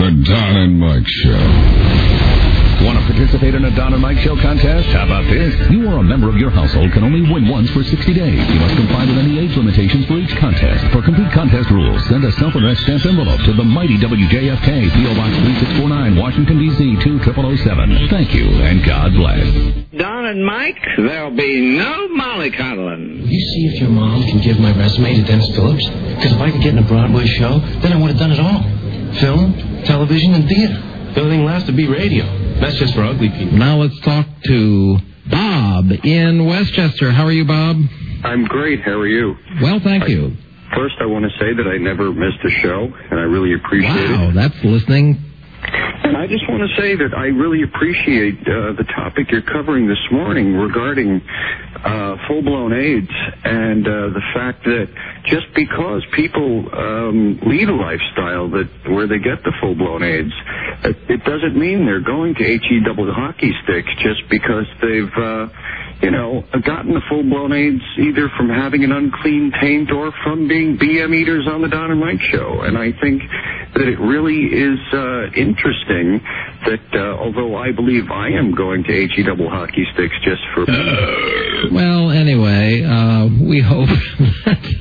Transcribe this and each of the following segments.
The Don and Mike Show. Want to participate in a Don and Mike Show contest? How about this? You or a member of your household can only win once for 60 days. You must comply with any age limitations for each contest. For complete contest rules, send a self-addressed stamped envelope to the mighty WJFK, P.O. Box 3649, Washington, D.C. 20007. Thank you, and God bless. Don and Mike, there'll be no mollycoddling. Will you see if your mom can give my resume to Dennis Phillips? Because if I can get in a Broadway show, then I would have done it all. Film, television, and theater. The only thing left to be radio. That's just for ugly people. Now let's talk to Bob in Westchester. How are you, Bob? I'm great. How are you? Well, thank you. First, I want to say that I never missed a show, and I really appreciate it. Wow, that's listening. And I just want to say that I really appreciate the topic you're covering this morning regarding full-blown AIDS and the fact that just because people lead a lifestyle where they get the full-blown AIDS, it doesn't mean they're going to HE double hockey sticks just because they've gotten the full-blown AIDS either from having an unclean taint or from being BM eaters on the Don and Mike Show. And I think that it really is interesting that although I believe I am going to HE double hockey sticks just for... Well, anyway, we hope that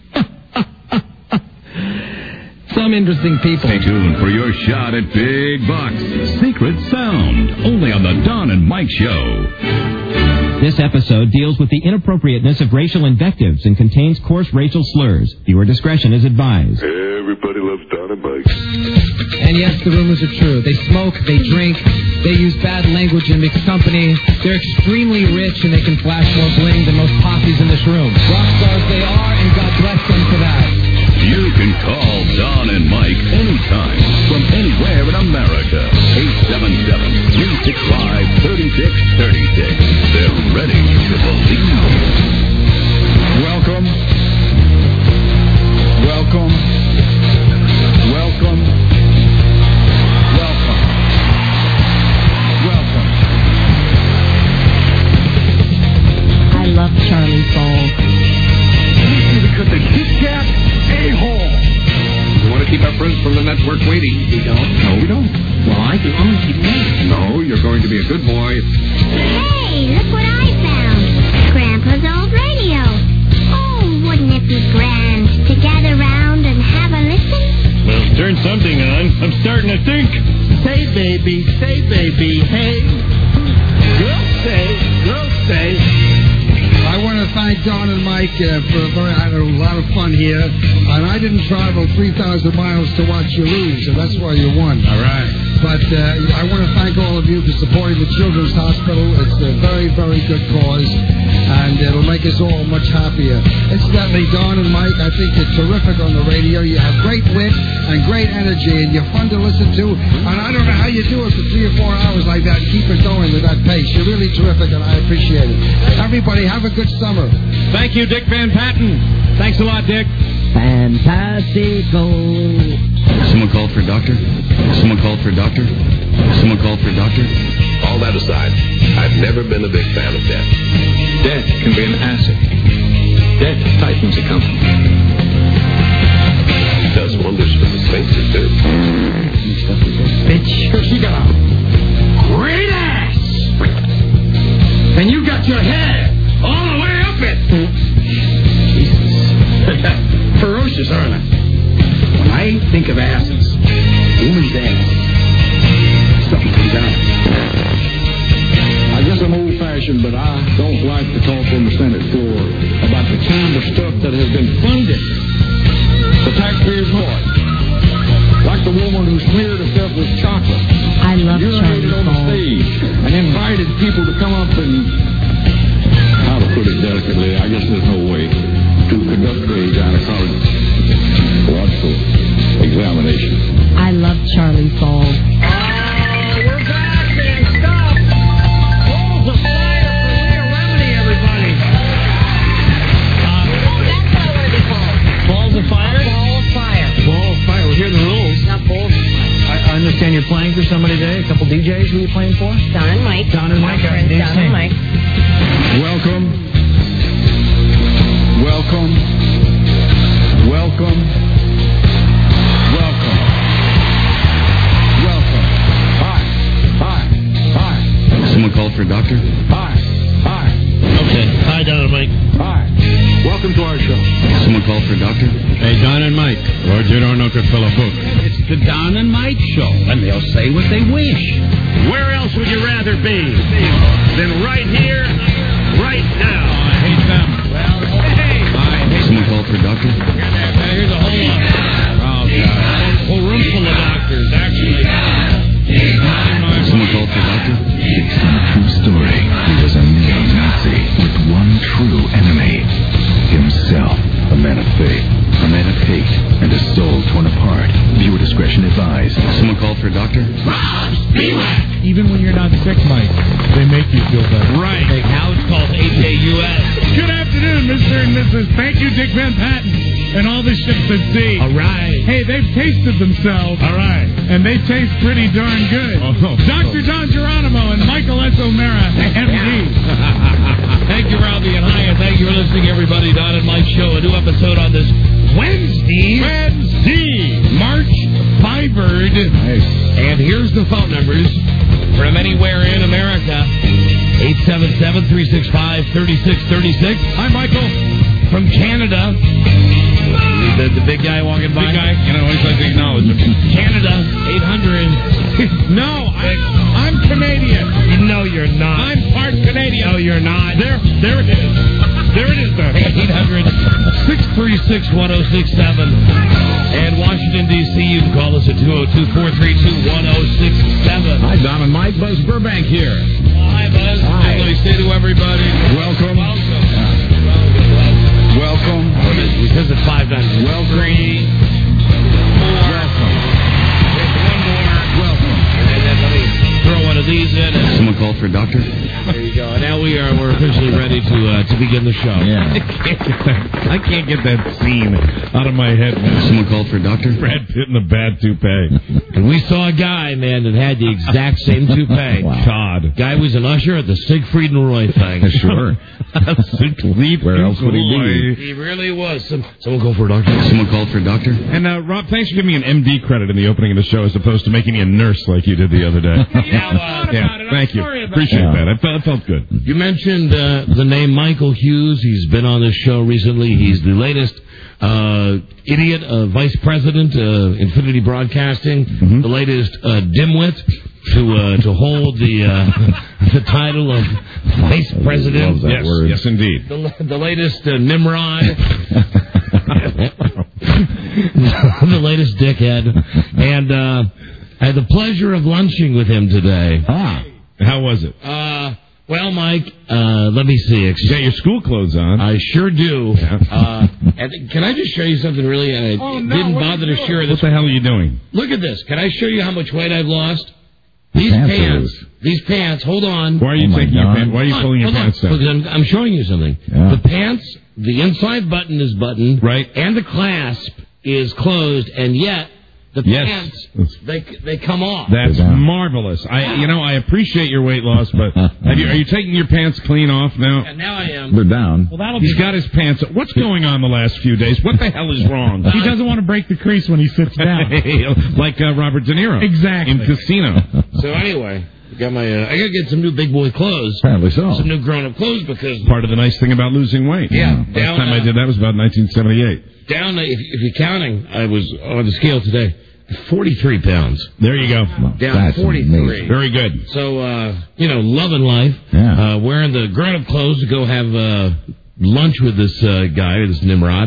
some interesting people... Stay tuned for your shot at Big Bucks. Secret Sound, only on the Don and Mike Show. This episode deals with the inappropriateness of racial invectives and contains coarse racial slurs. Viewer discretion is advised. Everybody loves Don and Mike. And yes, the rumors are true. They smoke, they drink, they use bad language in mixed company. They're extremely rich and they can flash more bling than most posses in this room. Rock stars they are, and God bless them for that. You can call Don and Mike anytime from anywhere in America. 877-365-3636. They're ready to believe. Welcome. Welcome. Welcome. Welcome. Welcome. I love Charlie Ball. Because the Kit Kat a-hole. We want to keep our friends from the network waiting. We don't? No, we don't. Well, I do. I'm going to keep me. No, you're going to be a good boy. Hey, look what I found. Grandpa's old radio. Oh, wouldn't it be grand to gather round and have a listen? Well, turn something on. I'm starting to think. Say, baby, hey. Girls say. I want to thank Don and Mike I had a lot of fun here, and I didn't travel 3,000 miles to watch you lose, and that's why you won. All right. But I want to thank all of you for supporting the Children's Hospital. It's a very, very good cause, and it'll make us all much happier. Incidentally, Don and Mike, I think you're terrific on the radio. You have great wit and great energy, and you're fun to listen to. And I don't know how you do it for 3 or 4 hours like that and keep it going with that pace. You're really terrific, and I appreciate it. Everybody, have a good summer. Thank you, Dick Van Patten. Thanks a lot, Dick. Fantastico. Someone called for a doctor? Someone called for a doctor? Someone called for a doctor? All that aside, I've never been a big fan of debt. Debt can be an asset. Debt tightens a company. It does wonders for the sphincter, too. Bitch, she got a great ass. And you got your head all the way up it. Jesus. Ferocious, aren't I? When I think of asses, woman's ass, something comes out. I guess I'm old-fashioned, but I don't like to talk on the Senate floor about the kind of stuff that has been funded the taxpayers' heart. Like the woman who smeared herself with chocolate. I love Charlie on the stage and invited people to come up and, how to put it delicately, I guess there's no way to conduct a gynecological examination. I love Charlie Ball. We're back and stop. Balls of fire for Leah Remini, everybody. That's what I want to be called. Balls of fire? Ball of fire. Ball of fire. We're hearing the rules. Not balls of fire. I understand you're playing for somebody today. A couple DJs. Who are you playing for? Don and Mike. Don and Mike. Don and Mike. Welcome. Welcome. Welcome. Welcome. call for a doctor? Hi. Okay. Hi, Don and Mike. Hi. Welcome to our show. Someone call for a doctor? Hey, Don and Mike. Roger no te fill a book. It's the Don and Mike Show, and they'll say what they wish. Where else would you rather be than right here, right now? I hate them. Well, hey. Someone call for a doctor? Here's a whole whole room full of doctors, actually. Someone call for a doctor? It's a true story. He was a neo-Nazi with one true enemy. Himself. A man of faith, a man of hate, and a soul torn apart. Viewer discretion advised. Someone call for a doctor? Even when you're not sick, Mike, they make you feel better. Right. Now it's called AJUS. Good afternoon, Mr. and Mrs. Thank you, Dick Van Patten, and all the ships at sea. All right. Hey, they've tasted themselves. All right. And they taste pretty darn good. Dr. Don Geronimo and Michael S. O'Mara, MD. Thank you, Ralphie, and hi, and thank you for listening, everybody. Don and Mike Show, a new episode on this Wednesday, March 5rd. Nice. And here's the phone numbers from anywhere in America. 877-365-3636. Hi, Michael. From Canada. The big guy walking by. Big guy, always like to acknowledge him. Canada, 800. No, I'm Canadian. No, you're not. I'm part Canadian. No, you're not. There it is. There it is, there. 800-636-1067. And Washington, D.C., you can call us at 202-432-1067. Hi, Don and Mike. Buzz Burbank here. Hi, Buzz. Hi. What do we say to everybody? Welcome. Welcome. We said it 5 times. Welcome. 3, 4. Welcome. One more. Welcome. And then let me throw one of these in. And Someone call for a doctor? there you go. Now we're officially ready to begin the show. Yeah. I can't get that scene out of my head now. Someone call for a doctor? Brad Pitt in a bad toupee. And we saw a guy, man, that had the exact same toupee. Wow. God. Guy was an usher at the Siegfried and Roy thing. Sure. Where else would he be? He really was. Someone call for a doctor. Someone call for a doctor? And Rob, thanks for giving me an MD credit in the opening of the show as opposed to making me a nurse like you did the other day. Thank you. Appreciate that. It felt good. You mentioned the name Michael Hughes. He's been on this show recently. He's the latest idiot vice president, Infinity Broadcasting, the latest dimwit to hold the title of vice president. Yes, word. Yes, indeed. The latest Nimrod. The latest dickhead. And I had the pleasure of lunching with him today. How was it? Well, Mike, let me see. You got your school clothes on. I sure do. Yeah. And can I just show you something really? I didn't bother to share this. What the hell are you doing? Look at this. Can I show you how much weight I've lost? These pants, hold on. Why are you taking your pants? Why are you pulling your pants down? Because I'm showing you something. Yeah. The pants, the inside button is buttoned. Right. And the clasp is closed, and yet the pants, they come off. That's marvelous. I appreciate your weight loss, but are you taking your pants clean off now? And now I am. They're down. Well, He's got his pants. What's going on the last few days? What the hell is wrong? He doesn't want to break the crease when he sits down. Like Robert De Niro. Exactly. In Casino. So anyway, I got I got to get some new big boy clothes. Apparently so. Some new grown-up clothes because part of the nice thing about losing weight. Yeah. Last time I did that was about 1978. Down, if you're counting, I was on the scale today. 43 pounds. There you go. Down 43. Amazing. Very good. So, loving life. Yeah. Wearing the grown-up clothes to go have lunch with this guy, this Nimrod.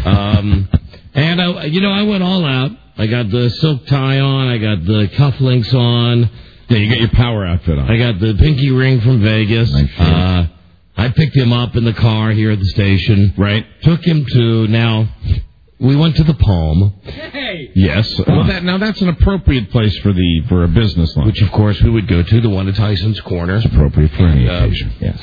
And, I went all out. I got the silk tie on. I got the cufflinks on. Yeah, you got your power outfit on. I got the pinky ring from Vegas. Nice. I picked him up in the car here at the station. Right. Took him to, we went to the Palm. Hey! Yes. Well, that's an appropriate place for a business lunch. Which, of course, we would go to, the one at Tyson's Corner. It's appropriate for any occasion. Yes.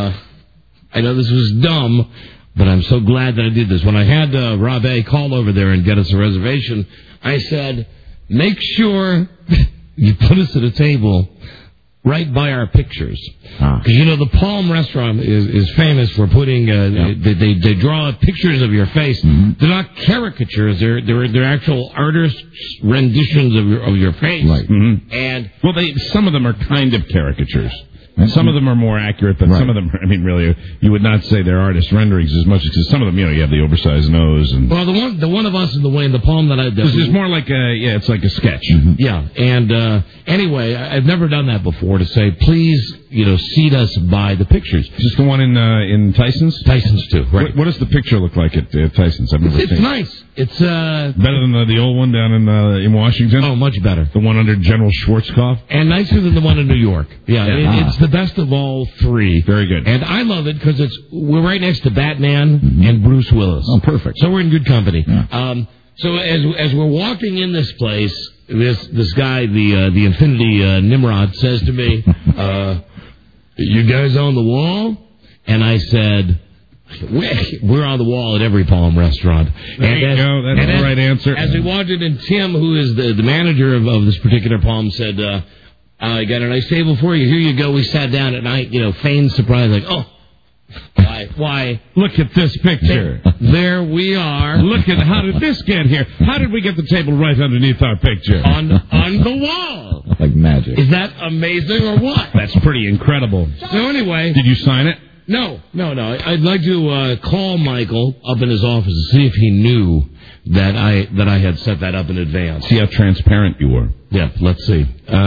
I know this was dumb, but I'm so glad that I did this. When I had Rob A. call over there and get us a reservation, I said, make sure you put us at a table right by our pictures. Because, the Palm restaurant is famous for putting, they draw pictures of your face. Mm-hmm. They're not caricatures. They're actual artists' renditions of your face. Right. Mm-hmm. And some of them are kind of caricatures. Some of them are more accurate, but some of them, I mean, really, you would not say they're artist renderings as much as some of them, you have the oversized nose and. Well, the one of us in the poem that I did. This is more like it's like a sketch. Mm-hmm. Yeah, and anyway, I've never done that before. To say, please, seat us by the pictures. Is this the one in Tyson's? Tyson's too. Right. What does the picture look like at Tyson's? I've never seen. It's nice. It's better than the old one down in Washington. Oh, much better. The one under General Schwarzkopf. And nicer than the one in New York. Yeah. It's the best of all three. Very good. And I love it because we're right next to Batman and Bruce Willis. Oh, perfect. So we're in good company. Yeah. So as we're walking in this place, this guy, the Infinity Nimrod, says to me, "You guys on the wall?" And I said, "We're on the wall at every Palm restaurant." There you go. That's the right answer. As we walked in, and Tim, who is the manager of this particular Palm, said, "I got a nice table for you. Here you go." We sat down, and I, feigned surprise, like, "Oh, why? Look at this picture. There we are. Look at how did this get here? How did we get the table right underneath our picture? On the wall. Like magic. Is that amazing or what? That's pretty incredible. So anyway, did you sign it? No. I'd like to call Michael up in his office to see if he knew that I had set that up in advance. See how transparent you were. Yeah, let's see.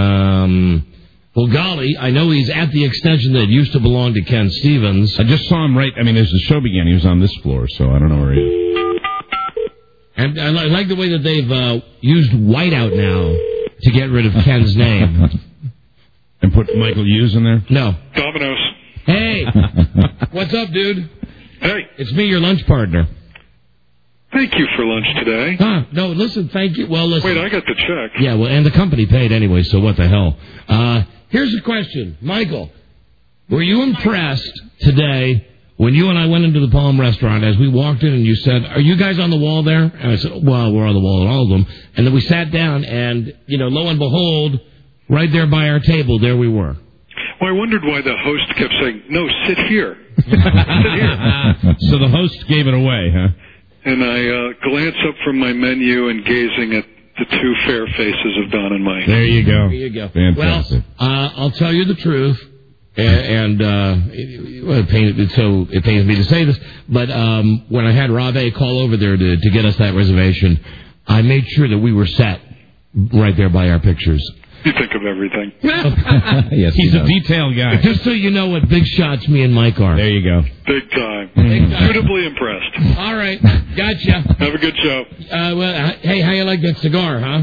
Well, golly, I know he's at the extension that used to belong to Ken Stevens. I just saw him as the show began, he was on this floor, so I don't know where he is. And I like the way that they've used whiteout now to get rid of Ken's name. And put Michael Hughes in there? No. Domino's. Hey, what's up, dude? Hey. It's me, your lunch partner. Thank you for lunch today. No, listen, thank you. Well, listen. Wait, I got the check. Yeah, well, and the company paid anyway, so what the hell. Here's a question. Michael, were you impressed today when you and I went into the Palm restaurant as we walked in and you said, "Are you guys on the wall there?" And I said, "Well, we're on the wall at all of them." And then we sat down and, lo and behold, right there by our table, there we were. Well, I wondered why the host kept saying, "No, sit here." Sit here. So the host gave it away, huh? And I glance up from my menu and gazing at the two fair faces of Don and Mike. There you go. There you go. Fantastic. Well, I'll tell you the truth, and it pains me to say this, but when I had Rob A. call over there to get us that reservation, I made sure that we were sat right there by our pictures. You think of everything. Yes, he's a detailed guy. Just so you know what big shots me and Mike are. There you go. Big time. Suitably impressed. All right. Gotcha. Have a good show. Hey, how you like that cigar, huh?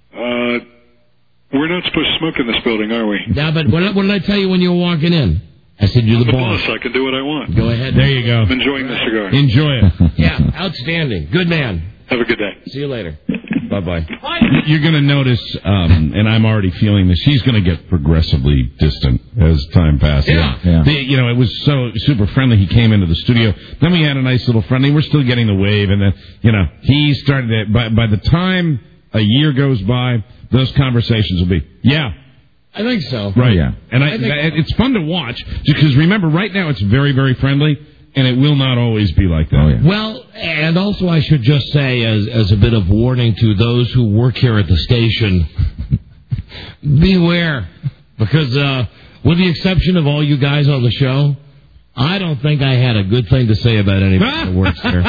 We're not supposed to smoke in this building, are we? Yeah, but what did I tell you when you were walking in? I said, "You're the boss. I can do what I want." Go ahead. There you go. I'm enjoying the cigar. Enjoy it. Yeah, outstanding. Good man. Have a good day. See you later. Bye-bye. You're going to notice, and I'm already feeling this, he's going to get progressively distant as time passes. Yeah. It was so super friendly. He came into the studio. Then we had a nice little friendly. We're still getting the wave. And then, he started to, by the time a year goes by, those conversations will be, yeah. I think so. Right. Yeah. And it's fun to watch because remember, right now it's very, very friendly. And it will not always be like that. Oh, yeah. Well, and also I should just say, as a bit of warning to those who work here at the station, beware. Because with the exception of all you guys on the show, I don't think I had a good thing to say about anybody that works here.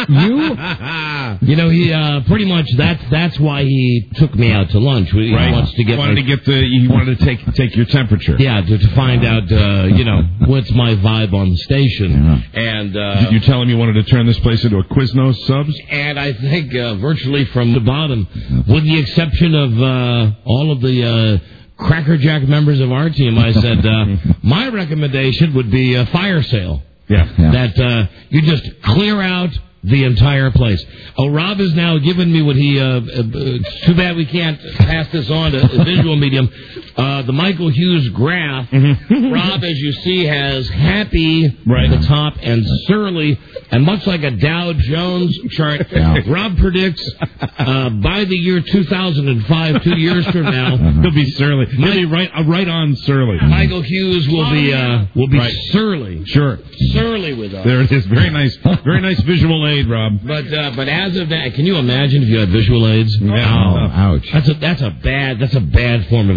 He pretty much that's why he took me out to lunch. He wants to get he wanted to take your temperature. Yeah, to find out what's my vibe on the station. Yeah. And did you tell him you wanted to turn this place into a Quiznos subs? And I think virtually from the bottom, with the exception of all of the Cracker Jack members of our team, I said, my recommendation would be a fire sale. Yeah. That you just clear out the entire place. Oh, Rob has now given me what he... it's too bad we can't pass this on to a visual medium. The Michael Hughes graph. Rob, as you see, has happy at the top and surly. And much like a Dow Jones chart, Rob predicts by the year 2005, 2 years from now... He'll be surly. He'll be right on surly. Michael Hughes will be surly. Sure. Surly with us. There it is. Very nice visual aid, Rob. But as of that, can you imagine if you had visual aids? Yeah. Oh, ouch. That's a bad form of aid to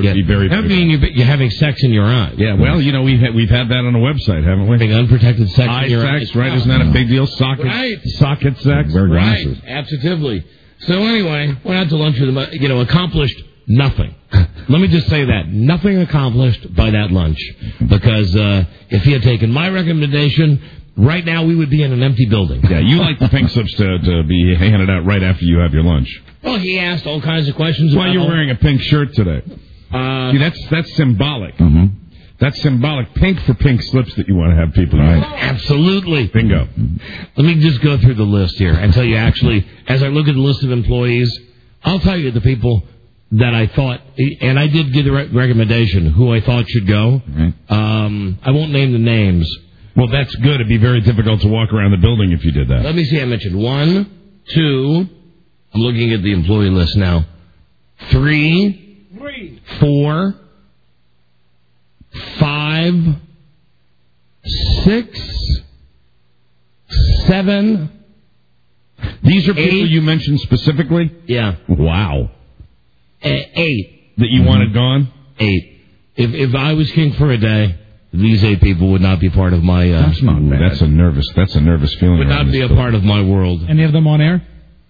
would be very. That would mean you're having sex in your eye. Yeah, well, we've had that on the website, haven't we? Having unprotected sex eye in your sex, eye. right? Isn't that a big deal? Socket sex. Wear glasses. Right, absolutely. So anyway, went out to lunch with him. Accomplished nothing. Let me just say that. Nothing accomplished by that lunch. Because if he had taken my recommendation, right now we would be in an empty building. Yeah, you like the pink slips to be handed out right after you have your lunch. Well, he asked all kinds of questions. Why you're wearing a pink shirt today? See, that's symbolic. Mm-hmm. That's symbolic. Pink for pink slips that you want to have people use. Right. Absolutely. Bingo. Let me just go through the list here and tell you, actually, as I look at the list of employees, I'll tell you the people that I thought, and I did give the recommendation, who I thought should go. Right. I won't name the names. Well, that's good. It'd be very difficult to walk around the building if you did that. Let me see. I mentioned 1, 2. I'm looking at the employee list now. 3, 4, 5, 6, 7. These are people you mentioned specifically? Yeah. Wow. 8. That you wanted gone? 8. If I was king for a day, these 8 people would not be part of my. That's not bad. That's a nervous feeling. Would not be a part of my world. Any of them on air?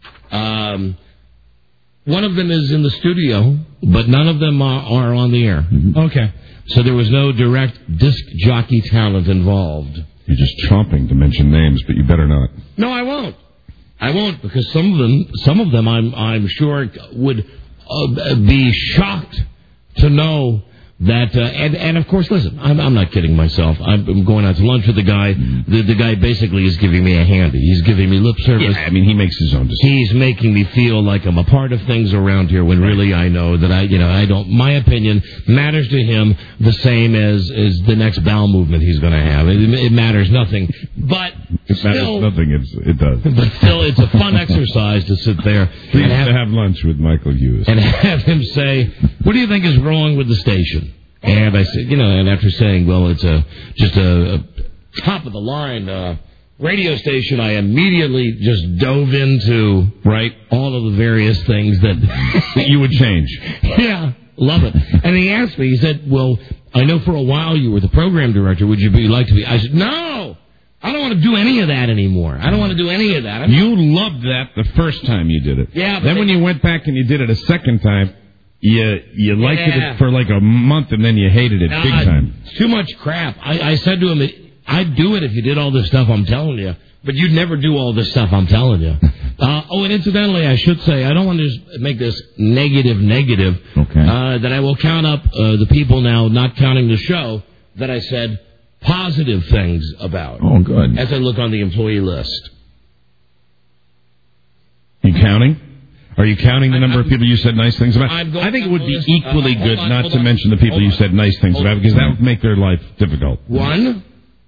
One of them is in the studio, but none of them are on the air. Mm-hmm. Okay. So there was no direct disc jockey talent involved. You're just chomping to mention names, but you better not. No, I won't. I won't, because some of them, I'm sure would be shocked to know that, and of course, listen, I'm not kidding myself. I'm going out to lunch with the guy. The guy basically is giving me a handy. He's giving me lip service. Yeah, I mean, he makes his own decisions. He's making me feel like I'm a part of things around here when really I know that I don't. My opinion matters to him the same as the next bowel movement he's going to have. It matters nothing. But it matters nothing. It does. But still, it's a fun exercise to sit there and have lunch with Michael Hughes and have him say, "What do you think is wrong with the station?" And I said, and after saying, well, it's just a top of the line radio station, I immediately just dove into all of the various things that you would change. Yeah, love it. And he asked me, he said, well, I know for a while you were the program director. Would you like to be? I said, no, I don't want to do any of that anymore. I don't want to do any of that. You loved that the first time you did it. Yeah. Then when you went back and you did it a second time, you liked it for like a month, and then you hated it big time. It's too much crap. I said to him, I'd do it if you did all this stuff I'm telling you, but you'd never do all this stuff I'm telling you. And incidentally, I should say, I don't want to just make this negative, okay. That I will count up the people now, not counting the show, that I said positive things about. Oh, good. As I look on the employee list. You counting? Are you counting the number of people you said nice things about? I think it would be equally good not to mention the people you said nice things about, because that would make their life difficult. 1,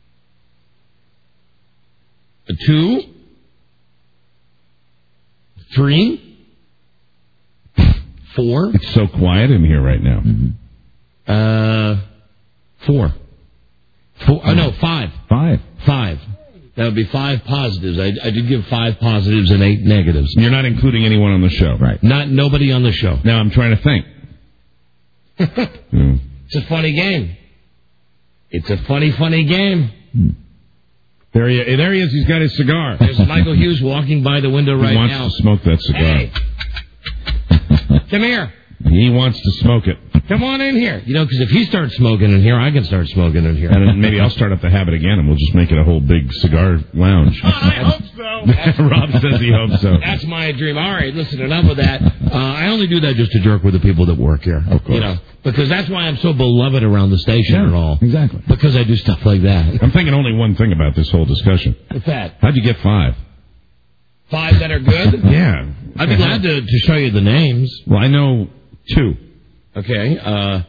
2, 3, 4. It's so quiet in here right now. 4. 5. 5. That would be 5 positives. I did give 5 positives and 8 negatives. You're not including anyone on the show, right? Nobody on the show. Now I'm trying to think. It's a funny game. It's a funny game. There he is. He's got his cigar. There's Michael Hughes walking by the window right now. He wants to smoke that cigar. Hey. Come here. He wants to smoke it. Come on in here. Because if he starts smoking in here, I can start smoking in here. And then maybe I'll start up the habit again, and we'll just make it a whole big cigar lounge. I hope so. Rob says he hopes so. That's my dream. All right, listen, enough of that. I only do that just to jerk with the people that work here. Of course. Because that's why I'm so beloved around the station and all. Exactly. Because I do stuff like that. I'm thinking only one thing about this whole discussion. What's that? How'd you get 5? 5 that are good? Yeah. I'd be glad to show you the names. Well, I know 2. Okay.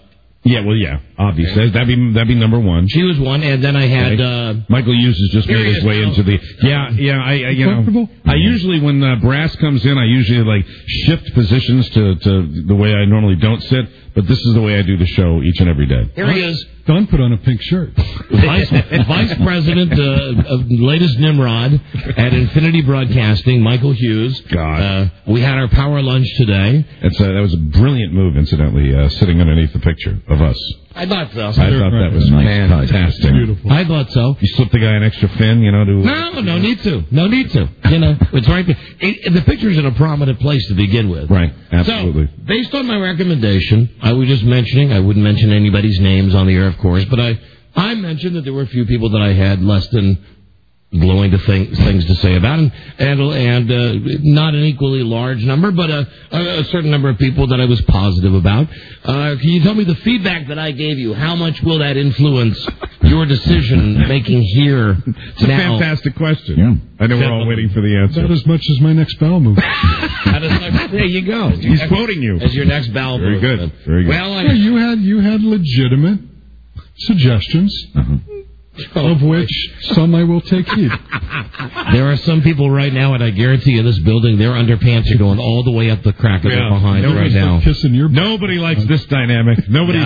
Yeah, well, yeah, obviously. Okay. That'd be number one. She was one, and then I had Michael Hughes has just made his way into the. Yeah. I usually when brass comes in, I usually like shift positions to the way I normally don't sit. But this is the way I do the show each and every day. Here he is. Don put on a pink shirt. Vice President of latest Nimrod at Infinity Broadcasting, Michael Hughes. God. We had our power lunch today. That was a brilliant move, incidentally, sitting underneath the picture of us. I thought so. I thought that was fantastic. Beautiful. I thought so. You slipped the guy an extra fin, to... No need to. No need to. It's right there. The picture's in a prominent place to begin with. Right, absolutely. So, based on my recommendation, I was just mentioning, I wouldn't mention anybody's names on the air, of course, but I mentioned that there were a few people that I had less than glowing things to say about, and not an equally large number, but a certain number of people that I was positive about. Can you tell me the feedback that I gave you? How much will that influence your decision making here? It's a fantastic question. Yeah. I know we're all waiting for the answer. About as much as my next bowel move. There you go. He's quoting you as your next bowel Very movement. good. Very good. Well, you had legitimate suggestions. Of which some I will take heed. There are some people right now, and I guarantee you, this building, their underpants are going all the way up the crack of their behind right now. Nobody likes this dynamic. Nobody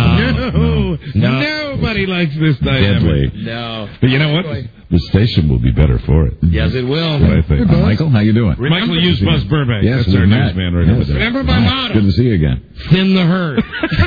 likes this dynamic. No. But you know what? The station will be better for it. Yes, it will. I think. Michael, how you doing? Michael Hughes, Buzz Burbank. Yes, that's our newsman right over there. Remember my motto. Good to see you again. Thin the herd.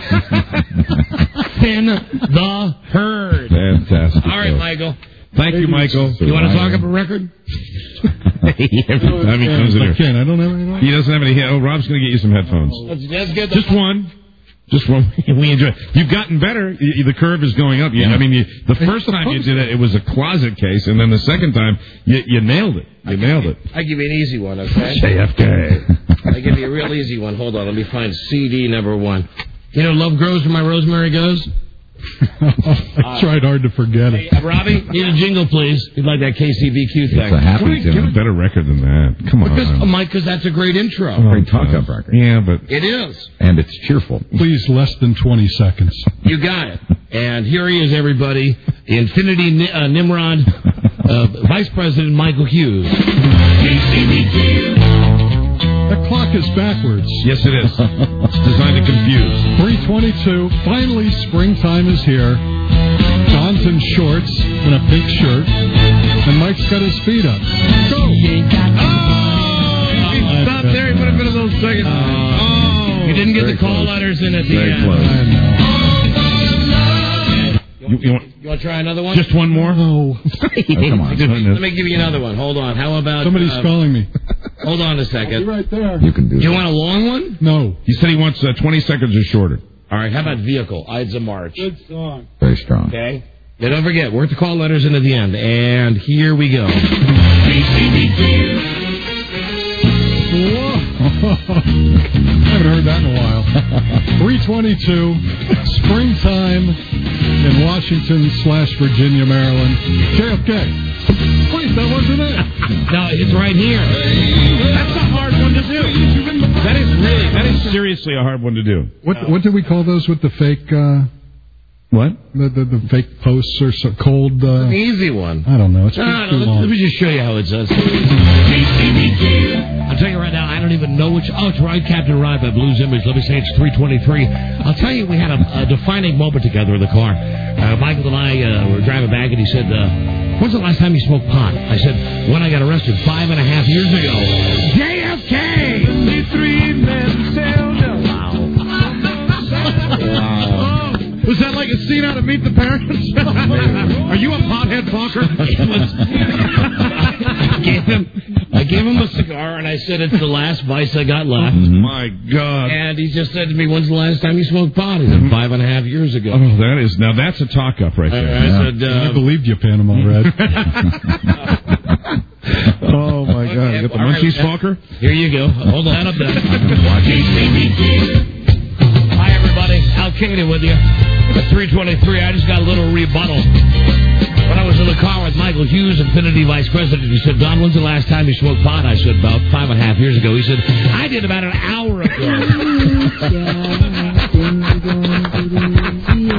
Thin the herd. Fantastic. All right, Michael. Thank you, Michael. You want to talk up a record? Every time he comes in here. I don't have any. He doesn't have any. Oh, Rob's going to get you some headphones. Let's get Just one. We enjoy it. You've gotten better. The curve is going up. The first time you did it was a closet case, and then the second time, you nailed it. You nailed it. I give you an easy one, okay? JFK. I give you a real easy one. Hold on. Let me find CD number 1. You know, love grows where my rosemary goes? I tried hard to forget it. Hey, Robbie, need a jingle, please. You'd like that KCBQ thing. It's a happy Get a better record than that. Come on. Mike, because that's a great intro. Great talk-up record. Yeah, but... It is. And it's cheerful. Please, less than 20 seconds. You got it. And here he is, everybody. Infinity Nimrod, Vice President Michael Hughes. KCBQ. The clock is backwards. Yes, it is. It's designed to confuse. 3:22. Finally, springtime is here. John's in shorts and a pink shirt, and Mike's got his feet up. Go! Stop there. He would have been a little second. You didn't get the call letters in at the Very end. close. I know. You want to try another one? Just one more? No. Come on. Let me give you another one. Hold on. How about... Somebody's calling me. Hold on a second. Right there. You can do You that. want a long one? No. He said he wants 20 seconds or shorter. All right. How about Vehicle? Ides of March. Good song. Very strong. Okay. Now, don't forget, work the call letters in at the end. And here we go. Whoa. Haven't heard that in a while. 3:22, springtime in Washington/Virginia, Maryland. JFK. Wait, that wasn't it. No, it's right here. That's a hard one to do. That is seriously a hard one to do. What did we call those with the fake? What? The fake posts or so cold? An easy one. I don't know. It's No, too long. let me just show you how it's done. I'll tell you right now, I don't even know which... Oh, it's Ride Captain Ride by Blues Image. Let me say it's 3:23. I'll tell you, we had a defining moment together in the car. Michael and I were driving back, and he said, when's the last time you smoked pot? I said, when I got arrested 5.5 years ago. JFK! 73 men sailed up. Wow. Was that like a scene out of Meet the Parents? Are you a pothead fucker? I gave him a cigar, and I said, it's the last vice I got left. My God. And he just said to me, when's the last time you smoked pot? He said, 5.5 years ago. Oh, that's a talk-up right there. I said, I believed you, Panama Red. Oh, my God. You got the munchies, fucker? Here you go. Hold on up there. Hi, everybody. Al Katie with you. At 3:23, I just got a little rebuttal. When I was in the car with Michael Hughes, Infinity Vice President, he said, Don, when's the last time you smoked pot? I said, about 5.5 years ago. He said, I did about an hour ago.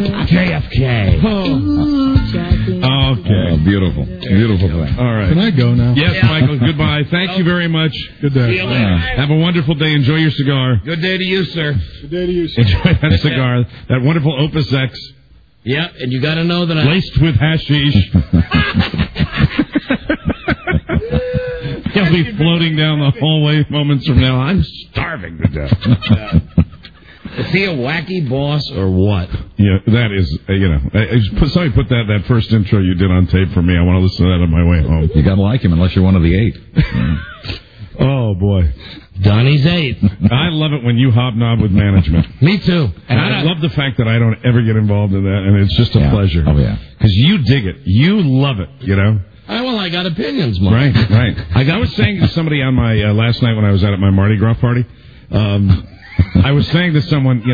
Beautiful. Beautiful. All right. Can I go now? Yes, Michael. Goodbye. Thank you very much. Good day. See you later. Have a wonderful day. Enjoy your cigar. Good day to you, sir. Good day to you, sir. Enjoy that cigar. That wonderful Opus X. Yeah, and you got to know that laced with hashish. He'll be floating down the hallway moments from now. I'm starving to death. Is he a wacky boss or what? Yeah, that is, somebody put that first intro you did on tape for me. I want to listen to that on my way home. You got to like him unless you're one of the 8. Oh, boy. Donnie's 8. I love it when you hobnob with management. Me too. And I love the fact that I don't ever get involved in that, and it's just a pleasure. Oh, yeah. Because you dig it. You love it, Well, I got opinions, Mike. Right. I was saying to somebody on my last night when I was out at my Mardi Gras party, I was saying to someone,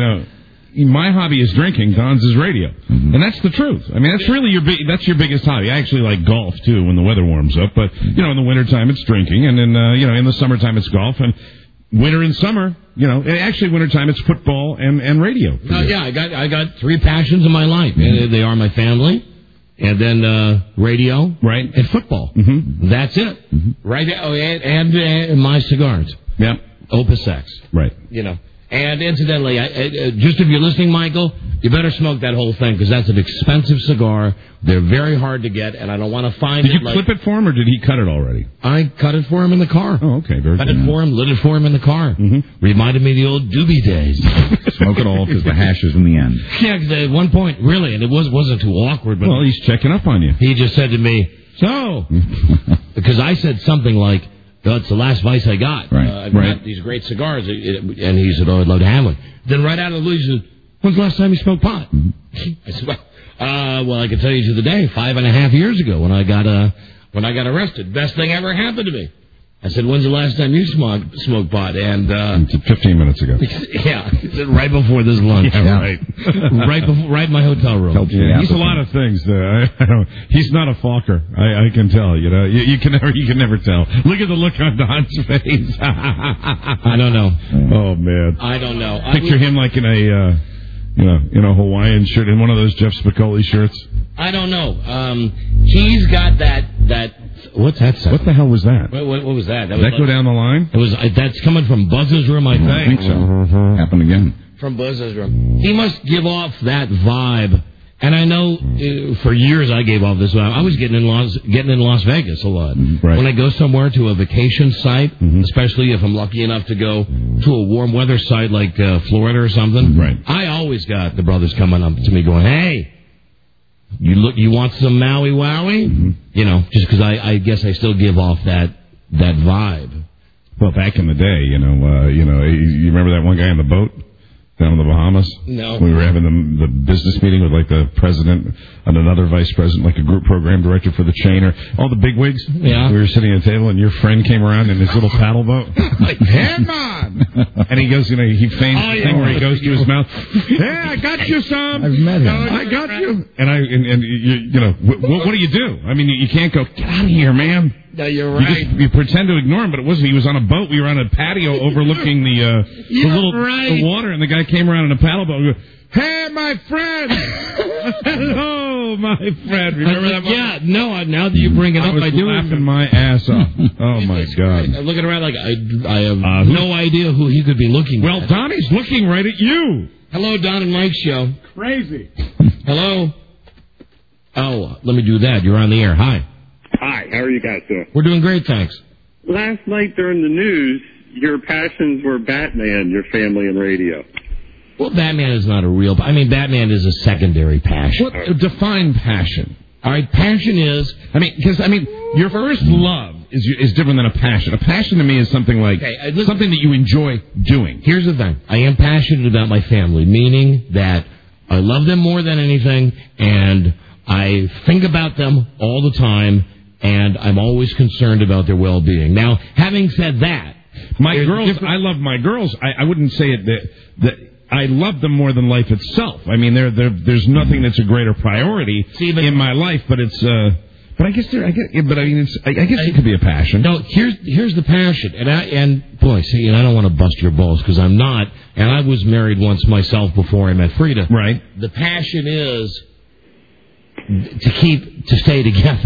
my hobby is drinking, Don's is radio. Mm-hmm. And that's the truth. I mean, that's really that's your biggest hobby. I actually like golf, too, when the weather warms up. But, in the wintertime, it's drinking. And then, in the summertime, it's golf. And winter and summer, actually wintertime, it's football and radio. Yeah, I got 3 passions in my life. Mm-hmm. They are my family. And then radio, right, and football. Mm-hmm. That's it, right? Oh, and my cigars. Yeah, Opus X. Right. And incidentally, just if you're listening, Michael, you better smoke that whole thing because that's an expensive cigar. They're very hard to get, and I don't want to find Did you clip it for him, or did he cut it already? I cut it for him in the car. Oh, okay, very good. Cut it for him, lit it for him in the car. Mm-hmm. Reminded me of the old doobie days. Smoke it all because the hash is in the end. Yeah, because at one point, really, and it wasn't too awkward. But well, he's checking up on you. He just said to me, so, because I said something like, it's the last vice I got. Right. I've got these great cigars. And he said, I'd love to have one. Then right out of the blue, he said, when's the last time you smoked pot? Mm-hmm. I said, well, I can tell you to the day, 5.5 years ago when I got arrested. Best thing ever happened to me. I said, when's the last time you smoked pot? And 15 minutes ago. Yeah, right before this lunch. Yeah, right. right in my hotel room. Yeah, he's a lot of things. He's not a Falker. I can tell. You can never tell. Look at the look on Don's face. I don't know. Oh man. I don't know. Picture him like in a in a Hawaiian shirt, in one of those Jeff Spicoli shirts. I don't know. He's got that. What's that sound? What the hell was that? What was that? Did that go down the line? It was. That's coming from Buzz's room, I think. I think so. Happened again. From Buzz's room. He must give off that vibe. And I know for years I gave off this vibe. I was getting in Las Vegas a lot. Right. When I go somewhere to a vacation site, especially if I'm lucky enough to go to a warm weather site like Florida or something, right. I always got the brothers coming up to me going, hey, you want some Maui Wowie? Mm-hmm. Just because I guess I still give off that vibe. Well, back in the day, you remember that one guy on the boat down in the Bahamas? No. We were having the business meeting with, like, the president and another vice president, like a group program director for the chain, or all the bigwigs. Yeah. We were sitting at a table, and your friend came around in his little paddle boat. Like, come on! And he goes, he feigns the thing where he goes to his mouth. Hey, I got you some! I've met him. I got you! And what do you do? I mean, you can't go, get out of here, man. No, you're right. You pretend to ignore him, but it wasn't. He was on a boat. We were on a patio overlooking the water, and the guy came around in a paddle boat and goes, hey, my friend! Hello, my friend. Remember that moment? Yeah, no, now that you bring it up, I do. I was laughing my ass off. Oh, my God. I'm looking around like I have no idea who he could be looking at. Well, Donnie's looking right at you. Hello, Don and Mike show. Crazy. Hello? Oh, let me do that. You're on the air. Hi. Hi, how are you guys doing? We're doing great, thanks. Last night during the news, your passions were Batman, your family, and radio. Well, Batman is not a real... Batman is a secondary passion. What define passion? All right, passion is... your first love is different than a passion. A passion to me is something like... something that you enjoy doing. Here's the thing. I am passionate about my family, meaning that I love them more than anything, and I think about them all the time, and I'm always concerned about their well-being. Now, having said that... My girls, I love my girls. I wouldn't say it that I love them more than life itself. I mean, there's nothing that's a greater priority in my life, but it's... But I guess I guess it could be a passion. No, here's the passion, and boy, see, and I don't want to bust your balls because I'm not, and I was married once myself before I met Frida. Right. The passion is to stay together.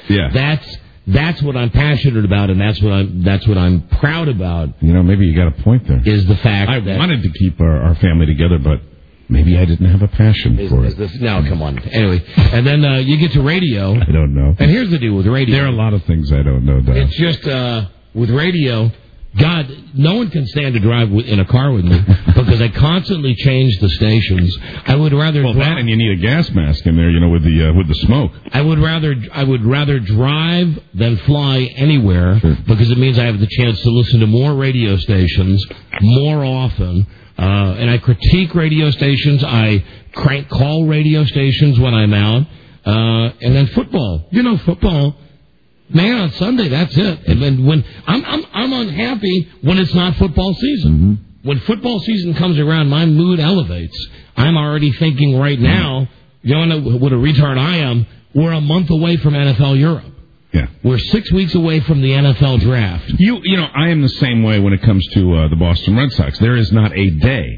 Yeah. That's what I'm passionate about, and that's what I'm proud about. You know, maybe you got a point there. Is the fact I that wanted to keep our family together, but maybe I didn't have a passion for it. No, come on. Anyway, and then you get to radio. I don't know. And here's the deal with radio. There are a lot of things I don't know, Don. It's just with radio. God, no one can stand to drive in a car with me because I constantly change the stations. I would rather that and you need a gas mask in there, you know, with the smoke. I would rather drive than fly anywhere because it means I have the chance to listen to more radio stations more often. And I critique radio stations. I call radio stations when I'm out. And then football. You know, football. Man, on Sunday, that's it. And then when I'm unhappy when it's not football season. Mm-hmm. When football season comes around, my mood elevates. I'm already thinking right now, you know what a retard I am, we're a month away from NFL Europe. Yeah. We're 6 weeks away from the NFL draft. You know, I am the same way when it comes to the Boston Red Sox. There is not a day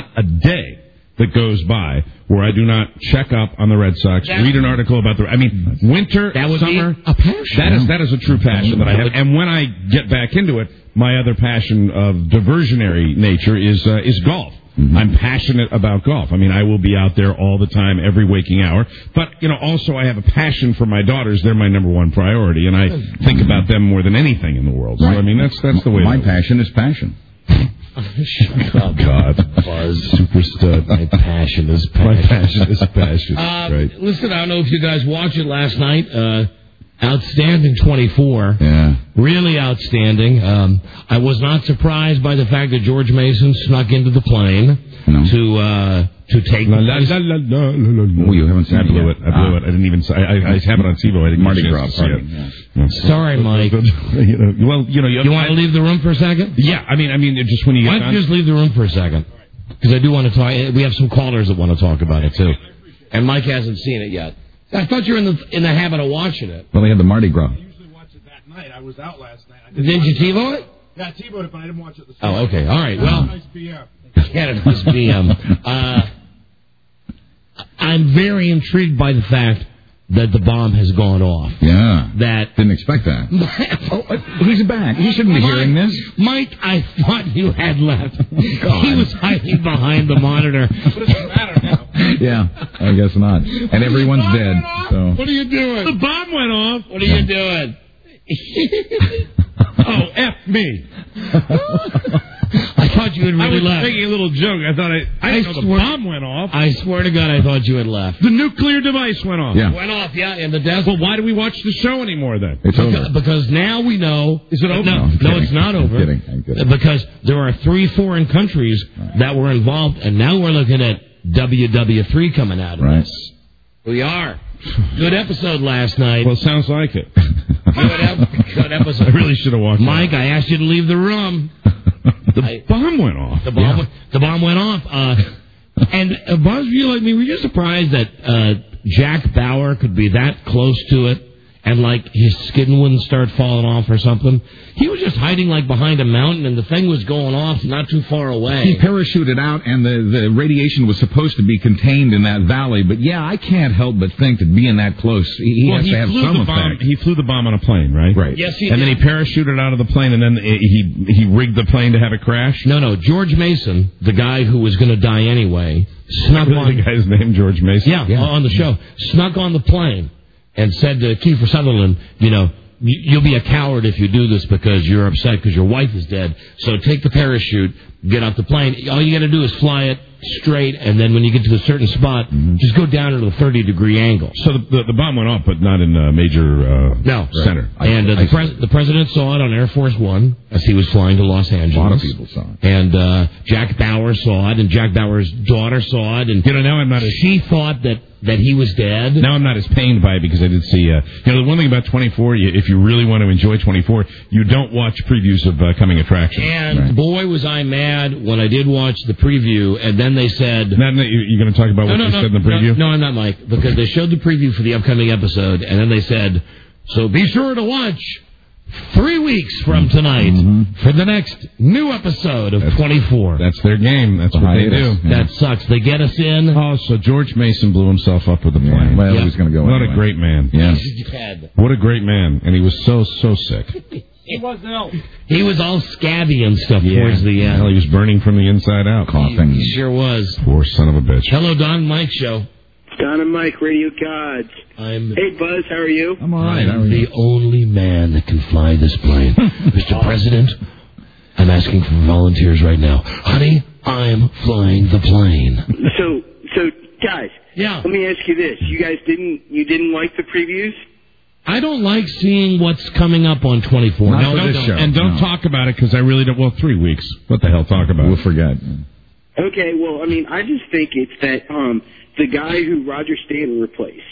that goes by where I do not check up on the Red Sox, read an article about winter, summer. A passion. That is a true passion that I have. And when I get back into it, my other passion of diversionary nature is golf. Mm-hmm. I'm passionate about golf. I mean, I will be out there all the time, every waking hour. But, you know, also I have a passion for my daughters. They're my number one priority, and I think about them more than anything in the world. So, I mean, that's the way. My passion is passion. Shut up, God. Buzz. Super stud. My passion is passion. My passion is passion. Right. Listen, I don't know if you guys watched it last night. Outstanding 24. Yeah. Really outstanding. I was not surprised by the fact that George Mason snuck into the plane to take Oh, you haven't seen it? I blew it. I didn't even. I have it on TiVo. I didn't Mardi get a Gras chance to see it. party. Yeah. Sorry, Mike. You want to leave the room for a second? Yeah. I mean, just when you get Why don't you just leave the room for a second? Because I do want to talk. We have some callers that want to talk about it too, and Mike hasn't seen it yet. I thought you were in the habit of watching it. Well, they had the Mardi Gras. I usually watch it that night. I was out last night. Didn't you TiVo it? Yeah, I TiVoed it, but I didn't watch it this morning. Oh, okay. All right. Well, nice BM. Yeah, a nice BM. I'm very intrigued by the fact that the bomb has gone off. Yeah. That didn't expect that. He's back. He shouldn't be hearing this. Mike, I thought you had left. He was hiding behind the monitor. What does it matter now? Yeah, I guess not. And everyone's dead. So. What are you doing? The bomb went off. What are you doing? Oh, F me. I thought you had really left. I was left. making a little joke. I thought I know the bomb went off. I swear to God, I thought you had left. The nuclear device went off. Yeah. Went off, yeah, in the desk. Well, why do we watch the show anymore then? It's over. Because now we know. Is it over? No, it's not over. I'm kidding. Because there are 3 foreign countries that were involved, and now we're looking at WW3 coming out of this. We are. Good episode last night. Well, sounds like it. Good episode. I really should have watched Mike, I asked you to leave the room. The bomb went off. The bomb went off. And Buzz, you like me, were you surprised that Jack Bauer could be that close to it and like his skin wouldn't start falling off or something? He was just hiding like behind a mountain and the thing was going off not too far away. He parachuted out and the radiation was supposed to be contained in that valley. But yeah, I can't help but think that being that close, he has to have some effect. He flew the bomb on a plane, right? Right. Yes, he and did. then he parachuted out of the plane and then he rigged the plane to have it crash? No. George Mason, the guy who was going to die anyway, snuck on. The guy's name, George Mason? Yeah, on the show. Snuck on the plane and said to Kiefer Sutherland, you know, you'll be a coward if you do this because you're upset because your wife is dead. So take the parachute, get off the plane. All you got to do is fly it straight, and then when you get to a certain spot, just go down at a 30-degree angle. So the bomb went off, but not in a major center. And the president saw it on Air Force One as he was flying to Los Angeles. A lot of people saw it. And Jack Bauer saw it, and Jack Bauer's daughter saw it. And now I'm not. She thought that he was dead. Now I'm not as pained by it because I did see. The one thing about 24, if you really want to enjoy 24, you don't watch previews of coming attractions. And boy, was I mad when I did watch the preview, and then they said... You're going to talk about what they said in the preview? No, I'm not, Mike, because they showed the preview for the upcoming episode, and then they said, so be sure to watch 3 weeks from tonight for the next new episode of 24. That's their game. That's what they do. That sucks. They get us in. Oh, so George Mason blew himself up with the plane. Well, he was going to go What anyway. a great man. Yeah. What a great man. And he was so sick. He was ill. He was all scabby and stuff towards the end. Well, he was burning from the inside out. Coughing. He sure was. Poor son of a bitch. Hello, Don Mike Show. Don and Mike, Radio Gods. Hey, Buzz, how are you? I'm all right. I'm the only man that can fly this plane. Mr. President, I'm asking for volunteers right now. Honey, I'm flying the plane. So, guys. Yeah. Let me ask you this: you guys didn't like the previews? I don't like seeing what's coming up on 24. No, don't talk about it because I really don't. Well, 3 weeks. What the hell? Talk about it. We'll forget. Okay. Well, I mean, I just think it's that the guy who Roger Stanton replaced,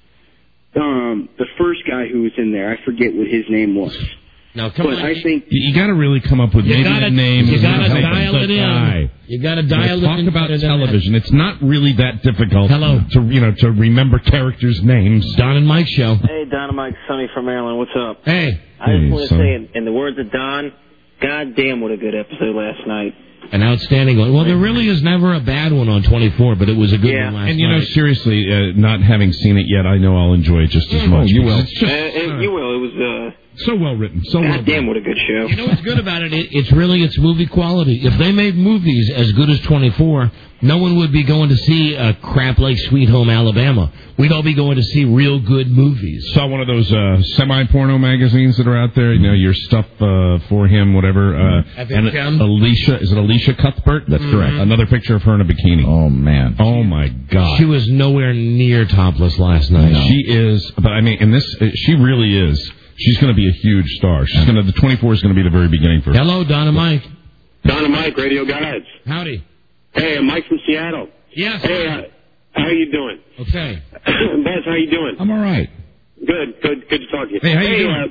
the first guy who was in there, I forget what his name was. Now, come on. I think you got to really come up with maybe a name. You got to dial it in. You got to dial it in. Talk about television. It's not really that difficult. To remember characters' names. Don and Mike Show. Hey, Don and Mike, Sonny from Maryland. What's up? Hey. I just want to say, in the words of Don, God damn, what a good episode last night. An outstanding one. Well, there really is never a bad one on 24, but it was a good one last night. And, seriously, not having seen it yet, I know I'll enjoy it just as much. You will. You will. It was... so well written. So God damn, what a good show. You know what's good about it? It's movie quality. If they made movies as good as 24, no one would be going to see a crap like Sweet Home Alabama. We'd all be going to see real good movies. Saw one of those semi-porno magazines that are out there. Your stuff for him, whatever. And Alicia, is it Alicia Cuthbert? That's correct. Another picture of her in a bikini. Oh, man. Oh, my God. She was nowhere near topless last night. No. She is, but I mean, in this, she really is. She's going to be a huge star. The 24 is going to be the very beginning for her. Hello, Don and Mike. Don and Mike, Radio Guides. Howdy. Hey, I'm Mike from Seattle. Yes. Hey, how you doing? Okay. Buzz, how you doing? I'm all right. Good to talk to you. Hey, how you doing?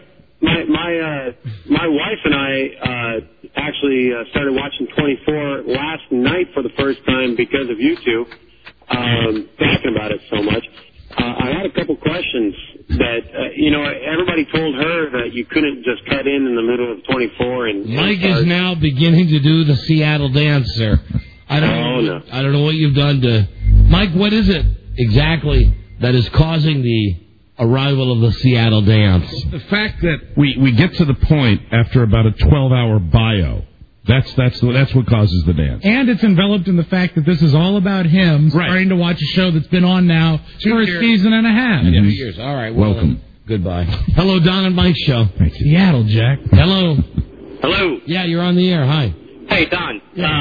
My wife and I actually started watching 24 last night for the first time because of you two talking about it so much. I had a couple questions that, everybody told her that you couldn't just cut in the middle of 24 and... Mike is now beginning to do the Seattle dance, sir. I don't know what you've done to... Mike, what is it exactly that is causing the arrival of the Seattle dance? The fact that we get to the point after about a 12-hour bio. That's what causes the dance. And it's enveloped in the fact that this is all about him starting to watch a show that's been on now for a season and a half. 2 years. All right. Well, welcome. Goodbye. Hello, Don and Mike Show. Seattle, Jack. Hello. Hello. Yeah, you're on the air. Hi. Hey, Don.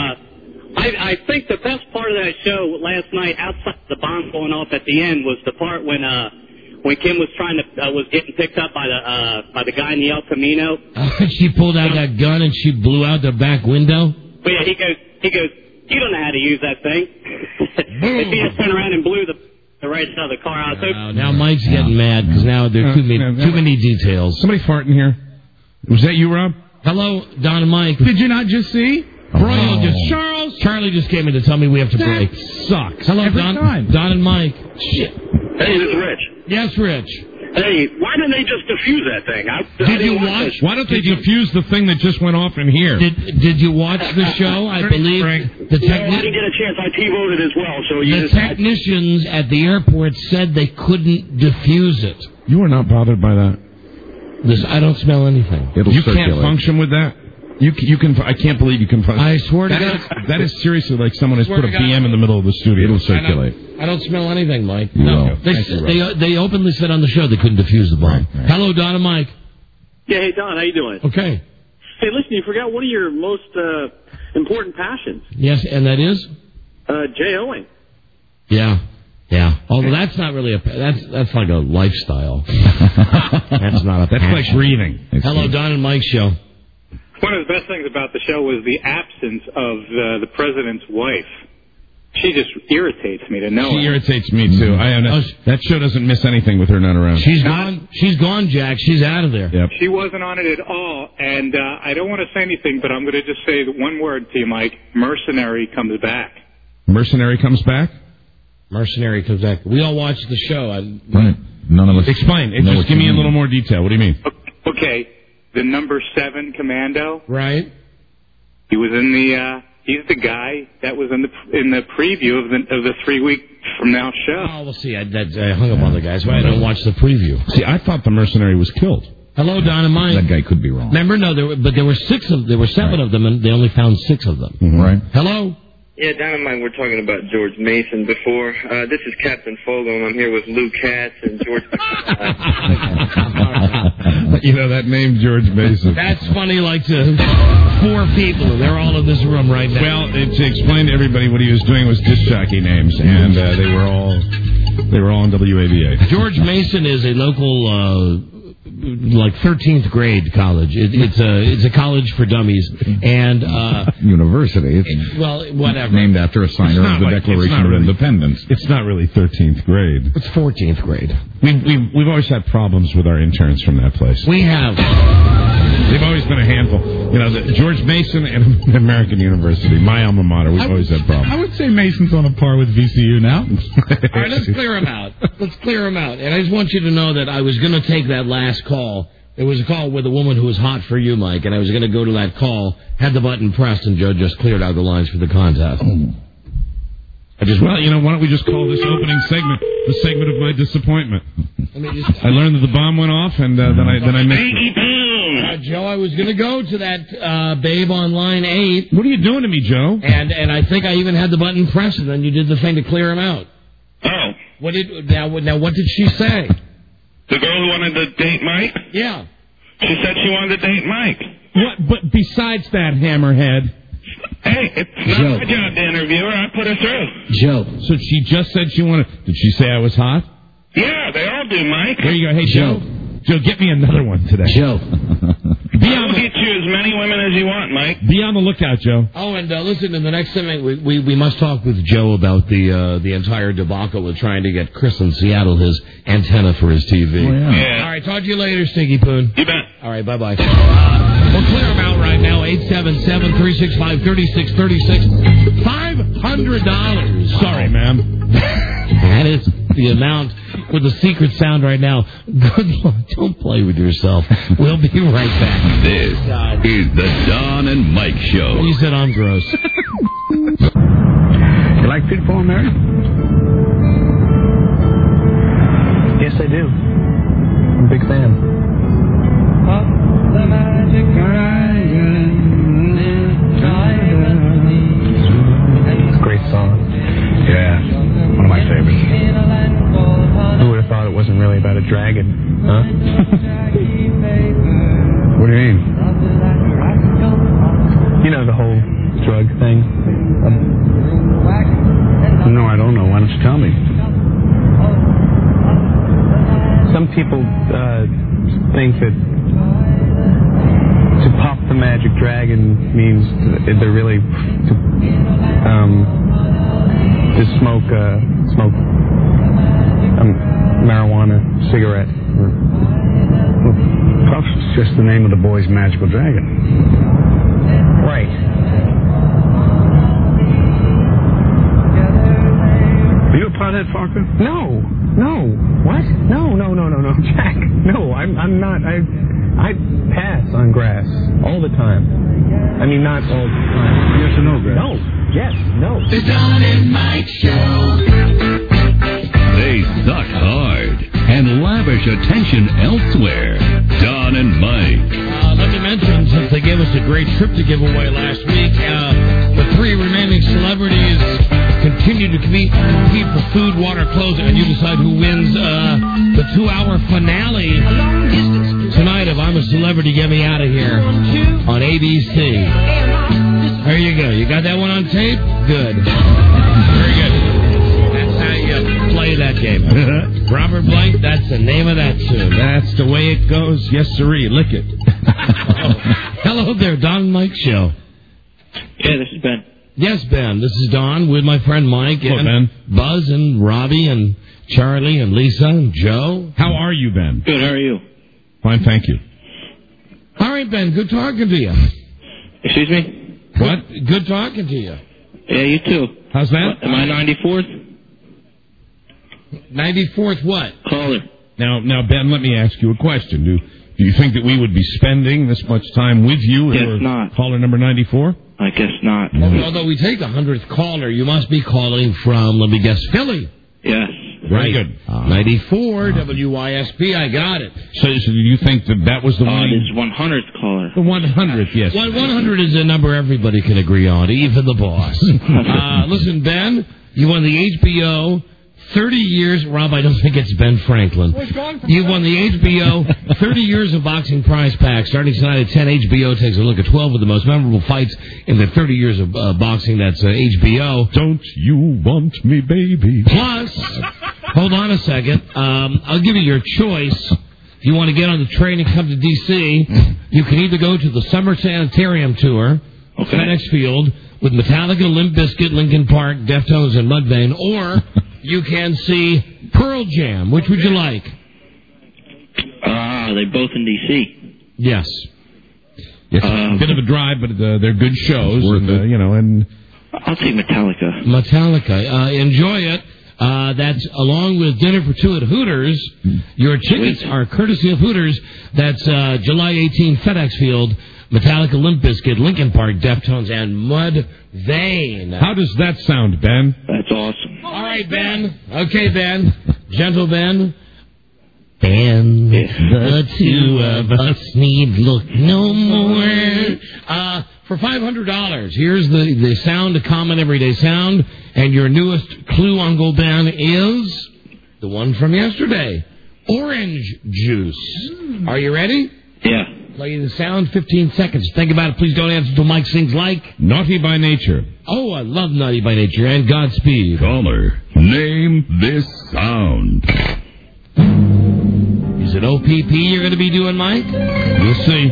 I think the best part of that show last night, outside the bomb going off at the end, was the part when Kim was was getting picked up by the guy in the El Camino. She pulled out that gun and she blew out the back window. But yeah, he goes, you don't know how to use that thing. If he just turned around and blew the right side of the car out. Now Mike's getting mad because now there are too many details. Somebody farting here. Was that you, Rob? Hello, Don and Mike. Did you not just see? Charlie just came in to tell me we have to break. Sucks. Hello, Every Don. time. Don and Mike. Shit. Hey, this is Rich. Yes, Rich. Hey, why didn't they just defuse that thing? Did you watch? Why don't they defuse the thing that just went off in here? Did you watch the show? I believe I didn't get a chance. I T-voted as well. So the technicians at the airport said they couldn't defuse it. You are not bothered by that. I don't smell anything. You can't function with that. You can. I can't believe you can. I swear to God, that is seriously like someone has put a BM in the middle of the studio. It'll circulate. I don't smell anything, Mike. No. They openly said on the show they couldn't defuse the bomb. Right. Hello, Don and Mike. Yeah, hey Don, how you doing? Okay. Hey, listen, you forgot one of your most important passions. Yes, and that is J-O-ing. Yeah. Although that's not really that's like a lifestyle. That's not a. That's passion. like breathing. Hello, Don and Mike show. One of the best things about the show was the absence of the president's wife. She just irritates me to no end. She irritates me, too. That show doesn't miss anything with her not around. She's gone. She's gone, Jack. She's out of there. Yep. She wasn't on it at all, and I don't want to say anything, but I'm going to just say one word to you, Mike. Mercenary comes back. Mercenary comes back? Mercenary comes back. We all watched the show. Right. None of us. Explain. Just give me a little more detail. What do you mean? Okay. the number 7 commando. Right. He was in the. He's the guy that was in the preview of the 3 week from now show. Oh, well, see, I hung up on the guys. Why I don't watch the preview? See, I thought the mercenary was killed. Hello, Don and Mike. That guy could be wrong. Remember, no, there were 7 of them, and they only found 6 of them. Mm-hmm. Right. Hello. Yeah, down in mine, we're talking about George Mason before. This is Captain Fogle, and I'm here with Lou Katz and George. You know that name, George Mason. That's funny, like to 4 people, and they're all in this room right now. Well, to explain to everybody what he was doing was disc jockey names, and they were all in WAVA. George Mason is a local. Like 13th grade college. It's a college for dummies and university. Well, whatever. Named after a signer of the Declaration of Independence. It's not really 13th grade. It's 14th grade. We've always had problems with our interns from that place. We have. They've always been a handful. You know, George Mason and American University, my alma mater. We've always had problems. I would say Mason's on a par with VCU now. All right, let's clear him out. And I just want you to know that I was going to take that last call. It was a call with a woman who was hot for you, Mike, and I was going to go to that call, had the button pressed, and Joe just cleared out the lines for the contest. Well, you know, why don't we just call this opening segment the segment of my disappointment? I learned that the bomb went off, and then I missed it. Joe, I was going to go to that babe on line 8. What are you doing to me, Joe? And I think I even had the button pressed, and then you did the thing to clear him out. Oh. Now, what did she say? The girl who wanted to date Mike? Yeah. She said she wanted to date Mike. What? But besides that, hammerhead. Hey, it's not my job to interview her. I put her through. Joe. So she just said she wanted... Did she say I was hot? Yeah, they all do, Mike. There you go. Hey, Joe. Joe, get me another one today. Joe. I'll get you as many women as you want, Mike. Be on the lookout, Joe. Oh, and listen, in the next segment, we must talk with Joe about the entire debacle with trying to get Chris in Seattle his antenna for his TV. Oh, yeah. All right, talk to you later, Stinky Poon. You bet. All right, bye-bye. We'll clear them out right now, 877-365-3636. $500. Sorry, ma'am. That is the amount with the secret sound right now. Good Lord, don't play with yourself. We'll be right back. This is the Don and Mike Show. You said I'm gross. You like Pitfall, Mary? Yes, I do. I'm a big fan. The magic It's a great song. Yeah, one of my favorites. Who would have thought it wasn't really about a dragon, huh? What do you mean? You know, the whole drug thing? No, I don't know. Why don't you tell me? Some people think that to pop the magic dragon means they're really to smoke marijuana cigarette. Puff's just the name of the boy's magical dragon. Right. Are you a pothead, Farker? No. What? No, Jack. No, I'm not. I pass on grass all the time. I mean, not all the time. Yes or no, Greg? No. Yes. No. The Don and Mike Show. They suck hard and lavish attention elsewhere. Don and Mike. Let me mention, since they gave us a great trip to give away last week, the 3 remaining celebrities continue to compete for food, water, clothing, and you decide who wins the 2-hour finale tonight of I'm a Celebrity, Get Me Out of Here on ABC. There you go. You got that one on tape? Good. Very good. That's how you play that game. Robert Blank, that's the name of that tune. That's the way it goes. Yes, sirree. Lick it. Hello there, Don and Mike Show. Yeah, this is Ben. Yes, Ben. This is Don with my friend Mike. Hello, and Ben. Buzz and Robbie and Charlie and Lisa and Joe. How are you, Ben? Good, how are you? Fine, thank you. All right, Ben. Good talking to you. Excuse me? What? Good talking to you. Yeah, you too. How's that? Am I 94th? 94th what? Caller. Now, Ben, let me ask you a question. Do you think that we would be spending this much time with you? Guess not. Caller number 94? I guess not. Although we take the 100th caller, you must be calling from, let me guess, Philly. Yes. Very good. 94 WYSP, I got it. So do you think that was the one? It is 100th caller. The 100th, yes. 100 is a number everybody can agree on, even the boss. Listen, Ben, you won the HBO 30 years. Rob, I don't think it's Ben Franklin. You won the HBO 30 years of boxing prize pack. Starting tonight at 10, HBO takes a look at 12 of the most memorable fights in the 30 years of boxing. That's HBO. Don't you want me, baby? Plus, hold on a second. I'll give you your choice. If you want to get on the train and come to D.C., you can either go to the Summer Sanitarium Tour, FedEx Field, with Metallica, Limp Bizkit, Linkin Park, Deftones, and Mudvayne, or you can see Pearl Jam. Which would you like? They both in D.C. Yes. It's a bit of a drive, but they're good shows. And I'll take Metallica. Metallica. Enjoy it. That's along with dinner for two at Hooters. Your tickets are courtesy of Hooters. That's July 18, FedEx Field. Metallica, Limp Bizkit, Linkin Park, Deftones, and Mudvayne. How does that sound, Ben? That's awesome. All right, Ben. Okay, Ben. Gentle Ben. Ben, the two of us need look no more. For $500, here's the sound, a common everyday sound, and your newest clue, Uncle Ben, is the one from yesterday. Orange juice. Are you ready? Yeah. Play the sound, 15 seconds. Think about it. Please don't answer until Mike sings like Naughty by Nature. Oh, I love Naughty by Nature, and Godspeed. Caller, name this sound. Is it OPP you're going to be doing, Mike? We'll see.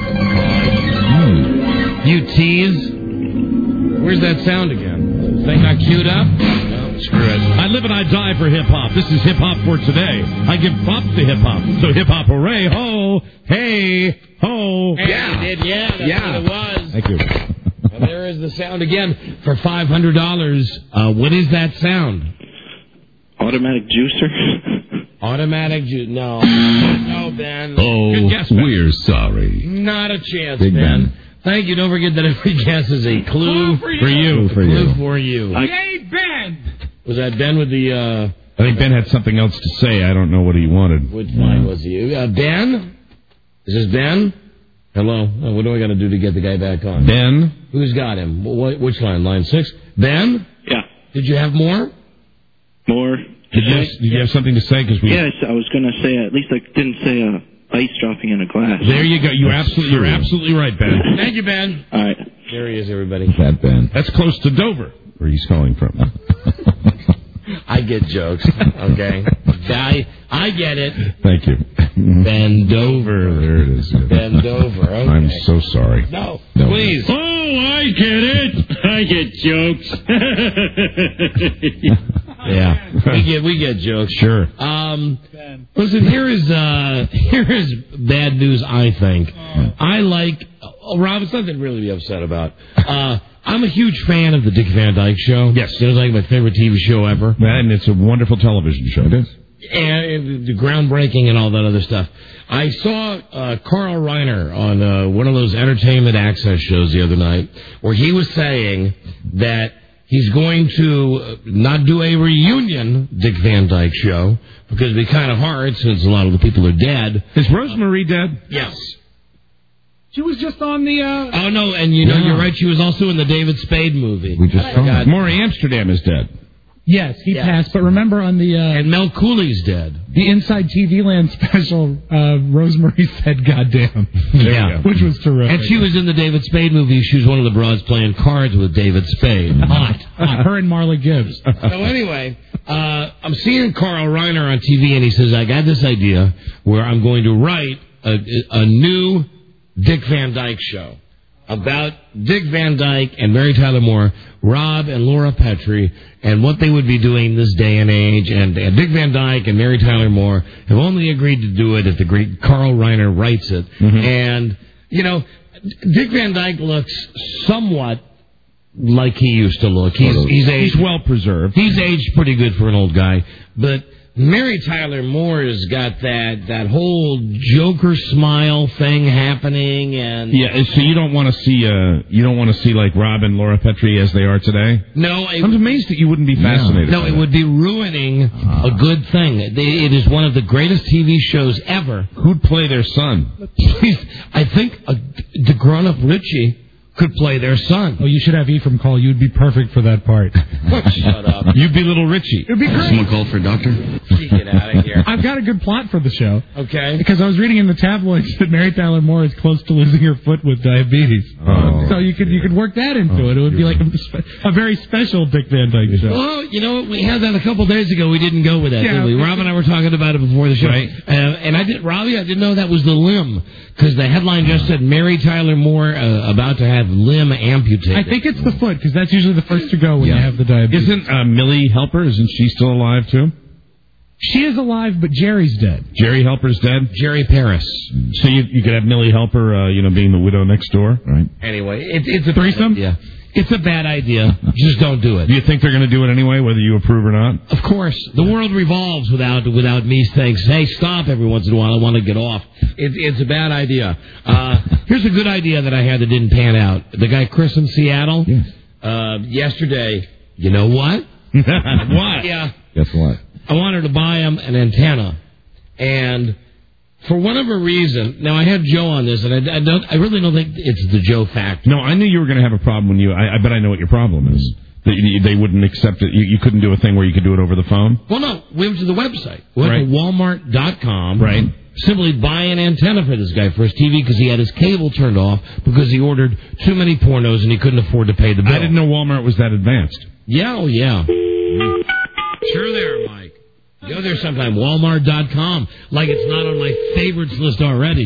You tease. Where's that sound again? Thing got queued up? No, screw it. I live and I die for hip-hop. This is hip-hop for today. I give pop to hip-hop. So hip-hop, hooray, ho, hey, ho. Hey, yeah. You did, yeah, that's what it was. Thank you. And there is the sound again for $500. What is that sound? Automatic juicer. Automatic juice. No. No, Ben. Oh, good guess, Ben. We're sorry. Not a chance, Big Ben. Thank you. Don't forget that every guess is a clue for you. Clue for you. Yay, Ben! Was that Ben with the... I think Ben had something else to say. I don't know what he wanted. Which line was he? Ben? Is this Ben? Hello? What do I got to do to get the guy back on? Ben? Who's got him? Which line? Line 6? Ben? Yeah. Did you have more? More. Did you have something to say? Yes, I was going to say, at least I didn't say ice dropping in a glass. There you go. You're absolutely right, Ben. Thank you, Ben. All right. There he is, everybody. That Ben. That's close to Dover, where he's calling from. I get jokes, okay? I get it. Thank you. Bend over. There it is. Bend over, okay. I'm so sorry. No, please. Oh, I get it. I get jokes. Yeah, we get jokes. Sure. Listen, here is bad news. I think I like. Rob, it's nothing really to be upset about. I'm a huge fan of the Dick Van Dyke Show. Yes, it's like my favorite TV show ever. And it's a wonderful television show. It is. And the groundbreaking and all that other stuff. I saw Carl Reiner on one of those Entertainment Access shows the other night, where he was saying that he's going to not do a reunion Dick Van Dyke Show because it'd be kind of hard since a lot of the people are dead. Is Rosemary dead? Yes. She was just on the... Oh, no, and you're right. She was also in the David Spade movie. We just saw Maury Amsterdam is dead. Yes, he passed. But remember on the... and Mel Cooley's dead. The Inside TV Land special, Rosemary said, "Goddamn." Yeah. Which was terrific. And she was in the David Spade movie. She was one of the broads playing cards with David Spade. Hot. Her and Marla Gibbs. So anyway, I'm seeing Carl Reiner on TV, and he says, I got this idea where I'm going to write a new Dick Van Dyke Show about Dick Van Dyke and Mary Tyler Moore, Rob and Laura Petrie, and what they would be doing this day and age. And Dick Van Dyke and Mary Tyler Moore have only agreed to do it if the great Carl Reiner writes it. Mm-hmm. And, Dick Van Dyke looks somewhat like he used to look. He's aged, well preserved. He's aged pretty good for an old guy. But Mary Tyler Moore has got that whole Joker smile thing happening, and yeah. So you don't want to see like Rob and Laura Petrie as they are today. No, I'm amazed that you wouldn't be fascinated. No, it would be ruining a good thing. It is one of the greatest TV shows ever. Who'd play their son? Please, I think the grown-up Richie could play their son. Oh, you should have Ephraim call. You'd be perfect for that part. Shut up. You'd be little Richie. It'd be great. Someone called for a doctor? Get out of here. I've got a good plot for the show. Okay. Because I was reading in the tabloids that Mary Tyler Moore is close to losing her foot with diabetes. Oh. So you could work that into it. It would be like a very special Dick Van Dyke show. Well, you know, we had that a couple days ago. We didn't go with that, Yeah. did we? Rob and I were talking about it before the show. Right. And I didn't know that was the limb, because the headline just said Mary Tyler Moore about to have limb amputated. I think it's the foot, because that's usually the first to go when you have the diabetes. Isn't Millie Helper? Isn't she still alive too? She is alive, but Jerry's dead. Jerry Helper's dead. Jerry Paris. So you could have Millie Helper, being the widow next door, right? Anyway, it's a threesome. Yeah, it's a bad idea. Just don't do it. Do you think they're going to do it anyway, whether you approve or not? Of course, the world revolves without me saying, "Hey, stop!" Every once in a while, I want to get off. It's a bad idea. Here's a good idea that I had that didn't pan out. The guy Chris in Seattle. Yes. Yesterday. You know what? What? Yeah. Guess what? I wanted to buy him an antenna, and for whatever reason, now I had Joe on this, and I really don't think it's the Joe factor. No, I knew you were going to have a problem when you. I bet I know what your problem is. That they wouldn't accept it. You couldn't do a thing where you could do it over the phone. Well, no, we went to the website. We went to Walmart.com. Right. Simply buy an antenna for this guy for his TV because he had his cable turned off because he ordered too many pornos and he couldn't afford to pay the bill. I didn't know Walmart was that advanced. Yeah, oh yeah. Sure there, Mike. Go there sometime. Walmart.com. Like it's not on my favorites list already.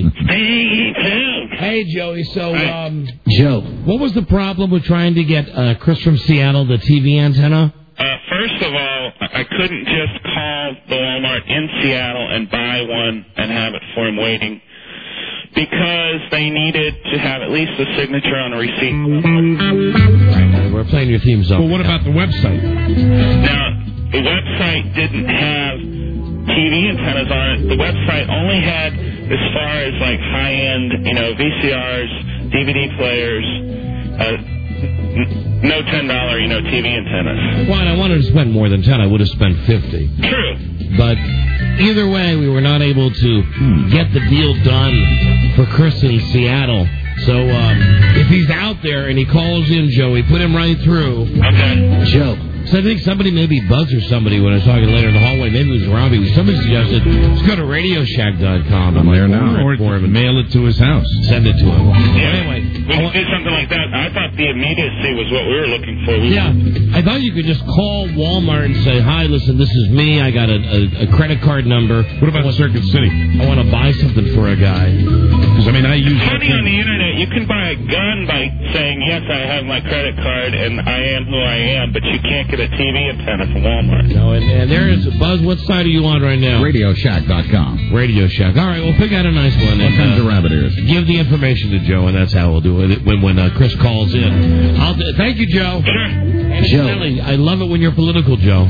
Hey, Joey. So, Joe. What was the problem with trying to get Chris from Seattle the TV antenna? First of all, I couldn't just call the Walmart in Seattle and buy one and have it for him waiting because they needed to have at least a signature on a receipt. Right, we're playing your theme song. Well, what about the website? Now, the website didn't have TV antennas on it. The website only had, as far as like high-end, VCRs, DVD players, no $10, TV antennas. Well, and I wanted to spend more than 10. I would have spent 50. True. But either way, we were not able to get the deal done for Chris in Seattle. So if he's out there and he calls in, Joey, put him right through. Okay. Joe. So I think somebody, maybe Buzz or somebody, when I was talking later in the hallway, maybe it was Robbie, somebody suggested, let's go to RadioShack.com. I'm there now. Or mail it to his house. Send it to him. Yeah. Anyway. We could do something like that. I thought the immediacy was what we were looking for. Yeah. I thought you could just call Walmart and say, hi, listen, this is me. I got a credit card number. What about Circuit City? I want to buy something for a guy. Because, I use funny on the internet, you can buy a gun by saying, yes, I have my credit card and I am who I am, but you can't get a TV antenna from Walmart. No, and there is, Buzz, what side are you on right now? RadioShack.com. Radio Shack. All right, we'll pick out a nice one. What kinds of rabbit ears? Give the information to Joe, and that's how we'll do it when Chris calls in. Thank you, Joe. Sure. Joe. I love it when you're political, Joe.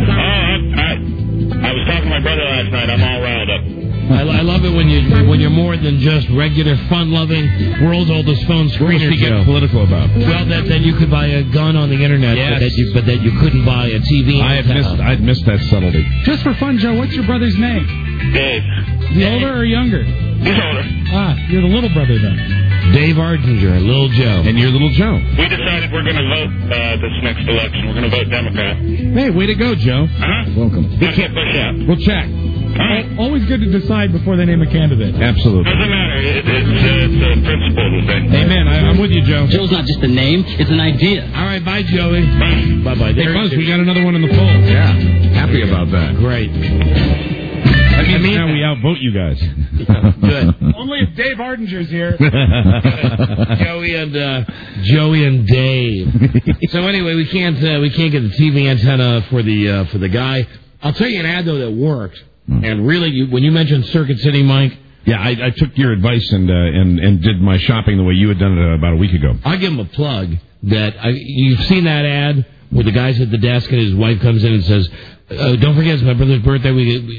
I was talking to my brother last night. I'm all riled up. I love it when you're more than just regular, fun-loving, world's oldest phone screener. What was he getting political about? Well, that you could buy a gun on the internet, yes. but that you couldn't buy a TV. I'd missed that subtlety. Just for fun, Joe, what's your brother's name? Dave. The older or younger? He's older. You're the little brother then. Dave Ardinger, Little Joe. And you're Little Joe. We decided we're going to vote this next election. We're going to vote Democrat. Hey, way to go, Joe. Welcome. We can't push out. We'll check. Always good to decide before they name a candidate. Absolutely. Doesn't matter. It's a principle thing. Amen. I'm with you, Joe. Joe's not just a name; it's an idea. All right, bye, Joey. Bye, bye. Hey, Buzz, we got another one in the fold. Yeah, happy about that. Great. That means now we outvote you guys. Good. Only if Dave Ardinger's here. Joey and Dave. So anyway, we can't get the TV antenna for the guy. I'll tell you an ad though that worked. And really, when you mentioned Circuit City, Mike. Yeah, I took your advice and did my shopping the way you had done it about a week ago. I'll give him a plug that you've seen that ad where the guy's at the desk and his wife comes in and says, don't forget, it's my brother's birthday.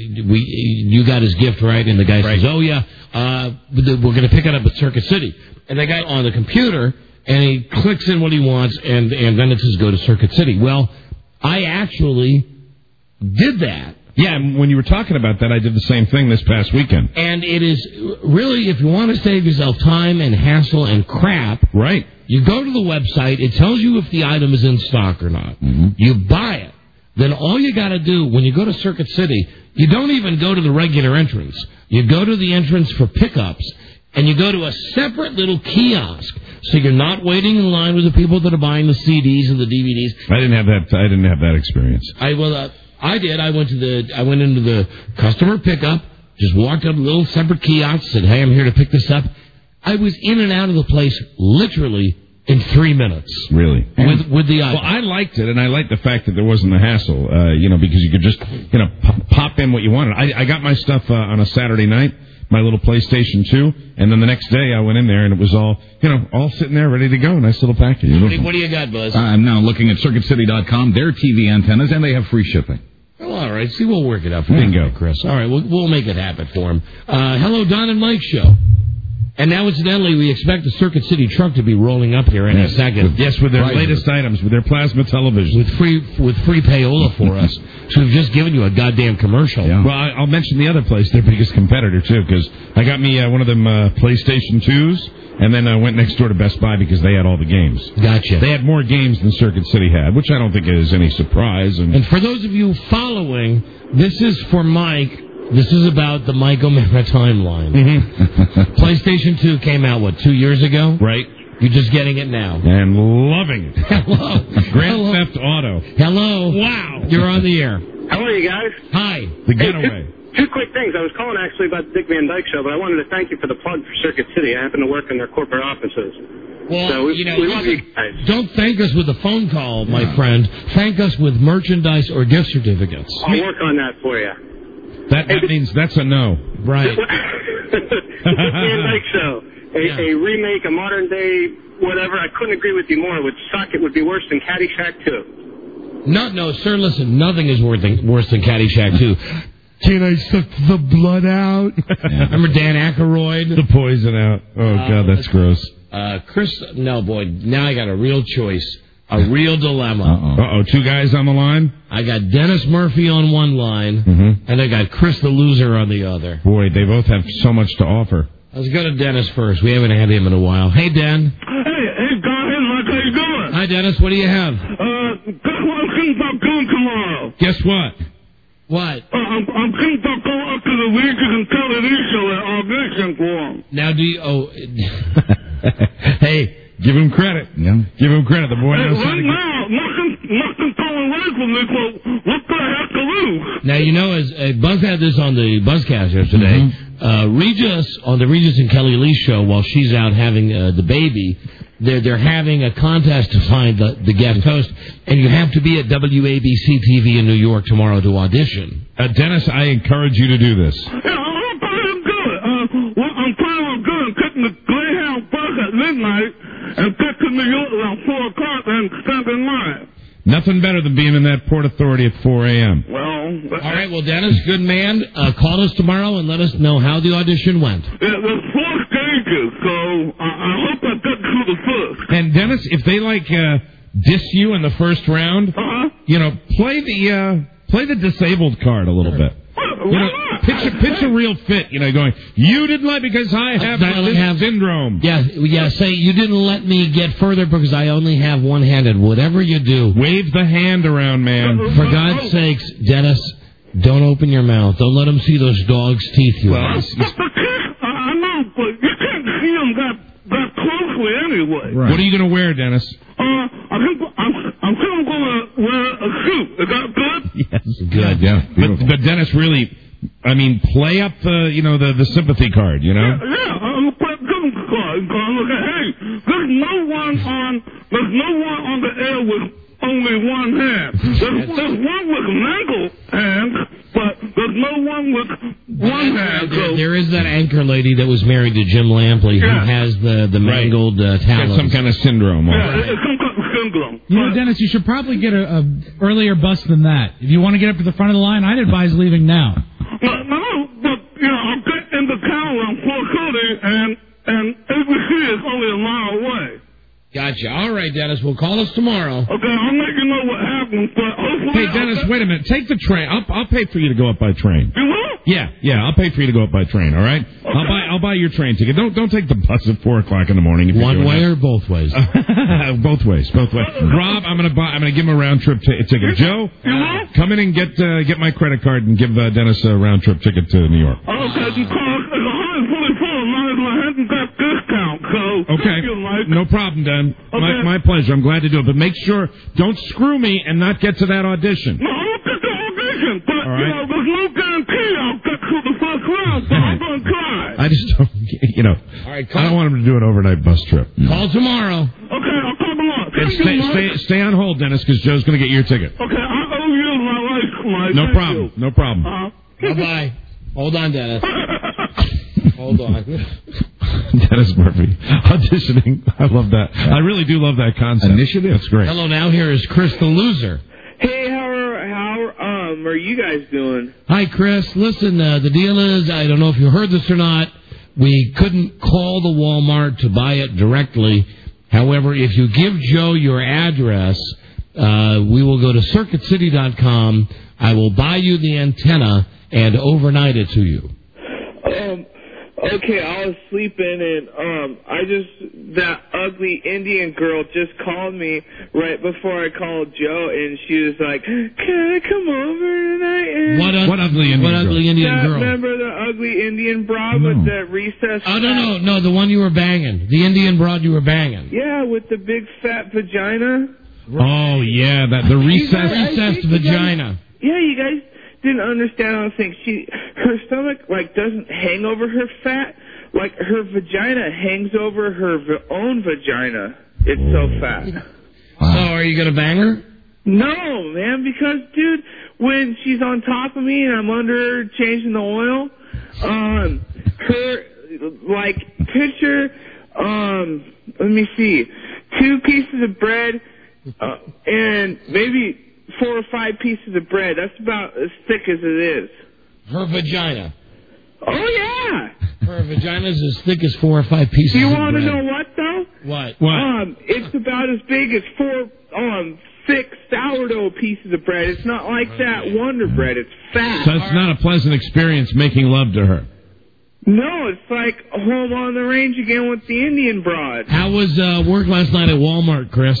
You got his gift, right? And the guy says, oh, yeah, we're going to pick it up at Circuit City. And the guy on the computer, and he clicks in what he wants, and then it says go to Circuit City. Well, I actually did that. Yeah, and when you were talking about that, I did the same thing this past weekend. And it is really, if you want to save yourself time and hassle and crap, right? You go to the website. It tells you if the item is in stock or not. Mm-hmm. You buy it. Then all you got to do when you go to Circuit City, you don't even go to the regular entrance. You go to the entrance for pickups, and you go to a separate little kiosk. So you're not waiting in line with the people that are buying the CDs and the DVDs. I didn't have that experience. I did. I went into the customer pickup, just walked up a little separate kiosk, said, "Hey, I'm here to pick this up." I was in and out of the place literally in 3 minutes. Really? With the item. Well, I liked it, and I liked the fact that there wasn't the hassle, because you could just, pop in what you wanted. I got my stuff on a Saturday night, my little PlayStation 2, and then the next day I went in there, and it was all sitting there ready to go. Nice little package. What do you got, Buzz? I'm now looking at CircuitCity.com, their TV antennas, and they have free shipping. Well, all right. See, we'll work it out for Bingo, Chris. All right, we'll make it happen for him. Hello, Don and Mike Show. And now, incidentally, we expect the Circuit City truck to be rolling up here in a second. With their latest items, with their plasma television. With free payola for us. So we've just given you a goddamn commercial. Yeah. Well, I'll mention the other place, their biggest competitor, too, because I got me one of them PlayStation 2s, and then I went next door to Best Buy because they had all the games. Gotcha. They had more games than Circuit City had, which I don't think is any surprise. And for those of you following, this is for Mike. This is about the Mike O'Mara timeline. Mm-hmm. PlayStation 2 came out, 2 years ago? Right. You're just getting it now. And loving it. Hello. Grand Theft Auto. Hello. Wow. You're on the air. How are you guys? Hi. The getaway. Two quick things. I was calling actually about the Dick Van Dyke Show, but I wanted to thank you for the plug for Circuit City. I happen to work in their corporate offices. Well, so we love you guys. Don't thank us with a phone call, my friend. Thank us with merchandise or gift certificates. I'll work on that for you. That means that's a no. Right. Dick Van Dyke Show. A remake, a modern day, whatever. I couldn't agree with you more. It would suck. It would be worse than Caddyshack 2. No, sir, listen. Nothing is worse than Caddyshack 2. Can I suck the blood out? Remember Dan Aykroyd? The poison out. Oh, God, that's gross. Chris, no, boy. Now I got a real choice. A real dilemma. Uh-oh. Two guys on the line? I got Dennis Murphy on one line, and I got Chris the Loser on the other. Boy, they both have so much to offer. Let's go to Dennis first. We haven't had him in a while. Hey, Den. Hey, Don, Mike, how you doing? Hi, Dennis. What do you have? Guess what I'm thinking about doing tomorrow? Guess what? What? I'm thinking about going up to the Regis and television show and audition for him. Now, do you... Hey... Give him credit. Yeah. Give him credit. The boy knows how to now, nothing going right for me, so what do I have to lose? Now, as Buzz had this on the Buzzcast yesterday, Regis, on the Regis and Kelly Lee show, while she's out having the baby, they're having a contest to find the guest host, and you have to be at WABC-TV in New York tomorrow to audition. Dennis, I encourage you to do this. Yeah, I'm planning to do it. I'm planning on doing taking the Greyhound bus at midnight and get to New York around 4 o'clock and stand in line. Nothing better than being in that Port Authority at 4 a.m. Well... All right, well, Dennis, good man. Call us tomorrow and let us know how the audition went. Yeah, there's 4 stages, so I hope I get through the first. And, Dennis, if they, diss you in the first round, play the disabled card a little bit. Pitch a real fit, going, you didn't let me because I have this syndrome. Yeah, say, you didn't let me get further because I only have one-handed. Whatever you do. Wave the hand around, man. For God's sakes, Dennis, don't open your mouth. Don't let them see those dog's teeth you have. I know, but you can't see them that closely anyway. Right. What are you going to wear, Dennis? I think I'm going to wear a suit. Is that good? Yes. Good, yeah. But Dennis, really... play up the sympathy card, Yeah, I'm gonna play the sympathy card. Look, hey, there's no one on the air with only one hand. There's one with mangled hands, but there's no one with one hand. There is that anchor lady that was married to Jim Lampley who has the mangled talent. Got some kind of syndrome. Yeah, it's some kind of syndrome. England. You know, Dennis, you should probably get a earlier bus than that. If you want to get up to the front of the line, I'd advise leaving now. No, but, I'll get into town around 4:30, and ABC is only a mile away. Gotcha. All right, Dennis. We'll call us tomorrow. Okay, I'll let you know what happens, but hopefully... Hey, Dennis, wait a minute. Take the train. I'll pay for you to go up by train. You will? Yeah, I'll pay for you to go up by train, all right? Okay. I'll buy your train ticket. Don't take the bus at 4 o'clock in the morning. If One way or both ways? Both ways. Rob, I'm gonna give him a round trip ticket. Joe, come in and get my credit card and give Dennis a round trip ticket to New York. Okay, because it's 144, not as I haven't got discount, so... Okay, no problem, Dan. Okay. My pleasure. I'm glad to do it, but make sure, don't screw me and not get to that audition. No, I'll get the audition, but, right. there's no guarantee I'll get to the first round, so I'm going to try. I just don't, All right, I don't want him to do an overnight bus trip. Call tomorrow. Okay, I'll call tomorrow. And stay on hold, Dennis, because Joe's going to get your ticket. Okay, I owe you my life, Mike. No problem. Bye-bye. Hold on, Dennis. Hold on. Dennis Murphy auditioning. I love that. I really do love that concept. Initiative. That's great. Hello, now here is Chris the loser. Hey, how are you guys doing? Hi, Chris. Listen, the deal is, I don't know if you heard this or not, we couldn't call the Walmart to buy it directly. However, if you give Joe your address, we will go to CircuitCity.com. I will buy you the antenna and overnight it to you. Okay, I was sleeping and that ugly Indian girl just called me right before I called Joe, and she was like, "Can I come over tonight?" And What ugly Indian girl? Remember the ugly Indian broad with the recessed? Oh, no, the one you were banging, the Indian broad you were banging. Yeah, with the big fat vagina. Oh yeah, the recessed vagina. Yeah, you guys didn't understand. I think her stomach doesn't hang over her fat, like her vagina hangs over her own vagina. It's so fat. So are you gonna bang her? No, man, because dude, when she's on top of me and I'm under her changing the oil, her picture, let me see, 2 pieces of bread, and maybe 4 or 5 pieces of bread. That's about as thick as it is. Her vagina. Oh, yeah. Her vagina is as thick as 4 or 5 pieces of bread. You want to know what, though? What? It's about as big as 4 thick sourdough pieces of bread. It's not like that Wonder Bread. It's fat. So it's not a pleasant experience making love to her. No, it's like home on the range again with the Indian broad. How was work last night at Walmart, Chris?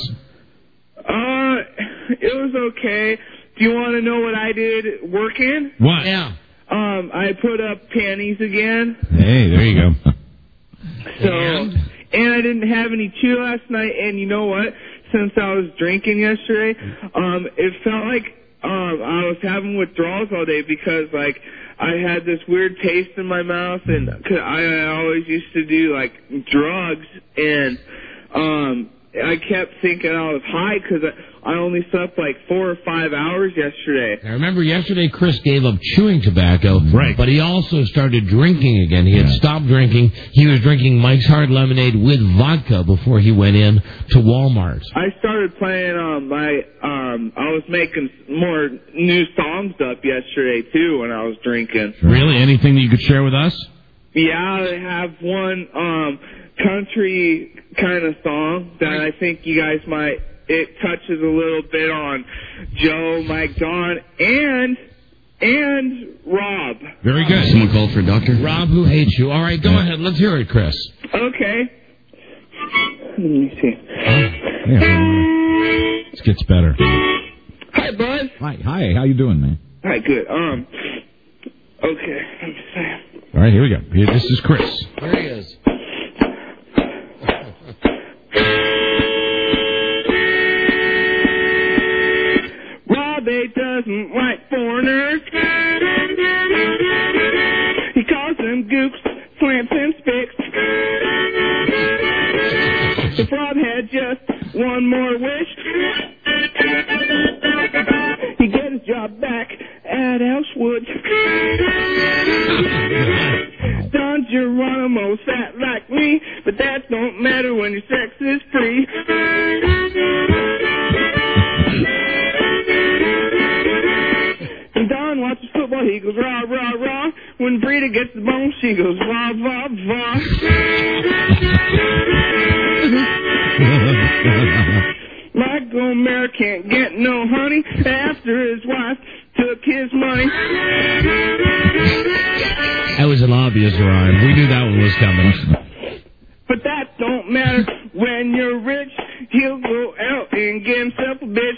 It was okay. Do you want to know what I did working? What? Yeah. I put up panties again. Hey, there you go. And I didn't have any chew last night, and you know what? Since I was drinking yesterday, it felt like I was having withdrawals all day because, I had this weird taste in my mouth, and cause I always used to do, drugs, and I kept thinking I was high because I only slept 4 or 5 hours yesterday. I remember yesterday Chris gave up chewing tobacco, right? But he also started drinking again. He had stopped drinking. He was drinking Mike's Hard Lemonade with vodka before he went in to Walmart. I started playing I was making more new songs up yesterday too when I was drinking. Really? Anything that you could share with us? Yeah, I have one country kind of song that I think you guys might. It touches a little bit on Joe, Mike, Don, and Rob. Very good. Someone called for a doctor? Rob, who hates you. All right, go ahead. Let's hear it, Chris. Okay. Let me see. This gets better. Hi, Buzz. Hi. How you doing, man? Hi, good. Okay. I'm just saying. All right, here we go. This is Chris. Here he is. Robbie doesn't like foreigners. He calls them goops, slants, and spicks. If Rob had just one more wish, he'd get his job back at Elsewood. Don Geronimo sat like me, but that don't matter when your sex is free. rah. He goes rah, rah, rah. When Brita gets the bone, she goes vah, vah, vah. Mike Gomer can't get no honey after his wife took his money. That was an obvious rhyme. We knew that one was coming. But that don't matter when you're rich. He'll go out and get himself a bitch.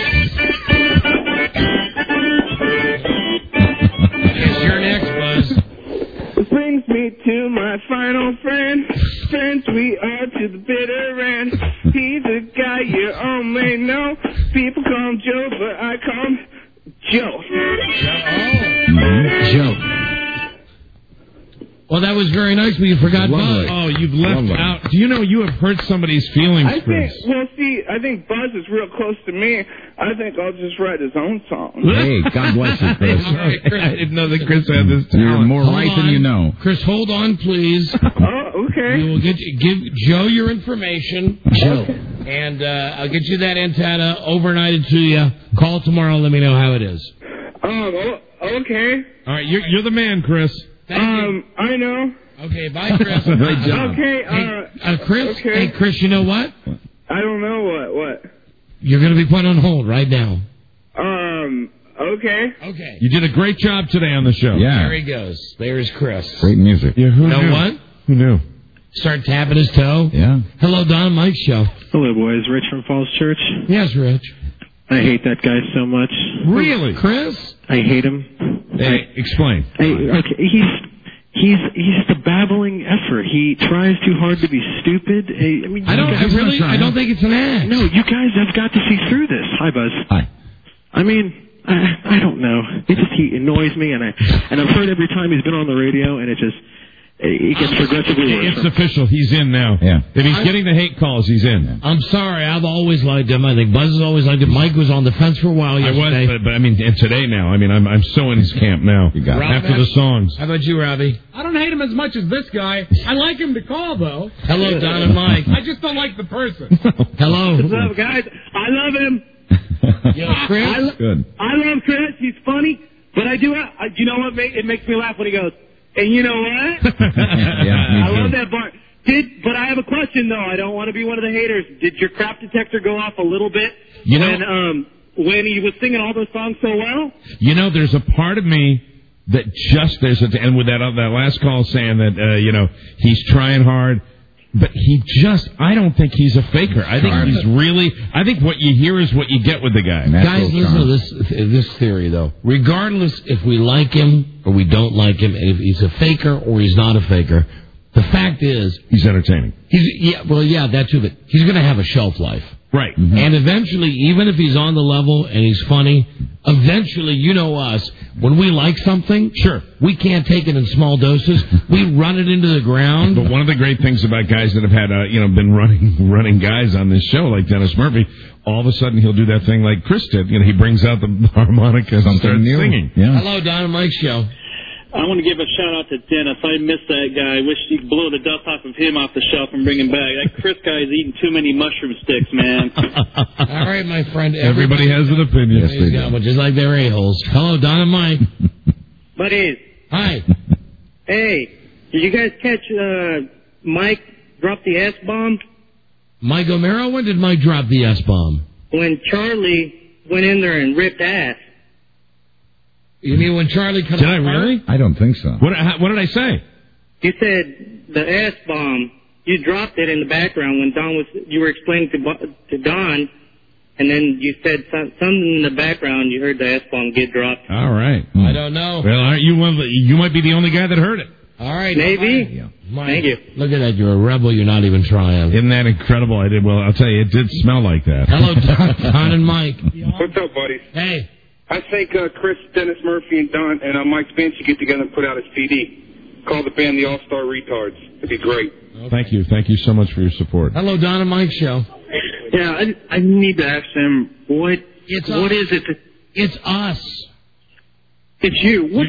Yes, you're next, Buzz. This brings me to my final friend. Friends we are to the bitter end. He's a guy you all may know. People call him Joe, but I call him Joe. Joe. Well, that was very nice, but you forgot Buzz. Oh, you've left out. Do you know you have hurt somebody's feelings, Chris? I think Buzz is real close to me. I think I'll just write his own song. Hey, God bless you, Chris. I didn't know that Chris had this talent. You're more right than you know. Chris, hold on, please. Oh, okay. We will give Joe your information. Joe. And I'll get you that antenna overnighted to you. Call tomorrow. Let me know how it is. Okay. All right, you're the man, Chris. I know. Okay, bye, Chris. Great job. Okay, Chris. Okay. Hey, Chris, you know what? I don't know what. You're going to be put on hold right now. Okay. Okay. You did a great job today on the show. Yeah. There he goes. There's Chris. Great music. Yeah, who know knew? what? Who knew? Start tapping his toe. Yeah. Hello, Don and Mike Show. Hello, boys. Rich from Falls Church. Yes, Rich. I hate that guy so much. Really? Chris? I hate him. Hey, explain. Okay, he's just a babbling effort. He tries too hard to be stupid. I don't think it's an act. No, you guys have got to see through this. Hi, Buzz. Hi. I don't know. He annoys me, and I've heard every time he's been on the radio, and it gets progressively worse. It's official. He's in now. Yeah. If he's getting the hate calls, he's in. I'm sorry. I've always liked him. I think Buzz has always liked him. Mike was on the fence for a while yesterday. I was, but I mean, and today now. I mean, I'm so in his camp now. You got it. After the songs. How about you, Robbie? I don't hate him as much as this guy. I like him to call, though. Hello, Don and Mike. I just don't like the person. Hello. What's up, guys? I love him. Yo, Chris? Good. I love Chris. He's funny. But I do. You know what? It makes me laugh when he goes, and you know what? Yeah, I love that part. But I have a question, though. I don't want to be one of the haters. Did your crap detector go off a little bit when he was singing all those songs so well? You know, there's a part of me that and with that last call saying that he's trying hard, but I don't think he's a faker. I think I think what you hear is what you get with the guy. Guys, listen to this theory, though. Regardless if we like him or we don't like him, if he's a faker or he's not a faker, the fact is... He's entertaining. That too, but he's going to have a shelf life. Right. Mm-hmm. And eventually, even if he's on the level and he's funny, eventually, you know us, when we like something, sure, we can't take it in small doses. We run it into the ground. But one of the great things about guys that have had, been running guys on this show, like Dennis Murphy, all of a sudden he'll do that thing like Chris did. He brings out the harmonica and starts singing. Yeah. Hello, Don and Mike Show. I want to give a shout out to Dennis. I miss that guy. I wish you'd blow the dust off of him off the shelf and bring him back. That Chris guy is eating too many mushroom sticks, man. All right, my friend. Everybody has an opinion. Yes, they do. Just like their a-holes. Hello, Don and Mike. Buddies. Hi. Hey, did you guys catch Mike drop the S-bomb? Mike O'Mara? When did Mike drop the S-bomb? When Charlie went in there and ripped ass. You mean when Charlie cut Did I really? I don't think so. What did I say? You said the S-bomb. You dropped it in the background when you were explaining to Don, and then you said something in the background. You heard the S-bomb get dropped. All right. I don't know. Well, aren't you you might be the only guy that heard it. All right. Maybe. Mike, thank you. Look at that. You're a rebel. You're not even trying. Isn't that incredible? I'll tell you, it did smell like that. Hello, Don and Mike. What's up, buddies? Hey. I think Chris, Dennis Murphy, and Don and Mike's band should get together and put out a CD. Call the band the All-Star Retards. It'd be great. Okay. Thank you. Thank you so much for your support. Hello, Don and Mike Show. Yeah, I need to ask them what is it? It's us. It's you. What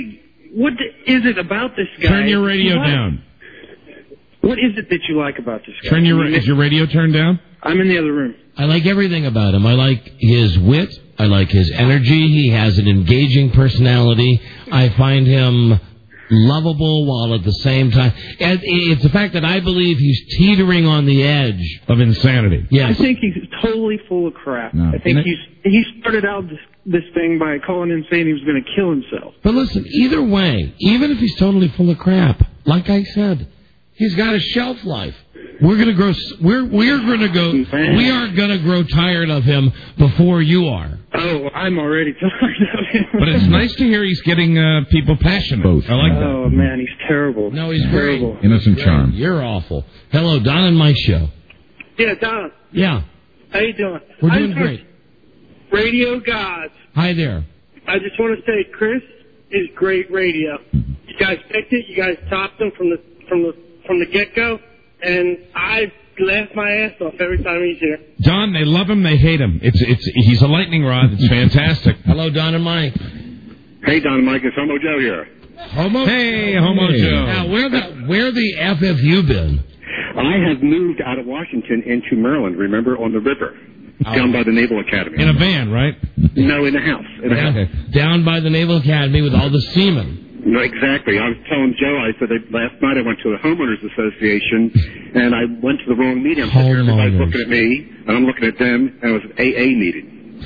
is it about this guy? Turn your radio down. What is it that you like about this guy? Is your radio turned down? I'm in the other room. I like everything about him. I like his wit. I like his energy. He has an engaging personality. I find him lovable while at the same time. And it's the fact that I believe he's teetering on the edge of insanity. Yes. I think he's totally full of crap. No. I think he started out this thing by calling in saying he was going to kill himself. But listen, either way, even if he's totally full of crap, like I said, he's got a shelf life. We're going to grow. We are going to grow tired of him before you are. Oh, I'm already tired of him. But it's nice to hear he's getting people passionate. Both. I like that. Oh man, he's terrible. No, he's terrible. great. Innocent charm. You're awful. Hello, Don and Mike show. Yeah, Don. Yeah. How you doing? We're doing great. Radio gods. Hi there. I just want to say, Chris is great radio. You guys picked it. You guys topped him from the get go, and I laugh my ass off every time he's here. Don, they love him, they hate him. He's a lightning rod. It's fantastic. Hello, Don and Mike. Hey, Don and Mike, it's Homo Joe here. Homo? Hey, Homo Joe. Now, where the F have you been? I have moved out of Washington into Maryland, remember, on the river, down by the Naval Academy. In a van, right? No, in a house. Down by the Naval Academy with all the seamen. No, exactly. I was telling Joe, I said that last night I went to the Homeowners Association, and I went to the wrong meeting. I'm sitting here, everybody's looking at me, and I'm looking at them, and it was an AA meeting. I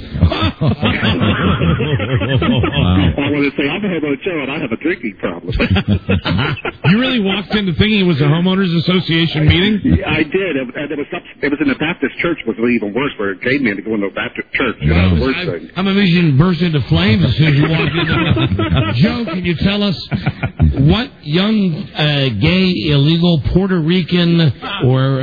want to say, I'm a Homo Joe, and I have a drinking problem. You really walked into thinking it was a Homeowners Association meeting? Yeah, I did. And it was in the Baptist church, was even worse, where it gave me to go into a Baptist church. No, That was the worst thing. I'm imagining you burst into flames as soon as you walked in. Joe, can you tell us what young, gay, illegal Puerto Rican or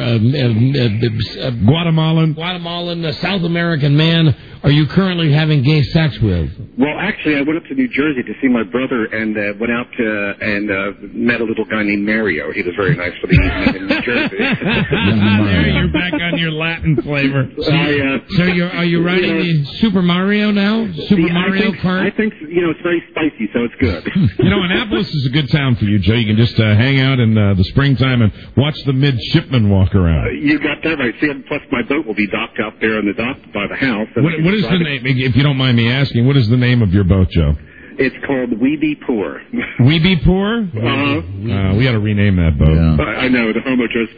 Guatemalan, South American man are you currently having gay sex with? Well, actually, I went up to New Jersey to see my brother and went out and met a little guy named Mario. He was very nice for the evening in New Jersey. There, you're back on your Latin flavor. So are you riding the Super Mario now? Mario Kart? I think, it's very spicy, so it's good. Annapolis is a good town for you, Joe. You can just hang out in the springtime and watch the midshipmen walk around. You got that right. See, plus my boat will be docked out there in the dock by the house. What is the name, if you don't mind me asking, what is the name of your boat, Joe? It's called We Be Poor. We Be Poor? Uh-huh. We got to rename that boat. Yeah. I know, the Homo Joe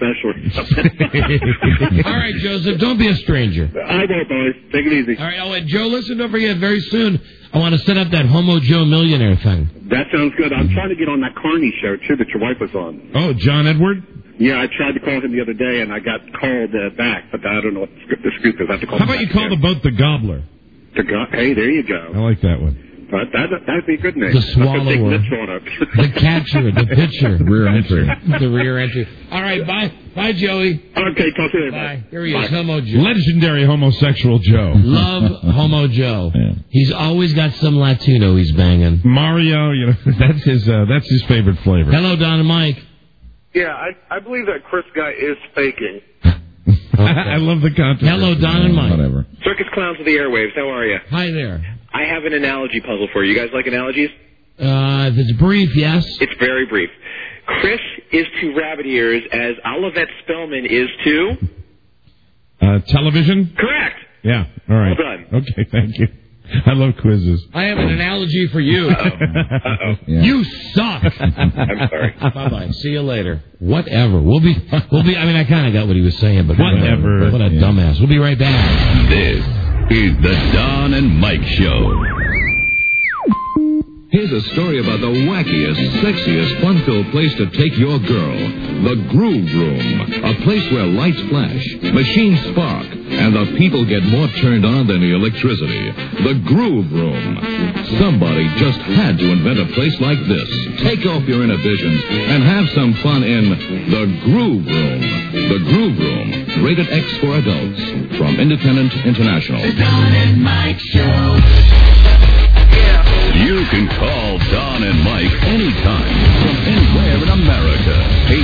special. All right, Joseph, don't be a stranger. I won't, boys. Take it easy. All right, and Joe, listen, don't forget, very soon, I want to set up that Homo Joe millionaire thing. That sounds good. I'm trying to get on that Carney show, too, that your wife was on. Oh, John Edward? Yeah, I tried to call him the other day, and I got called back, but I don't know what the scoop is. I have to call How about you call the boat the Gobbler? Hey, there you go. I like that one. That'd be a good name. The Swallower. The catcher, the pitcher. Rear entry. The rear entry. All right, bye. Bye, Joey. Okay, talk to you later. Bye. Here he is, Homo Joe. Legendary homosexual Joe. Love Homo Joe. Yeah. He's always got some Latino he's banging. Mario, that's his favorite flavor. Hello, Don and Mike. Yeah, I believe that Chris guy is faking. I love the controversy. Hello, Don and Mike. Whatever. Circus Clowns of the Airwaves, how are you? Hi there. I have an analogy puzzle for you. You guys like analogies? If it's brief, yes. It's very brief. Chris is to rabbit ears as Olivette Spellman is to... television? Correct. Yeah, all right. Well done. Okay, thank you. I love quizzes. I have an analogy for you. Uh-oh. Yeah. You suck. I'm sorry. Bye-bye. See you later. Whatever. We'll be, I kind of got what he was saying, but whatever. What a dumbass. We'll be right back. This is the Don and Mike Show. Here's a story about the wackiest, sexiest, fun-filled place to take your girl. The Groove Room. A place where lights flash, machines spark, and the people get more turned on than the electricity. The Groove Room. Somebody just had to invent a place like this. Take off your inhibitions and have some fun in The Groove Room. The Groove Room. Rated X for adults. From Independent International. The Don and Mike Show. You can call Don and Mike anytime from anywhere in America.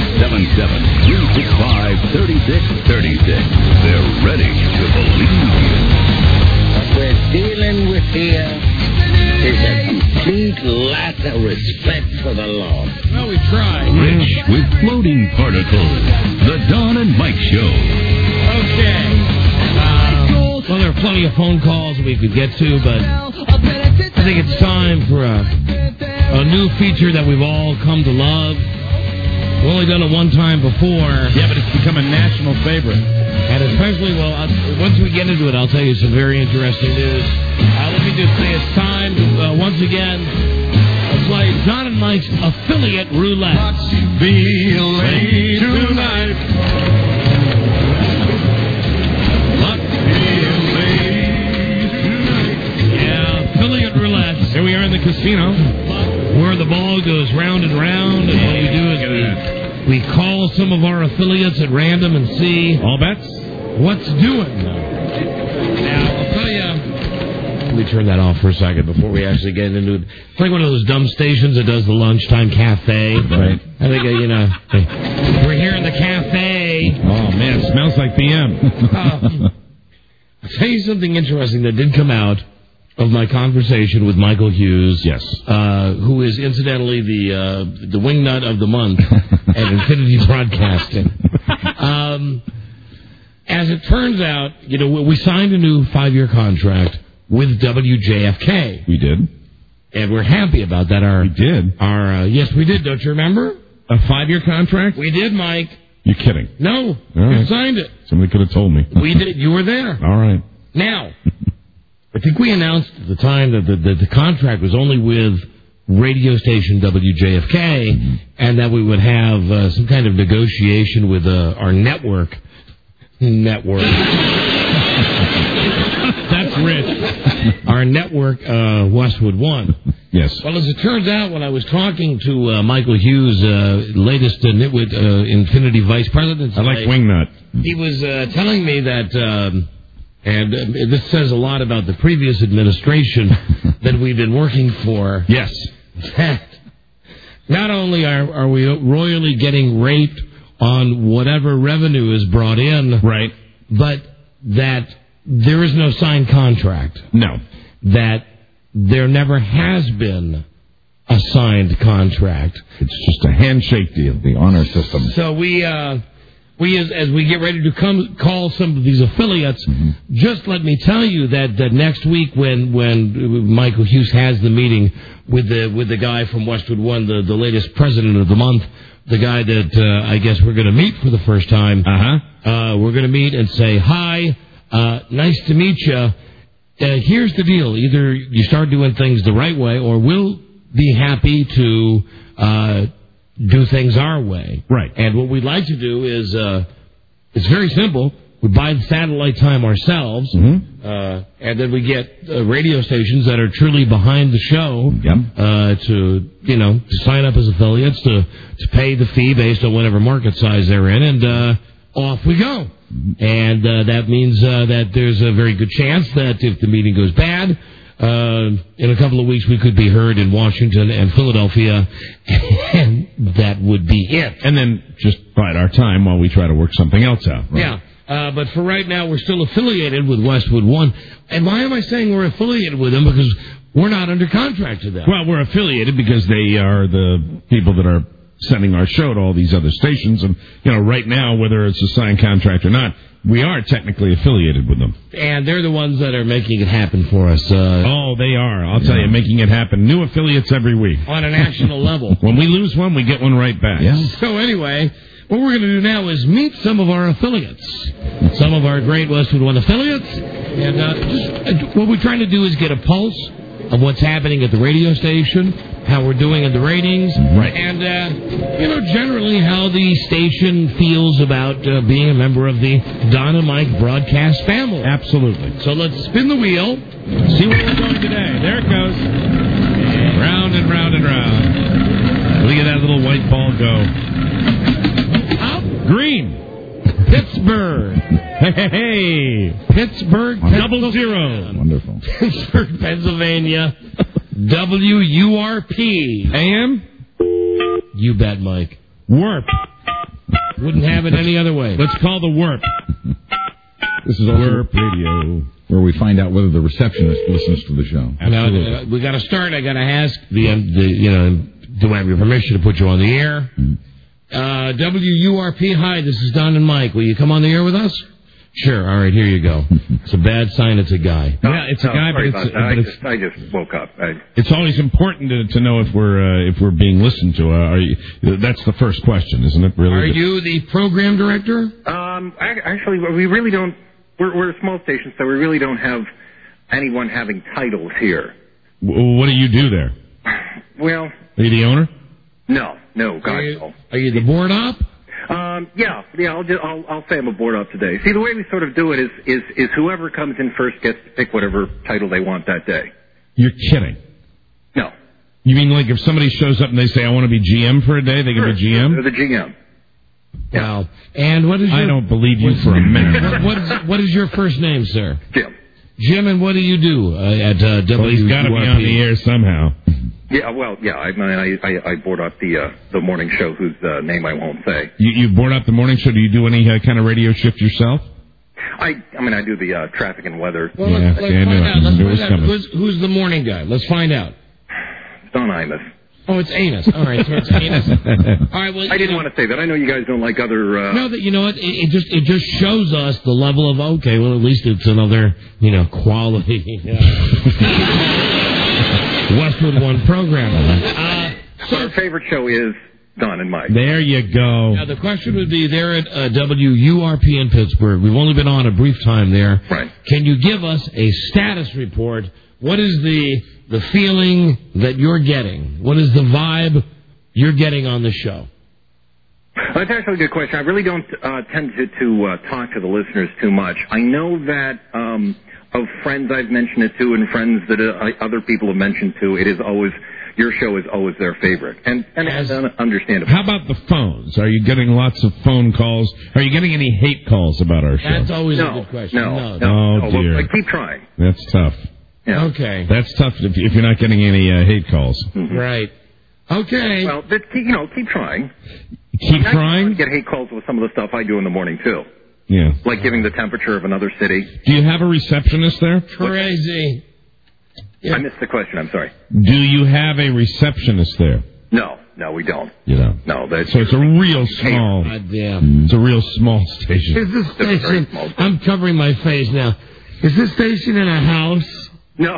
877-365-3636. They're ready to believe you. What we're dealing with here is a complete lack of respect for the law. Well, we tried. Rich with floating particles. The Don and Mike Show. Okay. Well, there are plenty of phone calls we could get to, but I think it's time for a new feature that we've all come to love. We've only done it one time before. Yeah, but it's become a national favorite. And especially, once we get into it, I'll tell you some very interesting news. Let me just say it's time to, once again, play Don and Mike's Affiliate Roulette. Feeling tonight. Yeah, Affiliate Roulette. Here we are in the casino, where the ball goes round and round, and all you do is we call some of our affiliates at random and see all bets what's doing. Now, I'll tell you. Let me turn that off for a second before we actually get into it. It's like one of those dumb stations that does the lunchtime cafe. Right. I think, we're here in the cafe. Oh, man, it smells like PM. I'll tell you something interesting that did come out of my conversation with Michael Hughes. Yes. Who is incidentally the wingnut of the month at Infinity Broadcasting. As it turns out, we signed a new 5-year contract with WJFK. We did. And we're happy about that. We did. Yes, we did. Don't you remember? A 5-year contract? We did, Mike. You're kidding. No. Right. We signed it. Somebody could have told me. We did. You were there. All right. Now, I think we announced at the time that the contract was only with radio station WJFK, and that we would have some kind of negotiation with our network. That's rich. Our network, Westwood One. Yes. Well, as it turns out, when I was talking to Michael Hughes, latest Nitwit Infinity Vice President, I like Wingnut. He was telling me that, and this says a lot about the previous administration that we've been working for. Yes. That not only are we royally getting raped on whatever revenue is brought in, right, but that there is no signed contract. No. That there never has been a signed contract. It's just a handshake deal, the honor system. So we as we get ready to call some of these affiliates, just let me tell you that next week when Michael Hughes has the meeting with the guy from Westwood One, the latest president of the month, the guy that I guess we're going to meet for the first time. We're going to meet and say, hi, nice to meet you. Here's the deal. Either you start doing things the right way, or we'll be happy to do things our way. Right. And what we'd like to do is, it's very simple. We buy the satellite time ourselves, and then we get radio stations that are truly behind the show to sign up as affiliates, to pay the fee based on whatever market size they're in, and off we go. And that means that there's a very good chance that if the meeting goes bad, in a couple of weeks we could be heard in Washington and Philadelphia, and that would be it. And then just bide our time while we try to work something else out. Right? Yeah. But for right now, we're still affiliated with Westwood One. And why am I saying we're affiliated with them? Because we're not under contract to them. Well, we're affiliated because they are the people that are sending our show to all these other stations. And, right now, whether it's a signed contract or not, we are technically affiliated with them. And they're the ones that are making it happen for us. Oh, they are. I'll tell you, making it happen. New affiliates every week. On a national level. When we lose one, we get one right back. Yeah. So anyway, what we're going to do now is meet some of our affiliates. Some of our great Westwood One affiliates. And what we're trying to do is get a pulse of what's happening at the radio station, how we're doing in the ratings, right, and, generally how the station feels about being a member of the Don and Mike broadcast family. Absolutely. So let's spin the wheel, see where we're going today. There it goes. Round and round and round. Look at that little white ball go. Up. Green. Pittsburgh. Hey. Pittsburgh. 00. Wonderful. Pittsburgh, Pennsylvania. WURP. AM? You bet, Mike. WURP. Wouldn't have it any other way. Let's call the WURP. This is WURP Radio, where we find out whether the receptionist listens to the show. Now, we got to start. I got to ask do I have your permission to put you on the air? WURP, hi, this is Don and Mike. Will you come on the air with us? Sure. All right, here you go. It's a bad sign. It's a guy. Yeah, it's a guy, but it's I just woke up. It's always important to know if we're being listened to. That's the first question, isn't it? Really? Are you the program director? Actually, we really don't. We're a small station, so we really don't have anyone having titles here. What do you do there? Well, are you the owner? No, God, no. Are you the board op? Yeah. I'll say I'm a board op today. See, the way we sort of do it is whoever comes in first gets to pick whatever title they want that day. You're kidding. No. You mean like if somebody shows up and they say, I want to be GM for a day, they can be GM? They're the GM. Wow. And what is your... I don't believe you for a minute. What is your first name, sir? Jim. Jim, and what do you do at WURP? Well, he's got to be on the air somehow. Yeah, well, yeah. I board up the morning show, whose name I won't say. You board up the morning show. Do you do any kind of radio shift yourself? I do the traffic and weather. Well, let's find out. Who's the morning guy? Let's find out. Don Imus. Oh, it's Amos. All right, so it's Amos. All right. Well, I didn't want to say that. I know you guys don't like other. No, that you know what? It just shows us the level of okay. Well, at least it's another quality. Westwood One program. Our favorite show is Don and Mike. There you go. Now, the question would be there at WURP in Pittsburgh. We've only been on a brief time there. Right. Can you give us a status report? What is the feeling that you're getting? What is the vibe you're getting on the show? That's actually a good question. I really don't tend to talk to the listeners too much. I know that of friends I've mentioned it to and friends that other people have mentioned to, your show is always their favorite. And that's understandable. How about the phones? Are you getting lots of phone calls? Are you getting any hate calls about our show? That's always a good question. No. Oh, dear. Well, keep trying. That's tough. Yeah. Okay. That's tough if you're not getting any hate calls. Mm-hmm. Right. Okay. Well, keep trying. Keep trying? I get hate calls with some of the stuff I do in the morning, too. Yeah. Like giving the temperature of another city. Do you have a receptionist there? Crazy. I missed the question. I'm sorry. Do you have a receptionist there? No, we don't. You don't? No. So it's a real small... God damn. It's a real small station. Is this station... I'm covering my face now. Is this station in a house? No.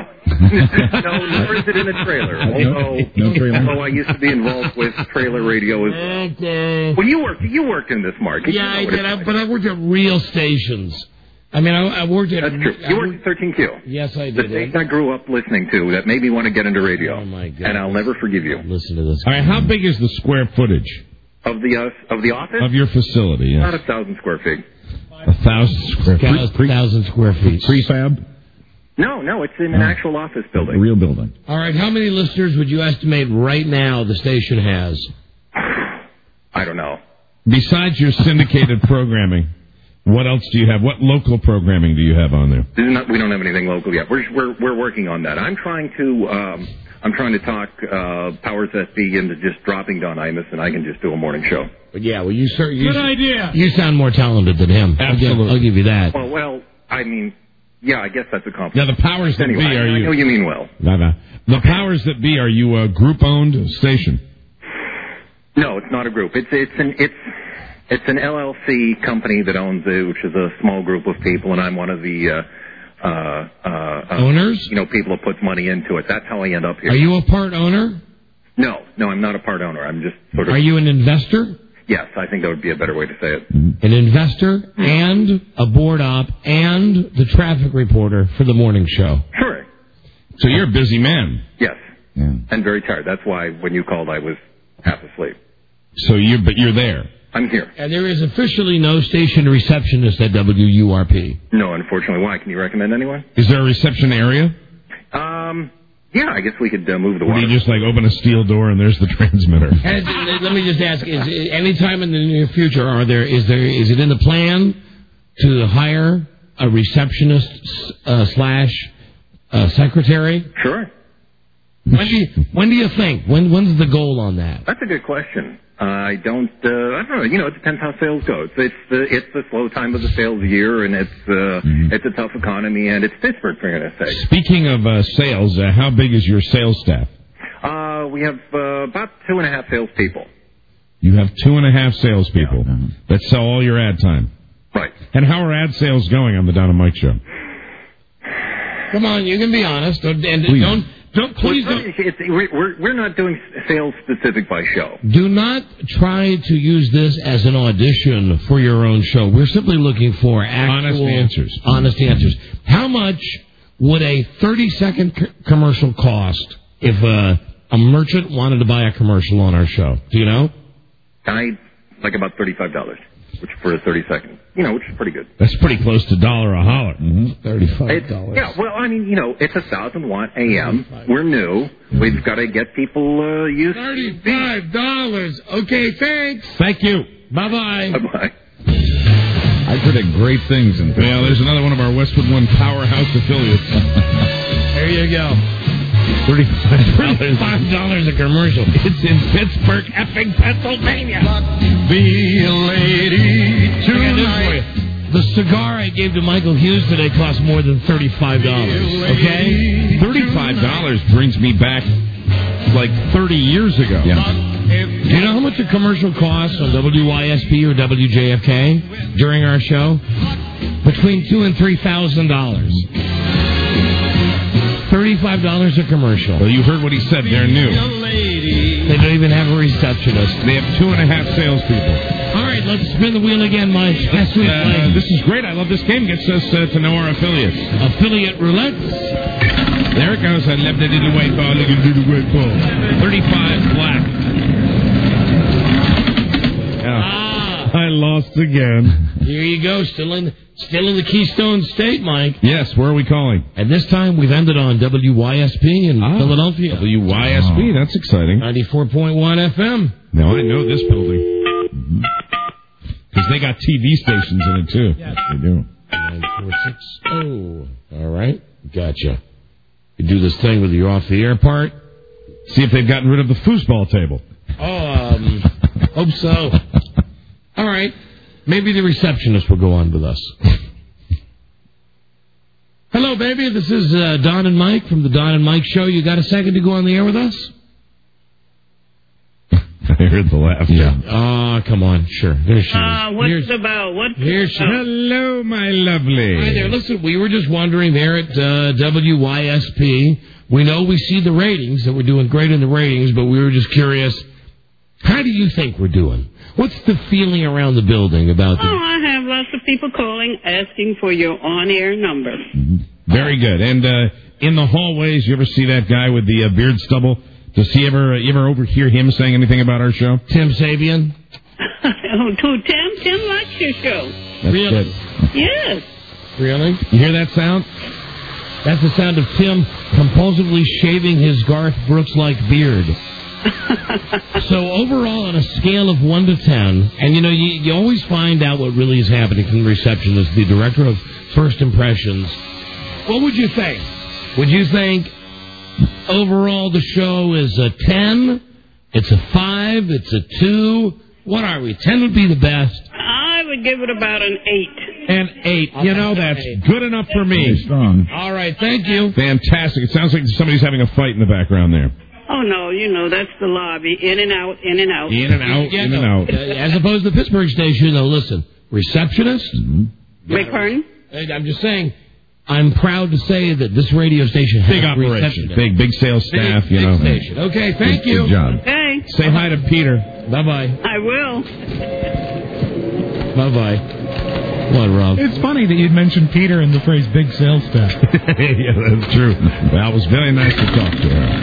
Nor is it in a trailer. Although I used to be involved with trailer radio as well. Okay. Well, you worked in this, Mark. Yeah, I did. But I worked at real stations. I mean, I worked at... That's true. You worked at 13Q. Yes, I did. The station I grew up listening to that made me want to get into radio. Oh, my God. And I'll never forgive you. Listen to this. All right, how big is the square footage? Of the office? Of your facility, yes. About 1,000 square feet. 1,000 square feet? 1,000 square feet. Prefab? No, it's in an actual office building. A real building. All right, how many listeners would you estimate right now the station has? I don't know. Besides your syndicated programming, what else do you have? What local programming do you have on there? We don't have anything local yet. We're working on that. I'm trying to talk powers that be into just dropping Don Imus, and I can just do a morning show. But yeah, well, good idea. You sound more talented than him. Absolutely. I'll give you that. Well, I mean, yeah, I guess that's a compliment. Now, the powers that be, are you... I know you mean well. The powers that be, are you a group-owned station? No, it's not a group. It's an LLC company that owns it, which is a small group of people, and I'm one of the owners? People who puts money into it. That's how I end up here. Are you a part owner? No, I'm not a part owner. I'm just sort of... Are you an investor? Yes, I think that would be a better way to say it. An investor and a board op and the traffic reporter for the morning show. Sure. So you're a busy man. Yes. Yeah. And very tired. That's why when you called, I was half asleep. So you're there. I'm here. And there is officially no station receptionist at WURP. No, unfortunately. Why? Can you recommend anyone? Is there a reception area? Yeah, I guess we could move the water. Or do you just open a steel door and there's the transmitter? And let me just ask: any time in the near future, is it in the plan to hire a receptionist / secretary? Sure. When do you think? When's the goal on that? That's a good question. I don't know. It depends how sales go. It's the slow time of the sales year, and it's a tough economy, and it's Pittsburgh, for goodness sake. Speaking of sales, how big is your sales staff? We have about 2.5 salespeople. You have 2.5 salespeople that sell all your ad time. Right. And how are ad sales going on the Don and Mike show? Come on, you can be honest. Please We're not doing sales specific by show. Do not try to use this as an audition for your own show. We're simply looking for actual honest answers. How much would a 30-second commercial cost if a merchant wanted to buy a commercial on our show? Do you know? I like about $35, which for a 30-second, which is pretty good. That's pretty close to $1 a holler. $35. Yeah, well, I mean, it's 1,000-watt AM. We're new. We've got to get people used to $35. Okay, thanks. Thank you. Bye-bye. Bye-bye. I predict great things in Pittsburgh. Well, there's another one of our Westwood One powerhouse affiliates. There you go. $35 a commercial. It's in Pittsburgh, effing Pennsylvania. Be a lady tonight. The cigar I gave to Michael Hughes today cost more than $35. Okay? $35 brings me back like 30 years ago. Yeah. Do you know how much a commercial costs on WYSP or WJFK during our show? Between $2,000 and $3,000. $35 a commercial. Well, you heard what he said. They're new. They don't even have a receptionist. They have 2.5 salespeople. All right, let's spin the wheel again, Mike. This is great. I love this game. Gets us to know our affiliates. Affiliate roulette. There it goes. I love the little white ball. Look at the little white ball. 35 black. I lost again. Here you go. Still in the Keystone State, Mike. Yes, where are we calling? And this time we've ended on WYSP in Philadelphia. WYSP, that's exciting. 94.1 FM. Now I know this building. Because they got TV stations in it, too. Yes, they do. 9460. All right. Gotcha. You do this thing with your off-the-air part. See if they've gotten rid of the foosball table. Hope so. All right. Maybe the receptionist will go on with us. Hello, baby. This is Don and Mike from the Don and Mike Show. You got a second to go on the air with us? I heard the laugh. Yeah. Oh, come on. Sure. There she is. What's about? What's Here she is. Hello, my lovely. Hi there. Listen, we were just wondering there at WYSP. We know we see the ratings, that we're doing great in the ratings, but we were just curious, how do you think we're doing? What's the feeling around the building about this? I have lots of people calling, asking for your on-air number. Very good. And in the hallways, you ever see that guy with the beard stubble? Does he ever overhear him saying anything about our show? Tim Sabian? Tim likes your show. That's really? Good. Yes. Really? You hear that sound? That's the sound of Tim compulsively shaving his Garth Brooks-like beard. So overall, on a scale of 1 to 10, and you always find out what really is happening from the receptionist, the director of First Impressions. What would you think? Would you think overall the show is a 10? It's a 5? It's a 2? What are we? 10 would be the best. I would give it about an 8. An 8. That's good enough for me. Strong. All right, thank you. Fantastic. It sounds like somebody's having a fight in the background there. Oh, no, that's the lobby. In and out, in and out. In and out, in and out. As opposed to the Pittsburgh station, listen, receptionist? Beg pardon? I'm just saying, I'm proud to say that this radio station has big operation, big sales staff, big station. Okay, thank you. Good job. Okay. Say hi to Peter. Bye-bye. I will. Bye-bye. What, Rob? It's funny that you'd mentioned Peter in the phrase big sales staff. Yeah, that's true. Well, it was very nice to talk to her.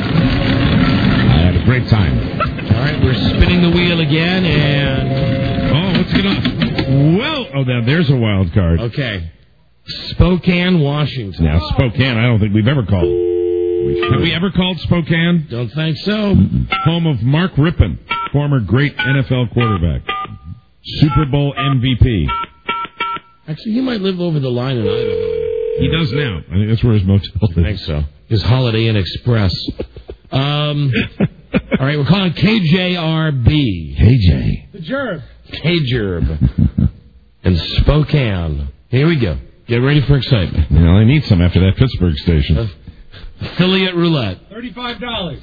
I had a great time. All right, we're spinning the wheel again, and... Oh, what's going on? Well, there's a wild card. Okay. Spokane, Washington. Now, Spokane, I don't think we've ever called. Have we ever called Spokane? Don't think so. Home of Mark Rippon, former great NFL quarterback. Super Bowl MVP. Actually, he might live over the line in Idaho. He does now. I think that's where his motel is. I think so. His Holiday Inn Express. All right, we're calling KJRB. KJ. The Jerb. KJRB. And Spokane. Here we go. Get ready for excitement. Well, I need some after that Pittsburgh station. Affiliate roulette. $35.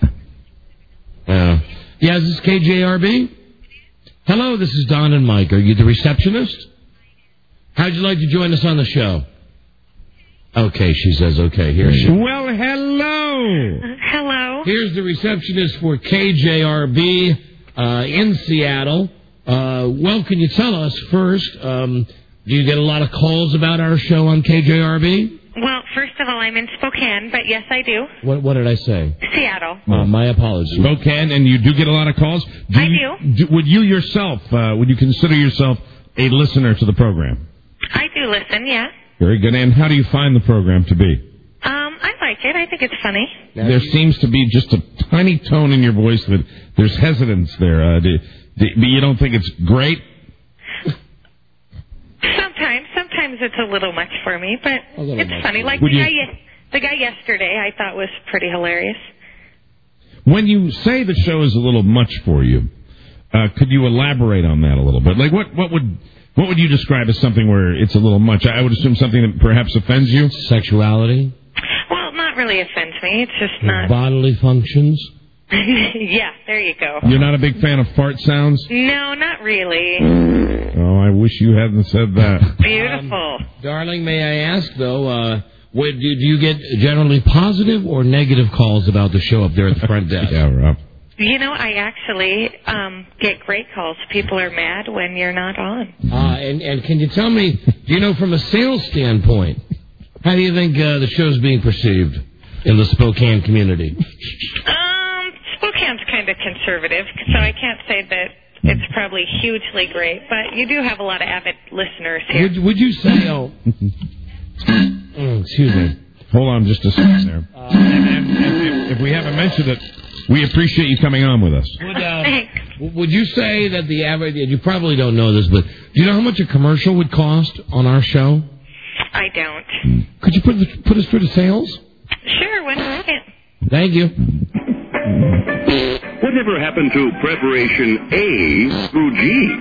Yeah, is this KJRB? Hello, this is Don and Mike. Are you the receptionist? How'd you like to join us on the show? Okay, she says okay. Here she is. Well, hello. Hello. Here's the receptionist for KJRB in Seattle. Well, can you tell us first, do you get a lot of calls about our show on KJRB? Well, first of all, I'm in Spokane, but yes, I do. What did I say? Seattle. My apologies. Spokane, and you do get a lot of calls? I do. Would you yourself, would you consider yourself a listener to the program? I do listen, yeah. Very good. And how do you find the program to be? I like it. I think it's funny. There seems to be just a tiny tone in your voice that there's hesitance there. You don't think it's great? Sometimes it's a little much for me, but it's funny. Like the guy yesterday, I thought was pretty hilarious. When you say the show is a little much for you, could you elaborate on that a little bit? Like what would you describe as something where it's a little much? I would assume something that perhaps offends you. Sexuality. Well, not really offends me. It's just not bodily functions. Yeah, there you go. You're not a big fan of fart sounds? No, not really. Oh, I wish you hadn't said that. Beautiful. Darling, may I ask, though, do you get generally positive or negative calls about the show up there at the front desk? Yeah, Rob. You know, I actually get great calls. People are mad when you're not on. And can you tell me, do you know from a sales standpoint, how do you think the show's being perceived in the Spokane community? Spokane's kind of conservative, so I can't say that it's probably hugely great, but you do have a lot of avid listeners here. Would you say, excuse me. Hold on just a second there. And if we haven't mentioned it, we appreciate you coming on with us. Would you say that the average, you probably don't know this, but do you know how much a commercial would cost on our show? I don't. Could you put us through the sales? Sure, 1 second. Thank you. Whatever happened to preparation A through G?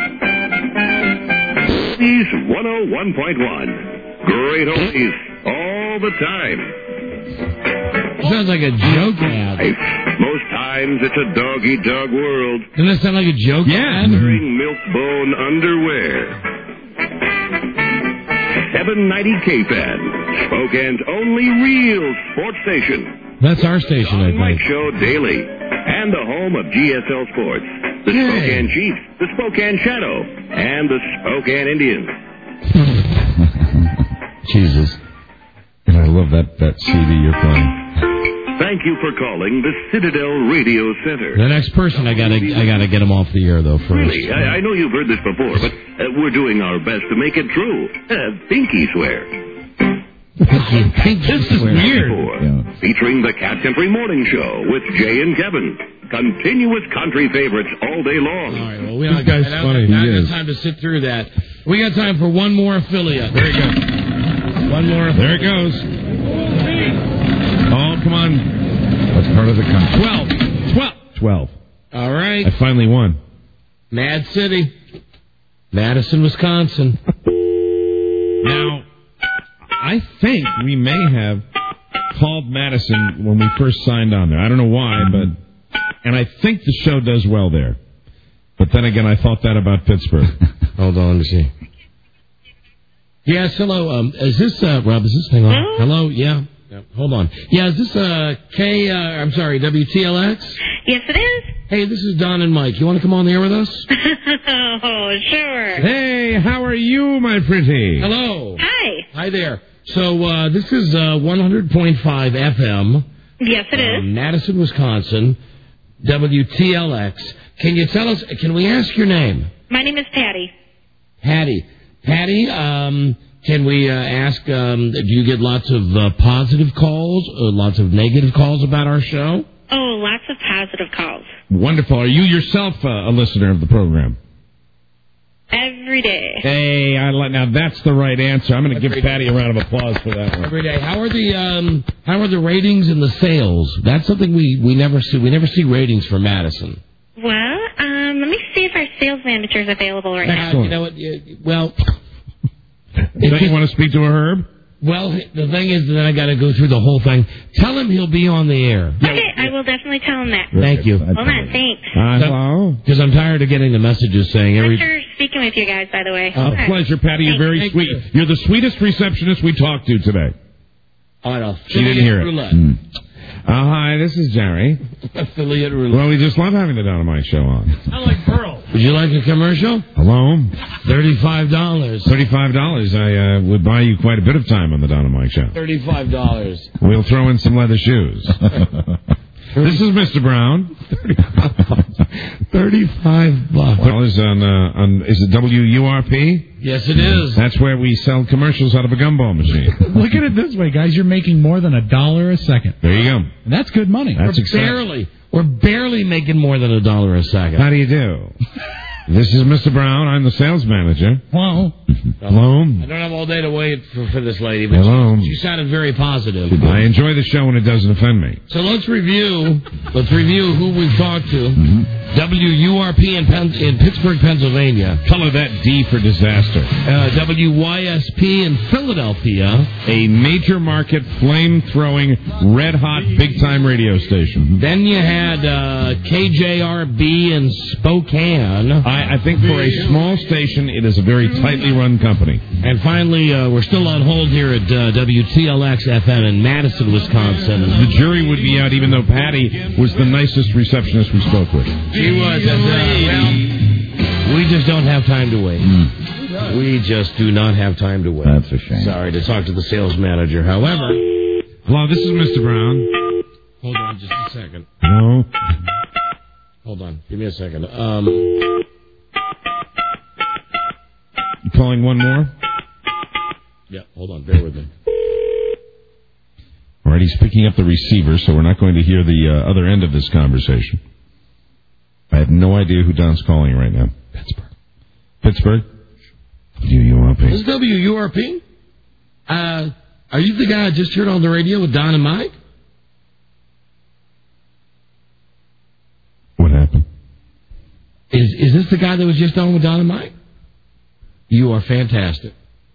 He's 101.1. Great oldies all the time. Sounds like a joke ad. Most times it's a dog-eat-dog world. Doesn't that sound like a joke ad? Wearing milk-bone underwear. 790 KFAN, Spokane's only real sports station. That's our station, I think. Mike Show Daily, and the home of GSL Sports, the Spokane Chiefs, the Spokane Shadow, and the Spokane Indians. Jesus. And I love that CD you're playing. Thank you for calling the Citadel Radio Center. The next person, I gotta get him off the air though first. Really, I know you've heard this before, but we're doing our best to make it true. Pinky swear. This is weird. Yeah. Featuring the Cat Country Morning Show with Jay and Kevin. Continuous country favorites all day long. All right, well, this guy's funny. Not enough time to sit through that. We got time for one more affiliate. There you go. One more affiliate. There it goes. Oh, come on. That's part of the country. 12. All right. I finally won. Mad City. Madison, Wisconsin. Now, I think we may have called Madison when we first signed on there. I don't know why, and I think the show does well there. But then again, I thought that about Pittsburgh. Hold on, let me see. Yes, hello. Is this, Rob, is this, hang on. Hello, yeah. Hold on. Yeah, is this, WTLX? Yes, it is. Hey, this is Don and Mike. You want to come on the air with us? Oh, sure. Hey, how are you, my pretty? Hello. Hi. Hi there. So, this is 100.5 FM. Yes, it is. Madison, Wisconsin, WTLX. Can you tell us, can we ask your name? My name is Patty. Patty, can we ask, do you get lots of positive calls, lots of negative calls about our show? Oh, lots of positive calls. Wonderful. Are you yourself a listener of the program? Every day. Hey, now that's the right answer. I'm going to give Patty a round of applause for that one. Every day. How are the ratings and the sales? That's something we never see. We never see ratings for Madison. Well, let me see if our sales manager is available right now. You know what? Well, don't you want to speak to a Herb? Well, the thing is that I got to go through the whole thing. Tell him he'll be on the air. Okay, I will definitely tell him that. Thank you. Hold on, thanks. Hello? Because I'm tired of getting the messages saying Pleasure speaking with you guys, by the way. A pleasure, Patty. You're very sweet. You're the sweetest receptionist we talked to today. All right, She didn't hear it. Hi, this is Jerry. Affiliate roulette. Well, we just love having the Don and Mike show on. I like Pearl. Would you like a commercial? Hello? $35. $35. I would buy you quite a bit of time on the Don and Mike show. $35. We'll throw in some leather shoes. This is Mr. Brown. $35. Well, is it WURP? Yes, it is. That's where we sell commercials out of a gumball machine. Look at it this way, guys. You're making more than $1 a second. There you go. And that's good money. That's exciting. We're barely making more than $1 a second. How do you do? This is Mr. Brown. I'm the sales manager. Hello. Hello. I don't have all day to wait for this lady, but Hello. she sounded very positive. I enjoy the show when it doesn't offend me. So let's review who we've talked to. WURP in Pittsburgh, Pennsylvania. Color that D for disaster. WYSP in Philadelphia. A major market, flame-throwing, red-hot, big-time radio station. Then you had KJRB in Spokane. I think for a small station, it is a very tightly run company. And finally, we're still on hold here at WTLX-FM in Madison, Wisconsin. The jury would be out even though Patty was the nicest receptionist we spoke with. She was. We just don't have time to wait. We just do not have time to wait. That's a shame. Sorry to talk to the sales manager. However... Hello, this is Mr. Brown. Hold on just a second. No. Hold on. Give me a second. You calling one more? Yeah, hold on. Bear with me. All right, he's picking up the receiver, so we're not going to hear the other end of this conversation. I have no idea who Don's calling right now. Pittsburgh? WURP. Is WURP? Are you the guy I just heard on the radio with Don and Mike? What happened? Is this the guy that was just on with Don and Mike? You are fantastic.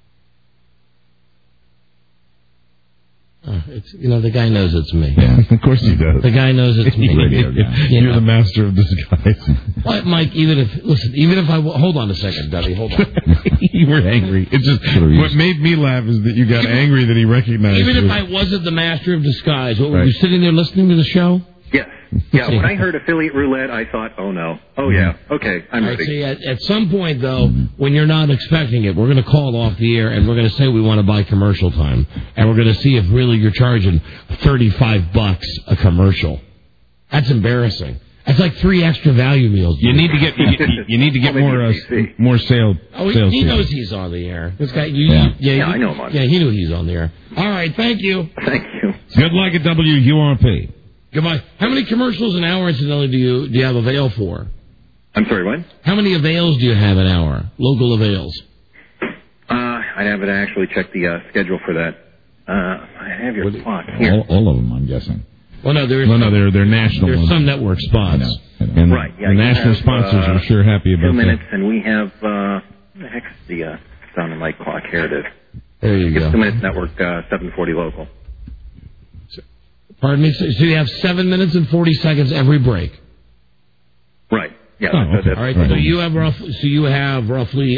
The guy knows it's me. Yeah, of course he does. The guy knows it's me. You're the master of disguise. What, Mike? Even if I hold on a second, Debbie. Hold on. You were angry. It's just what made me laugh is that you got angry that he recognized you. Even if I wasn't the master of disguise, what were you sitting there listening to the show? Yes. Yeah, when I heard affiliate roulette, I thought, oh, no. Oh, yeah. Okay, I'm ready. See, at some point, though, when you're not expecting it, we're going to call off the air, and we're going to say we want to buy commercial time. And we're going to see if really you're charging $35 a commercial. That's embarrassing. That's like 3 extra value meals. You need to get more sales. Oh, he knows he's on the air. This guy, I know him on. Yeah, he knew he's on the air. All right, thank you. Thank you. Good luck at WURP. Goodbye. How many commercials an hour, incidentally, do you have avail for? I'm sorry, what? How many avails do you have an hour? Local avails? I'd have to actually check the schedule for that. I have your clock here. All of them, I'm guessing. Well, no, they're national. There's some network spots. I know. And right. Yeah, the national sponsors are sure happy about 2 minutes, that. and we have the heck's the Don and Mike clock? Here it is. There you go. 2 minutes network, 740 local. Pardon me? So you have 7 minutes and 40 seconds every break? Right. Yeah. Okay. All right. So you have roughly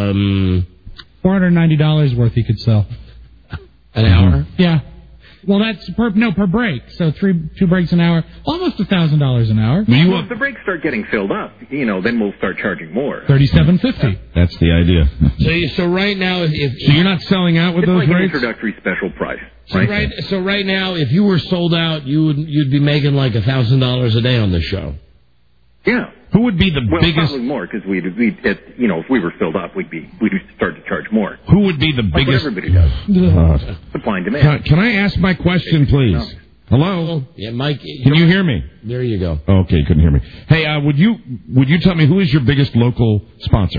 $490 worth you could sell. An hour? Yeah. Well, that's per break. So 2 breaks an hour, almost $1,000 an hour. Well, if the breaks start getting filled up, then we'll start charging more. $37.50. That's the idea. So right now, so you're not selling out with it's those like rates? An introductory special price. Right? So right now, if you were sold out, you'd be making like $1,000 a day on this show. Yeah. Who would be the biggest? Probably more because if we were filled up, we'd start to charge more. Who would be the biggest? What everybody does. Supply and demand. Can I ask my question, please? Hello. Yeah, Mike. Can you hear me? There you go. Okay, couldn't hear me. Hey, would you tell me who is your biggest local sponsor?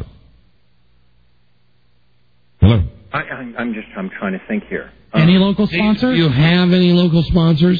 Hello. I'm trying to think here. Any local sponsors? Do you have any local sponsors?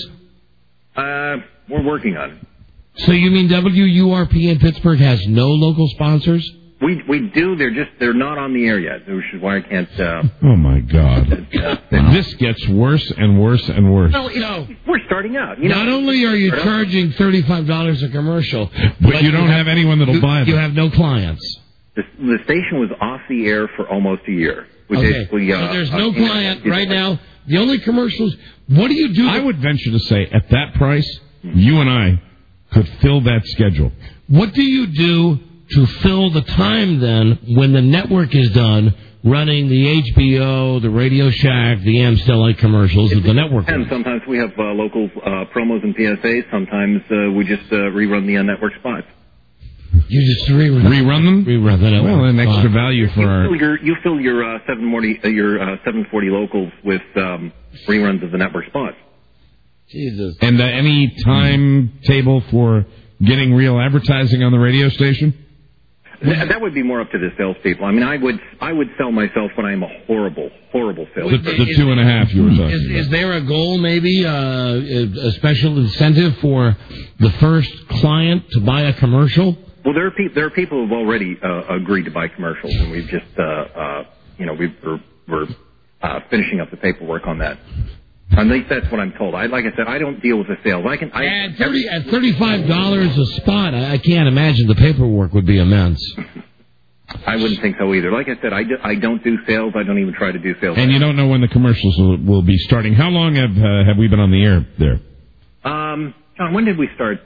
We're working on it. So you mean WURP in Pittsburgh has no local sponsors? We do. They're not on the air yet, which is why I can't. Oh my God! This gets worse and worse and worse. No, we're starting out. Not only are you charging $35 a commercial, but you don't have anyone that'll buy them. You have no clients. The station was off the air for almost a year. We basically, so there's no client right now. The only commercials. What do you do? I would venture to say, at that price, you and I could fill that schedule. What do you do to fill the time then when the network is done running the HBO, the Radio Shack, the Amstel Light commercials of the network? And sometimes we have local promos and PSAs. Sometimes we just rerun the network spots. You just rerun them? Rerun the network. Well, an extra value for you fill your 740 locals with reruns of the network spots. Jesus. And any timetable for getting real advertising on the radio station? That would be more up to the salespeople. I mean, I would sell myself when I'm a horrible salesman. The 2.5 you were talking about. Is there a goal, maybe a special incentive for the first client to buy a commercial? Well, there are people who've already agreed to buy commercials, and we've just we're finishing up the paperwork on that. At least that's what I'm told. Like I said, I don't deal with the sales. At $35 a spot, I can't imagine the paperwork would be immense. I wouldn't think so either. Like I said, I don't do sales. I don't even try to do sales. And you don't know when the commercials will be starting. How long have we been on the air there? John, when did we start?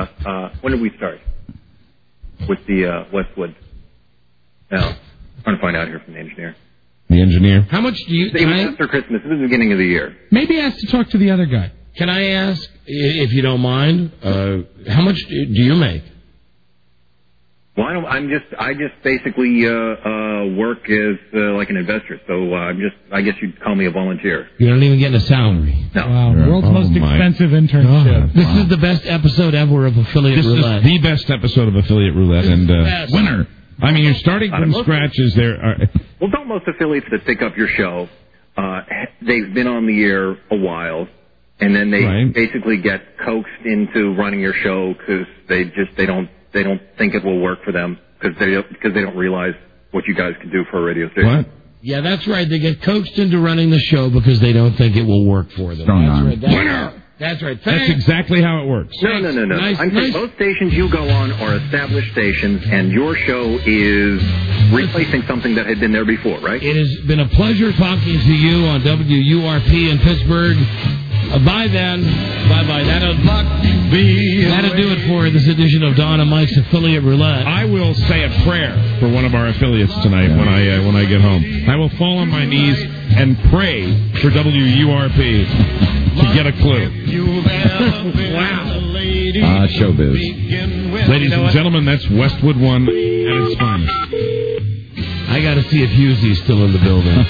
With the Westwood? No, I'm trying to find out here from the engineer. The engineer. How much do you? After Christmas. This is the beginning of the year. Maybe ask to talk to the other guy. Can I ask, if you don't mind, how much do you make? Well, I just basically work as like an investor. So I guess you'd call me a volunteer. You don't even get a salary. No. Wow, world's most expensive internship. This is the best episode ever of Affiliate Roulette. This is the best episode of Affiliate Roulette, and winner. I mean, you're starting from scratch. Well, don't most affiliates that pick up your show, they've been on the air a while, and then they basically get coaxed into running your show because they don't think it will work for them because they don't realize what you guys can do for a radio station. What? Yeah, that's right. They get coaxed into running the show because they don't think it will work for them. That's right. That's exactly how it works. No. I'm saying most stations you go on are established stations, and your show is replacing something that had been there before, right? It has been a pleasure talking to you on WURP in Pittsburgh. Bye then. Bye-bye. That'll do it for this edition of Don and Mike's Affiliate Roulette. I will say a prayer for one of our affiliates tonight when I get home. I will fall on my knees and pray for WURP to get a clue. Wow. Showbiz. Ladies and gentlemen, that's Westwood One at its finest. I got to see if Hughesy's still in the building.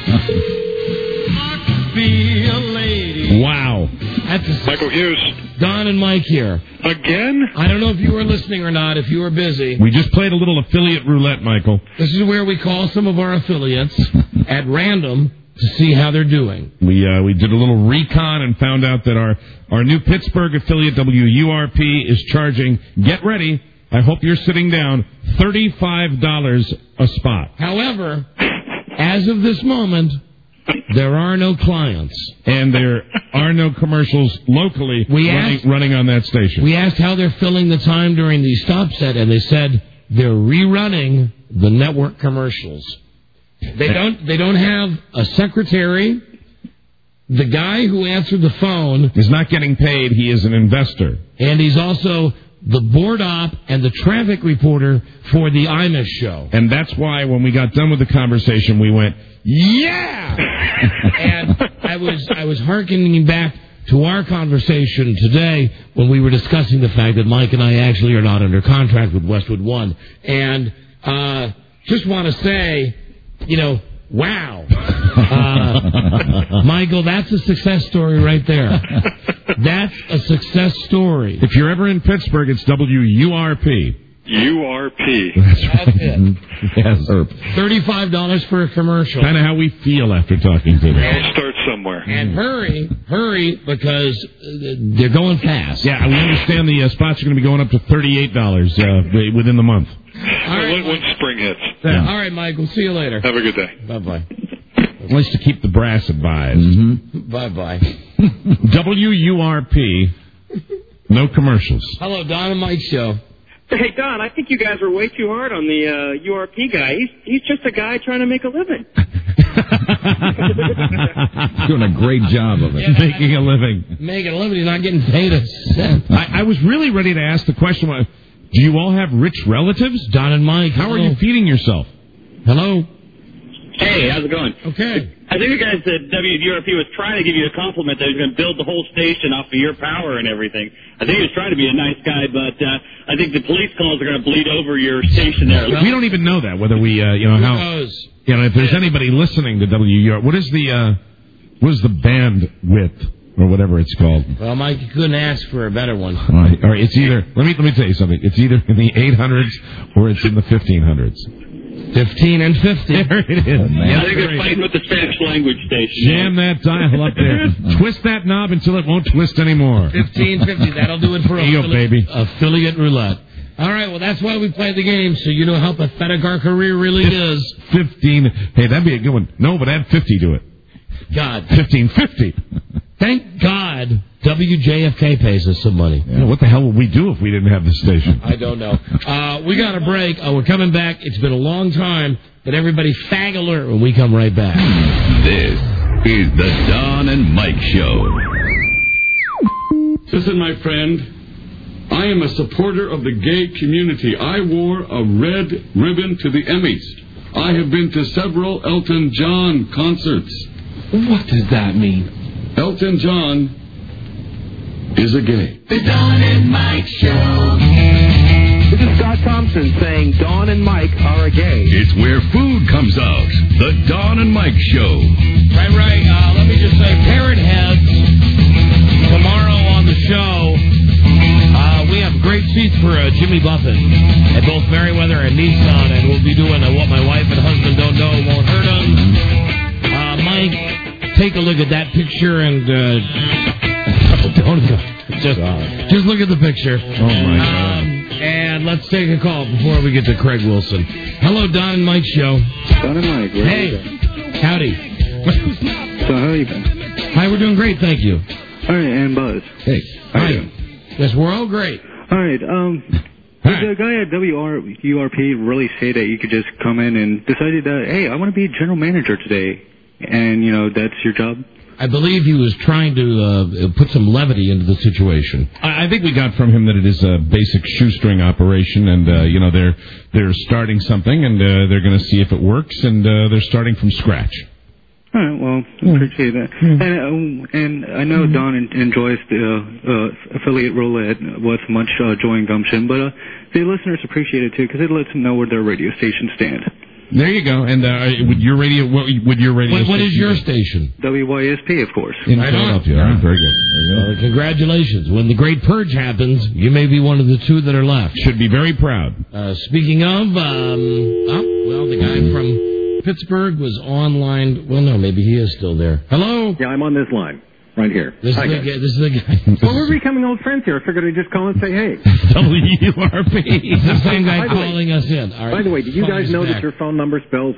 Wow. Michael Hughes. Don and Mike here. Again? I don't know if you were listening or not, if you were busy. We just played a little affiliate roulette, Michael. This is where we call some of our affiliates at random to see how they're doing. We did a little recon and found out that our new Pittsburgh affiliate, WURP, is charging, get ready, I hope you're sitting down, $35 a spot. However, as of this moment, there are no clients. And there are no commercials locally running on that station. We asked how they're filling the time during the stop set, and they said they're rerunning the network commercials. They don't have a secretary. The guy who answered the phone is not getting paid. He is an investor. And he's also the board op and the traffic reporter for the Imus show. And that's why when we got done with the conversation, we went, yeah! And I was hearkening back to our conversation today when we were discussing the fact that Mike and I actually are not under contract with Westwood One. And just want to say, wow. Michael, that's a success story right there. That's a success story. If you're ever in Pittsburgh, it's WURP. URP. That's right. It. Yes. $35 for a commercial. Kind of how we feel after talking to them. I'll start somewhere. And hurry, because they're going fast. Yeah, we understand the spots are going to be going up to $38 within the month. When spring hits. Yeah. All right, Mike. We'll see you later. Have a good day. Bye-bye. Nice to keep the brass advised. Mm-hmm. Bye-bye. WURP. No commercials. Hello, Don and Mike Show. Hey, Don, I think you guys are way too hard on the URP guy. He's just a guy trying to make a living. He's doing a great job of it. Making a living. Making a living. He's not getting paid a cent. I was really ready to ask the question, do you all have rich relatives? Don and Mike. How are you feeding yourself? Hello. Hey, how's it going? Okay. I think the guy said WURP was trying to give you a compliment that he was going to build the whole station off of your power and everything. I think he was trying to be a nice guy, but I think the police calls are going to bleed over your station there. We don't even know that, whether we, if there's anybody listening to WURP. What is the bandwidth or whatever it's called? Well, Mike, you couldn't ask for a better one. All right, it's either, let me tell you something. It's either in the 800s or it's in the 1500s. 15 and 50. There it is. I think they're fighting with the Spanish language station. Jam that dial up there. Twist that knob until it won't twist anymore. 1550. That'll do it for affiliate roulette. All right. Well, that's why we play the game, so you know how pathetic our career really is. 15. Hey, that'd be a good one. No, but add 50 to it. God. 1550. Thank God WJFK pays us some money. Yeah, what the hell would we do if we didn't have this station? I don't know. We got a break. We're coming back. It's been a long time, but everybody fag alert when we come right back. This is the Don and Mike Show. Listen, my friend, I am a supporter of the gay community. I wore a red ribbon to the Emmys. I have been to several Elton John concerts. What does that mean? Elton John is a gay. The Don and Mike Show. This is Scott Thompson saying Don and Mike are a gay. It's where food comes out. The Don and Mike Show. Right. Let me just say, Parrot Heads, tomorrow on the show, we have great seats for Jimmy Buffett at both Merriweather and Nissan, and we'll be doing What My Wife and Husband Don't Know Won't Hurt Them. Mike, take a look at that picture and just look at the picture. Oh my God! And let's take a call before we get to Craig Wilson. Hello, Don and Mike Show. Don and Mike. Hey, howdy. So how you been? Hi, we're doing great, thank you. All right, and Buzz. Hey, hi. Yes, we're all great. All right. Did the guy at WURP really say that you could just come in and decided that, hey, I want to be general manager today, and that's your job? I believe he was trying to put some levity into the situation. I think we got from him that it is a basic shoestring operation, and they're starting something, and they're going to see if it works, and they're starting from scratch. All right, well, appreciate that. And I know Don enjoys the affiliate roulette with much joy and gumption, but the listeners appreciate it too because it lets them know where their radio station stand. There you go. And would your radio? What would your radio? What is your station? WYSP, of course. In Philadelphia. All right, very good. Well, congratulations. When the great purge happens, you may be one of the two that are left. Should be very proud. Speaking of, the guy from Pittsburgh was online. Well, no, maybe he is still there. Hello? Yeah, I'm on this line. Right here. This is the guy. Well, we're becoming old friends here. I figured I'd just call and say, hey. WURP. It's the same guy calling us in. All right. By the way, did you guys know that your phone number spells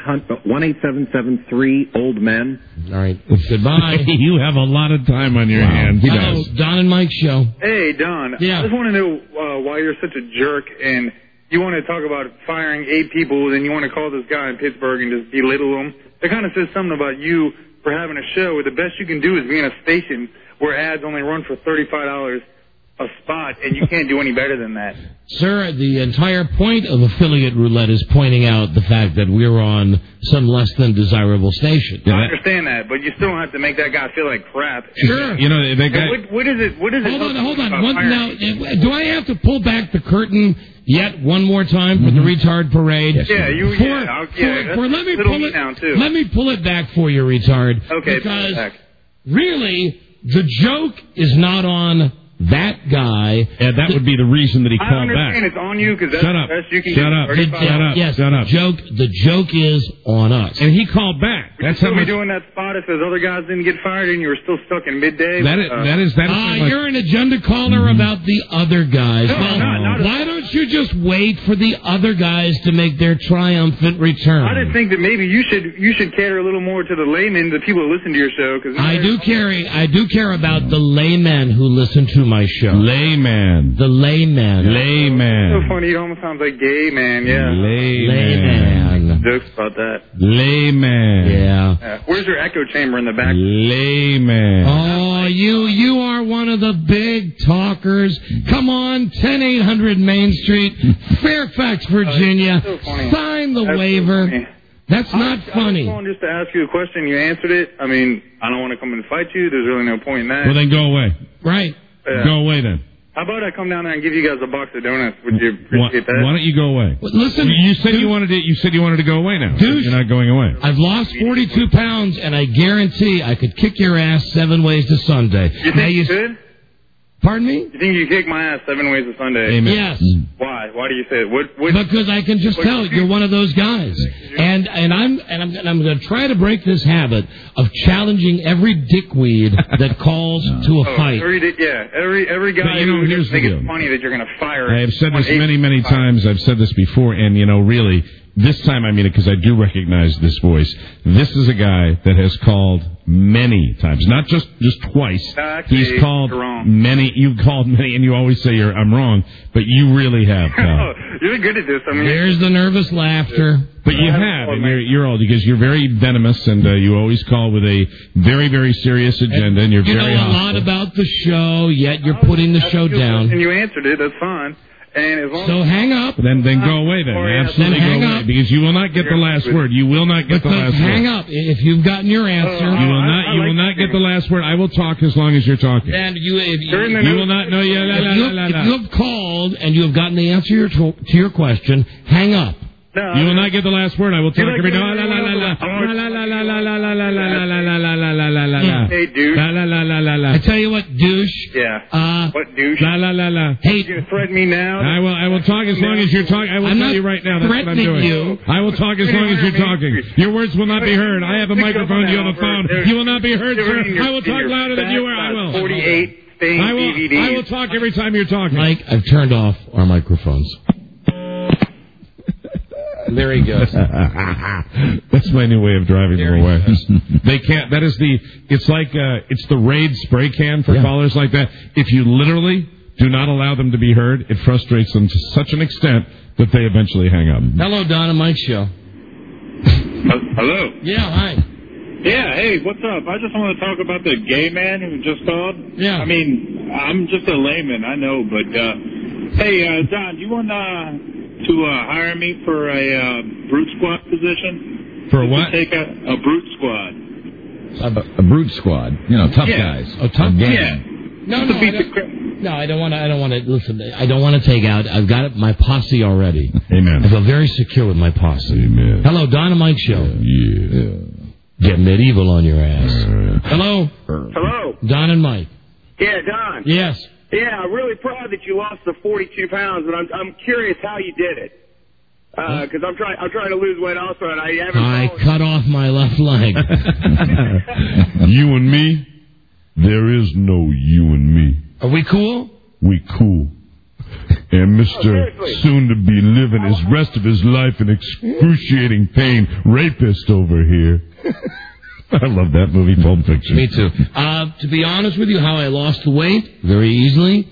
1-877-3-OLD-MEN? All right. Goodbye. You have a lot of time on your hands. Hello, Don and Mike Show. Hey, Don. Yeah. I just want to know why you're such a jerk and you want to talk about firing 8 people, then you want to call this guy in Pittsburgh and just belittle him. That kind of says something about you for having a show where the best you can do is be in a station where ads only run for $35 a spot, and you can't do any better than that. Sir, the entire point of affiliate roulette is pointing out the fact that we're on some less than desirable station. I understand that, but you still don't have to make that guy feel like crap. Sure. That guy... What is it? Hold on. Now, do I have to pull back the curtain yet one more time for the retard parade? Yeah, let me pull it back for you, retard. Okay, because really, the joke is not on that guy. Yeah, that would be the reason that he called back. I understand it's on you because that's the best you can do. Yes, shut up. The joke is on us. And he called back. That's how we doing that spot if those other guys didn't get fired and you were still stuck in midday. You're an agenda caller about the other guys. No, not why don't don't you just wait for the other guys to make their triumphant return? I just think that maybe you should cater a little more to the laymen, the people who listen to your show. Cause I do care about the laymen who listen to my show. Layman. The laymen. Layman. So funny. It almost sounds like gay man. Yeah. Layman. Jokes about that. Layman. Yeah. Where's your echo chamber in the back? Layman. Oh, you are one of the big talkers. Come on, 10800 Main Street, Fairfax, Virginia. So funny. Sign the waiver. So funny. That's not funny. I was calling just to ask you a question. You answered it. I mean, I don't want to come and fight you. There's really no point in that. Well, then go away. Right. Go away then. How about I come down there and give you guys a box of donuts? Would you appreciate that? Why don't you go away? Well, listen, you said you wanted to go away now. Douche. You're not going away. I've lost 42 pounds, and I guarantee I could kick your ass 7 ways to Sunday. You think you could? Pardon me? You think you kick my ass 7 ways to Sunday? Amen. Yes. Why? Why do you say it? Because I can just tell you're one of those guys, and I'm going to try to break this habit of challenging every dickweed that calls to a fight. Every guy. But, who here's think the it's deal. funny that you're going to fire. I have said this many times. I've said this before, and really, this time I mean it because I do recognize this voice. This is a guy that has called many times, not just twice. Actually, he's called you're wrong. many. You've called many, and you always say I'm wrong, but you really have. You're good at this. I mean, there's the nervous laughter. But you have, and you're old because you're very venomous, and you always call with a very, very serious agenda, and you're you very know a hostile. lot about the show, yet you're putting the show down. And you answered it. That's fine. And as long so hang up. Then go away then. Absolutely then hang go away. up. Because you will not get the last word. You will not get the last word. Hang up. If you've gotten your answer. You will not get the last word. I will talk as long as you're talking. And you will not know. If you have called and you have gotten the answer to your question, hang up. No, you will not get the last word. I will talk every day. Hey, douche. I tell you what, douche. Yeah. What douche? Hey, you gonna threaten me now? I will talk as long as you're talking. I will tell you right now. That's what I'm doing. You. I will talk as long as you're talking. Your words will not be heard. I have a microphone. You have a phone. You will not be heard, sir. I will talk louder than you are. I will. 48 thing DVD. I will talk every time you're talking. Mike, I've turned off our microphones. There he goes. That's my new way of driving them away. They can't. That is it's like it's the Raid spray can for callers like that. If you literally do not allow them to be heard, it frustrates them to such an extent that they eventually hang up. Hello, Don and Mike Show. Hello. Yeah, hi. Yeah, hey, what's up? I just want to talk about the gay man who just called. Yeah. I mean, I'm just a layman, I know, but hey, Don, do you want to hire me for a brute squad position? For a what? Take a brute squad. A brute squad. Tough guys. Oh, tough guys. Yeah. No, I don't want to. Listen, I don't want to take out. I've got my posse already. Amen. I feel very secure with my posse. Amen. Hello, Don and Mike Show. Yeah. Get medieval on your ass. Hello. Hello. Don and Mike. Yeah, Don. Yes. Yeah, I'm really proud that you lost the 42 pounds, but I'm curious how you did it. Because I'm trying to lose weight also, and I haven't. I cut off my left leg. You and me. There is no you and me. Are we cool? We cool. And Mr. soon-to-be living his rest of his life in excruciating pain rapist over here. I love that movie, Pulp Fiction. Me too. To be honest with you, how I lost the weight very easily.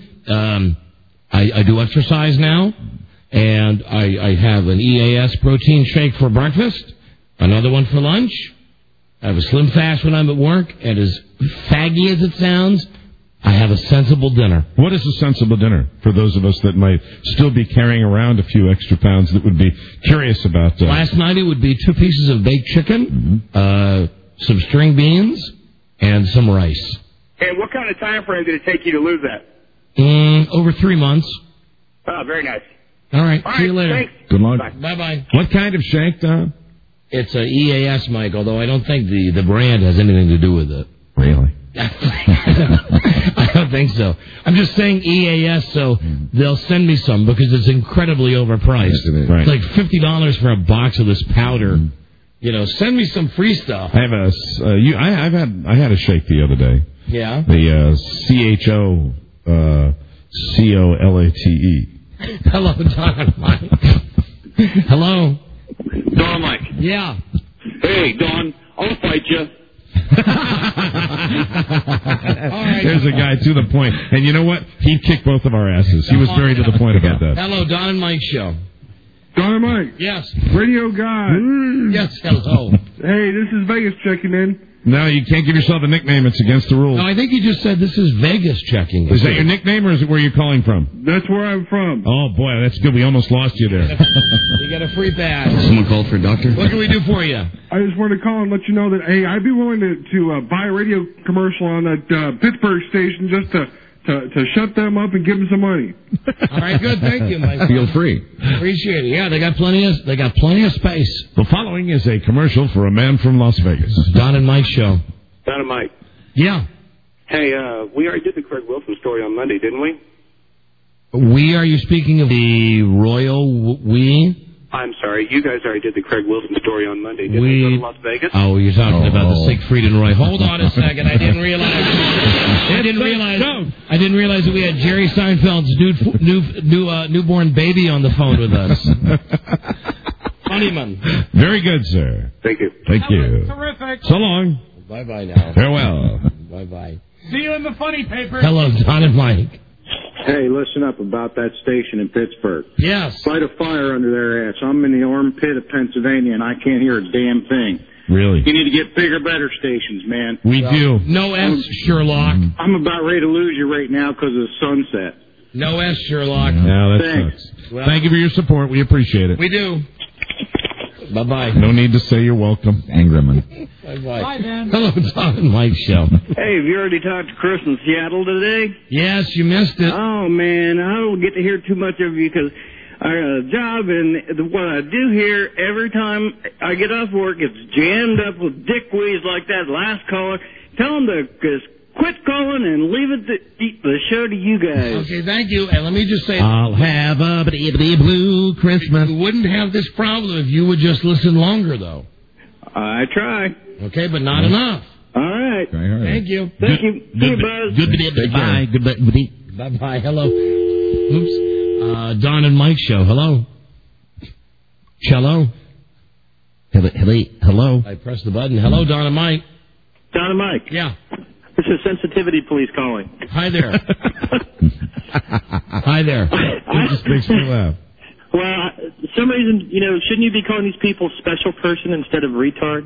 I do exercise now, and I have an EAS protein shake for breakfast, another one for lunch. I have a Slim Fast when I'm at work, and as faggy as it sounds, I have a sensible dinner. What is a sensible dinner for those of us that might still be carrying around a few extra pounds that would be curious about? Last night it would be 2 pieces of baked chicken, some string beans, and some rice. And what kind of time frame did it take you to lose that? Over 3 months. Oh, very nice. All right. See you later. Thanks. Good luck. Bye-bye. What kind of shake, Don? It's a EAS, Mike, although I don't think the brand has anything to do with it. Really? I don't think so. I'm just saying EAS, so they'll send me some because it's incredibly overpriced. Yes, right. It's like $50 for a box of this powder. Send me some free stuff. I have I had a shake the other day. Yeah. The CHO COLATE. Hello, Don and Mike. Hello. Don and Mike. Yeah. Hey, Don, I'll fight you. There's a guy to the point. And you know what? He kicked both of our asses. He was very to the point about that. Hello, Don and Mike show. Don and Mike. Yes. Radio guy. Yes, hello. Hey, this is Vegas checking in. No, you can't give yourself a nickname. It's against the rules. No, I think you just said this is Vegas checking. Is that your nickname, or is it where you're calling from? That's where I'm from. Oh, boy, that's good. We almost lost you there. You got a free badge. Someone called for a doctor? What can we do for you? I just wanted to call and let you know that, hey, I'd be willing to buy a radio commercial on that Pittsburgh station just to shut them up and give them some money. All right, good. Thank you, Mike. Feel free. Appreciate it. Yeah, they got plenty of space. The following is a commercial for a man from Las Vegas. Don and Mike show. Don and Mike. Yeah. Hey, we already did the Craig Wilson story on Monday, didn't we? Are you speaking of the Royal we? I'm sorry, you guys already did the Craig Wilson story on Monday. Didn't we go to Las Vegas? Oh, you're talking about the Siegfried and Roy. Hold on a second. I didn't realize that we had Jerry Seinfeld's newborn baby on the phone with us. Funnyman. Very good, sir. Thank you. Thank you. Terrific. So long. Bye-bye now. Farewell. Bye-bye. See you in the funny paper. Hello, Don and Mike. Hey, listen up about that station in Pittsburgh. Yes. Fight a fire under their ass. I'm in the armpit of Pennsylvania, and I can't hear a damn thing. Really? You need to get bigger, better stations, man. We do. No S, Sherlock. I'm about ready to lose you right now because of the sunset. No S, Sherlock. No, that Thanks. sucks. Well, thank you for your support. We appreciate it. We do. Bye-bye. No need to say you're welcome. Angriman. Bye-bye. Bye, Dan. Hello, Don and Mike show. Hey, have you already talked to Chris in Seattle today? Yes, you missed it. Oh, man, I don't get to hear too much of you because I got a job, and what I do here every time I get off work, it's jammed up with dickweeds like that last caller. Tell them to just quit calling and leave the show to you guys. Okay, thank you. And let me just say, I'll have a blue Christmas. We wouldn't have this problem if you would just listen longer, though. I try. Okay, but not enough. All right. Thank you. Thank you. See you, Buzz. Goodbye. Bye-bye. Hello. Oops. Don and Mike show. Hello. Cello. Hello. I pressed the button. Hello, Don and Mike. Don and Mike. Yeah. This is Sensitivity Police calling. Hi there. Hi there. It just makes me laugh. Well, for some reason, shouldn't you be calling these people special person instead of retard?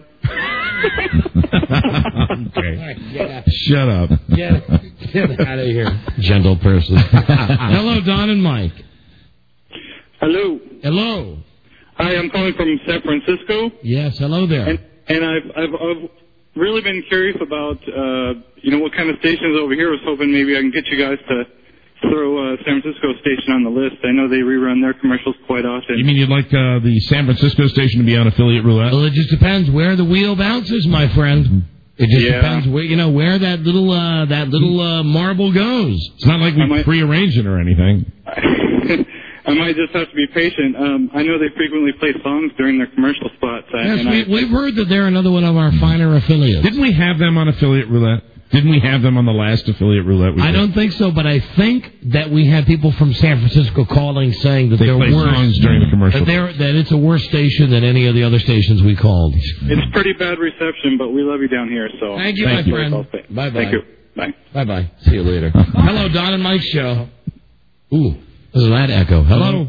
Okay. Shut up. Get out of here. Gentle person. Hello, Don and Mike. Hello. Hello. Hi, I'm calling from San Francisco. Yes, hello there. And I've really been curious about, what kind of stations over here. I was hoping maybe I can get you guys to throw San Francisco station on the list. I know they rerun their commercials quite often. You mean you'd like the San Francisco station to be on affiliate roulette? Well, it just depends where the wheel bounces, my friend. It just depends where where that little marble goes. It's not like we prearrange it or anything. I might just have to be patient. I know they frequently play songs during their commercial spots. Yes, we've heard that they're another one of our finer affiliates. Didn't we have them on affiliate roulette? Didn't we have them on the last affiliate roulette? I don't think so, but I think that we had people from San Francisco calling saying that they're worse songs during the commercial. That it's a worse station than any of the other stations we called. It's pretty bad reception, but we love you down here. So thank you, my friend. Bye-bye. Thank you. Bye. Bye-bye. See you later. Hello, Don and Mike show. Ooh, this is that echo. Hello.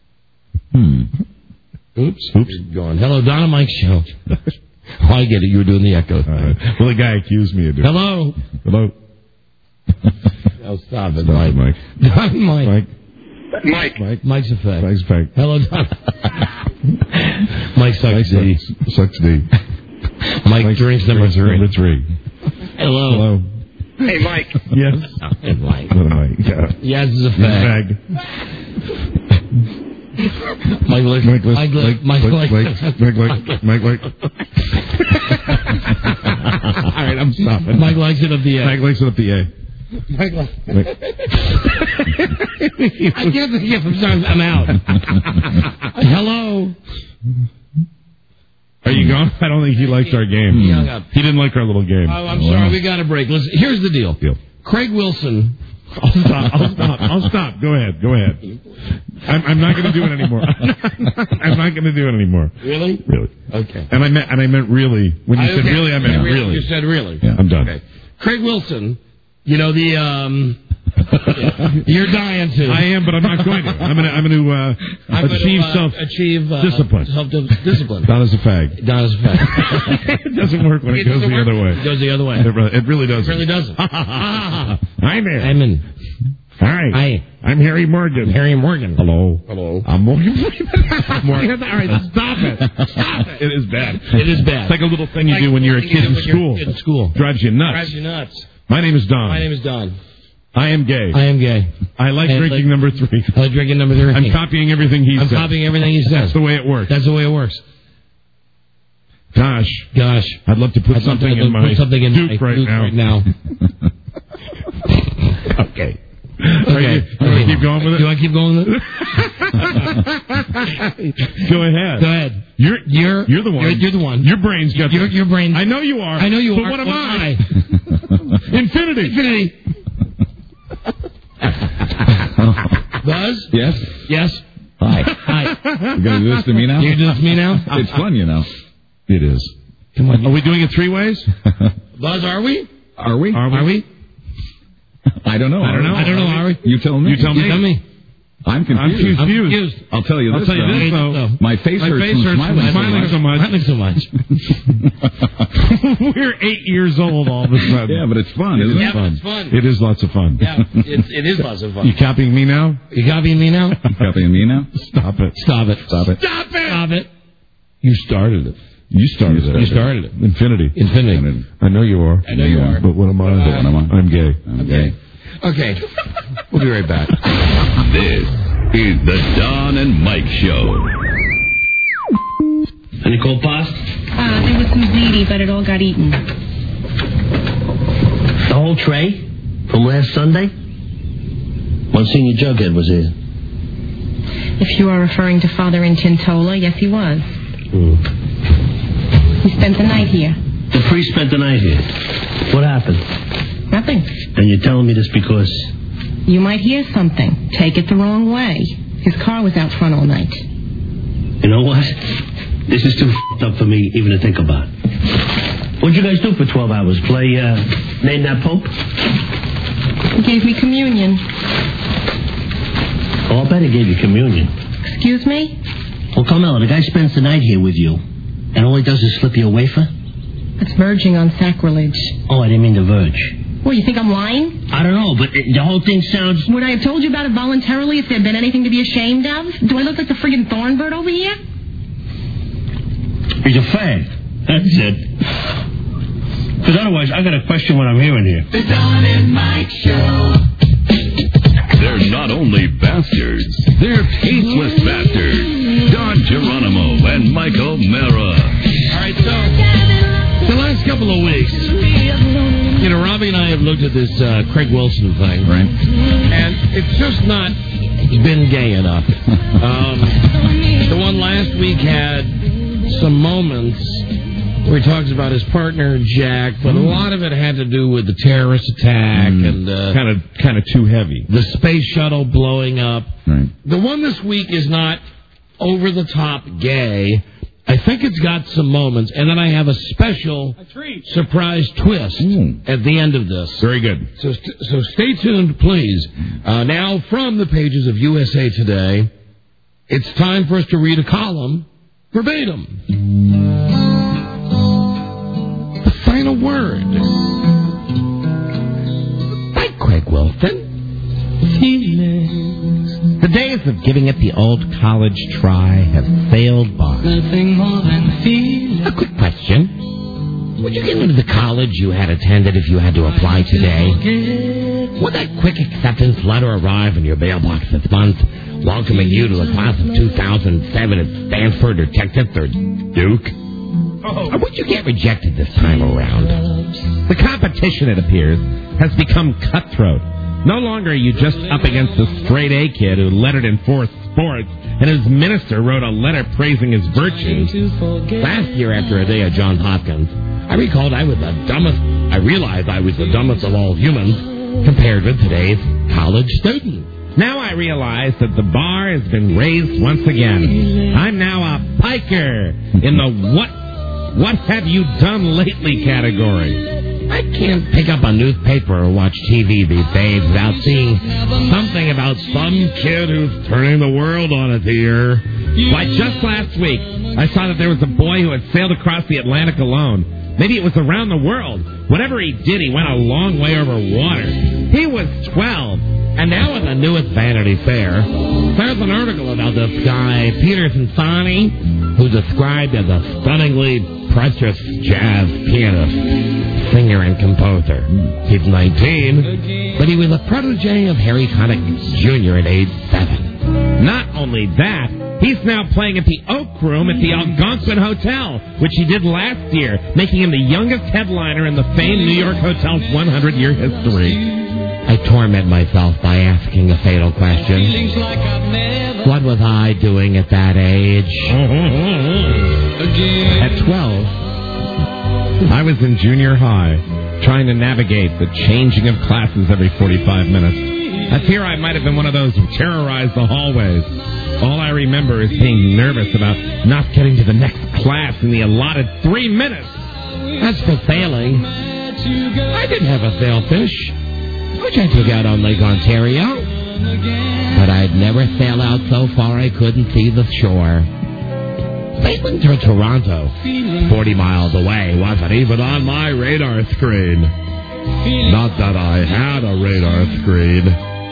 Oops. Going. Hello, Don and Mike show. Oh, I get it. You were doing the echo. Right. Well, the guy accused me of doing it. Hello. Oh, stop it, Mike. Mike. Don, Mike. Mike's effect. Mike's effect. Hello, Don. Mike sucks D. Sucks D. Mike drinks number 3. Hello. Hey, Mike. Yes. Mike. Mike. Yeah. Yes, is a fag. Mike. All right, I'm stopping. Mike likes it up the A. Mike likes it up the A. I can't think if I'm out. Hello. Are you gone? I don't think he liked our game. He hung up. He didn't like our little game. Oh, I'm sorry. We got a break. Listen, here's the deal. Craig Wilson. I'll stop. Go ahead. I'm not going to do it anymore. I'm not going to do it anymore. Really? Really. Okay. And I meant really. When you said really, I meant really. You said really. Yeah, I'm done. Okay. Craig Wilson, you know the you're dying to. I am, but I'm not going to. I'm going to achieve self-discipline. Self-discipline. Don is a fag. Don is a fag. It doesn't work when it goes the other way. It goes the other way. It really doesn't. It really doesn't. I'm here. I'm in. Hi. Hi. I'm Harry Morgan. Harry Morgan. Hello. Hello. I'm Morgan. Morgan. All right, stop it. Stop it. It is bad. It is bad. It's like a little thing you do when you're a kid in school. In school. Drives you nuts. Drives you nuts. My name is Don. My name is Don. I am gay. I am gay. I like drinking number 3. I like drinking number 3. I'm copying everything he says. I'm copying everything he says. That's the way it works. That's the way it works. Gosh. I'd love to put something in my Duke right now. Okay. Okay. You want to keep going with it? Do I keep going with it? Go ahead. Go ahead. You're the one. You're the one. Your brain's got your brain. I know you are. I know you but are. What am I? Infinity. Buzz? Yes? Yes? Hi. You're going to do this to me now? You're doing this to me now? It's fun, you know. It is. Come on. Are we doing it 3 ways? Buzz, are we? Are we? Are we? I don't know. Are we? You tell me. You tell me. I'm confused. I'm confused. I'll tell you this, though. My face hurts from smiling so much. Smiling so much. We're 8 years old all of a sudden. Yeah, but it's fun, isn't it? It's fun. It is lots of fun. Yeah, it is lots of fun. You copying me now? You copying me now? You copying me now? Stop it. Stop it. Stop it. Stop it. Stop it. You started it. You started it. You started it. Infinity. I know you are. I know you are. But what am I? I'm gay. I'm gay. Okay. We'll be right back. This is the Don and Mike Show. Any cold pasta? There was some ziti, but it all got eaten. The whole tray? From last Sunday? Monsignor Jughead was here. If you are referring to Father Intintola, yes, he was. He spent the night here. The priest spent the night here. What happened? Nothing. And you're telling me this because... You might hear something. Take it the wrong way. His car was out front all night. You know what? This is too f***ed up for me even to think about. What'd you guys do for 12 hours? Play, Name That Pope? He gave me communion. Oh, I'll bet he gave you communion. Excuse me? Well, Carmela, the guy spends the night here with you, and all he does is slip you a wafer? That's verging on sacrilege. Oh, I didn't mean to verge. Well, you think I'm lying? I don't know, but the whole thing sounds... Would I have told you about it voluntarily if there had been anything to be ashamed of? Do I look like the friggin' Thornbird over here? He's a fag. That's it. Because otherwise, I got to question what I'm hearing here. The Don and Mike Show. They're not only bastards, they're tasteless bastards. Don Geronimo and Mike O'Mara. All right, so the last couple of weeks, you know, Robbie and I have looked at this Craig Wilson thing, right? And it's just not been gay enough. The one last week had some moments where he talks about his partner Jack, but a lot of it had to do with the terrorist attack and kind of too heavy. The space shuttle blowing up. Right. The one this week is not over the top gay. I think it's got some moments, and then I have a special surprise twist at the end of this. Very good. So stay tuned, please. Now, from the pages of USA Today, it's time for us to read a column verbatim. The final word by Craig Wilson. The days of giving it the old college try have sailed by. Nothing more than feeling. A quick question. Would you get into the college you had attended if you had to apply today? Would that quick acceptance letter arrive in your mailbox this month, welcoming you to the class of 2007 at Stanford or Texas or Duke? Or would you get rejected this time around? The competition, it appears, has become cutthroat. No longer are you just up against the straight-A kid who lettered in 4 sports and his minister wrote a letter praising his virtues. Last year, after a day at Johns Hopkins, I realized I was the dumbest of all humans compared with today's college student. Now I realize that the bar has been raised once again. I'm now a piker in the what have you done lately category. I can't pick up a newspaper or watch TV these days without seeing something about some kid who's turning the world on its ear. Why, just last week, I saw that there was a boy who had sailed across the Atlantic alone. Maybe it was around the world. Whatever he did, he went a long way over water. He was 12. And now in the newest Vanity Fair, there's an article about this guy, Peter Sansani, who's described as a stunningly precious jazz pianist, singer, and composer. He's 19, but he was a protege of Harry Connick Jr. at age 7. Not only that, he's now playing at the Oak Room at the Algonquin Hotel, which he did last year, making him the youngest headliner in the famed New York Hotel's 100-year history. I torment myself by asking a fatal question. What was I doing at that age? At 12, I was in junior high, trying to navigate the changing of classes every 45 minutes. I fear I might have been one of those who terrorized the hallways. All I remember is being nervous about not getting to the next class in the allotted 3 minutes. As for failing, I did have a sailfish, which I took out on Lake Ontario. But I'd never sail out so far I couldn't see the shore. Sailing to Toronto, 40 miles away, wasn't even on my radar screen. Not that I had a radar screen.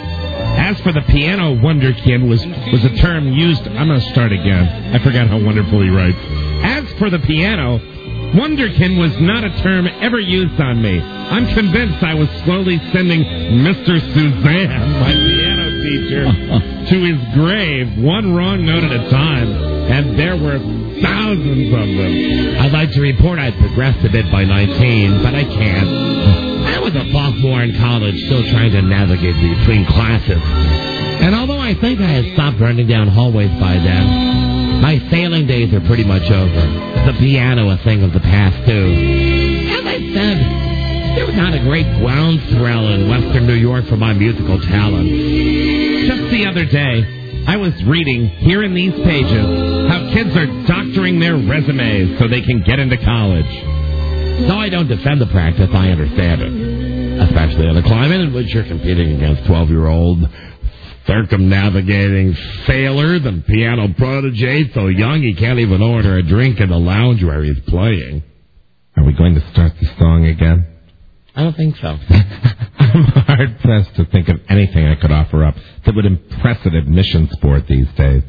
As for the piano wonderkin was a term used... I'm going to start again. I forgot how wonderful he writes. As for the piano, wonderkin was not a term ever used on me. I'm convinced I was slowly sending Mr. Suzanne, my piano teacher, to his grave, one wrong note at a time. And there were thousands of them. I'd like to report I'd progressed a bit by 19, but I can't. I was a sophomore in college, still trying to navigate between classes. And although I think I had stopped running down hallways by then, my sailing days are pretty much over. The piano a thing of the past, too. As I said, there was not a great groundswell in Western New York for my musical talent. Just the other day, I was reading, here in these pages, how kids are doctoring their resumes so they can get into college. Though I don't defend the practice, I understand it. Especially in a climate in which you're competing against 12-year-old circumnavigating sailors and piano protege so young he can't even order a drink in the lounge where he's playing. Are we going to start the song again? I don't think so. I'm hard-pressed to think of anything I could offer up that would impress an admission sport these days.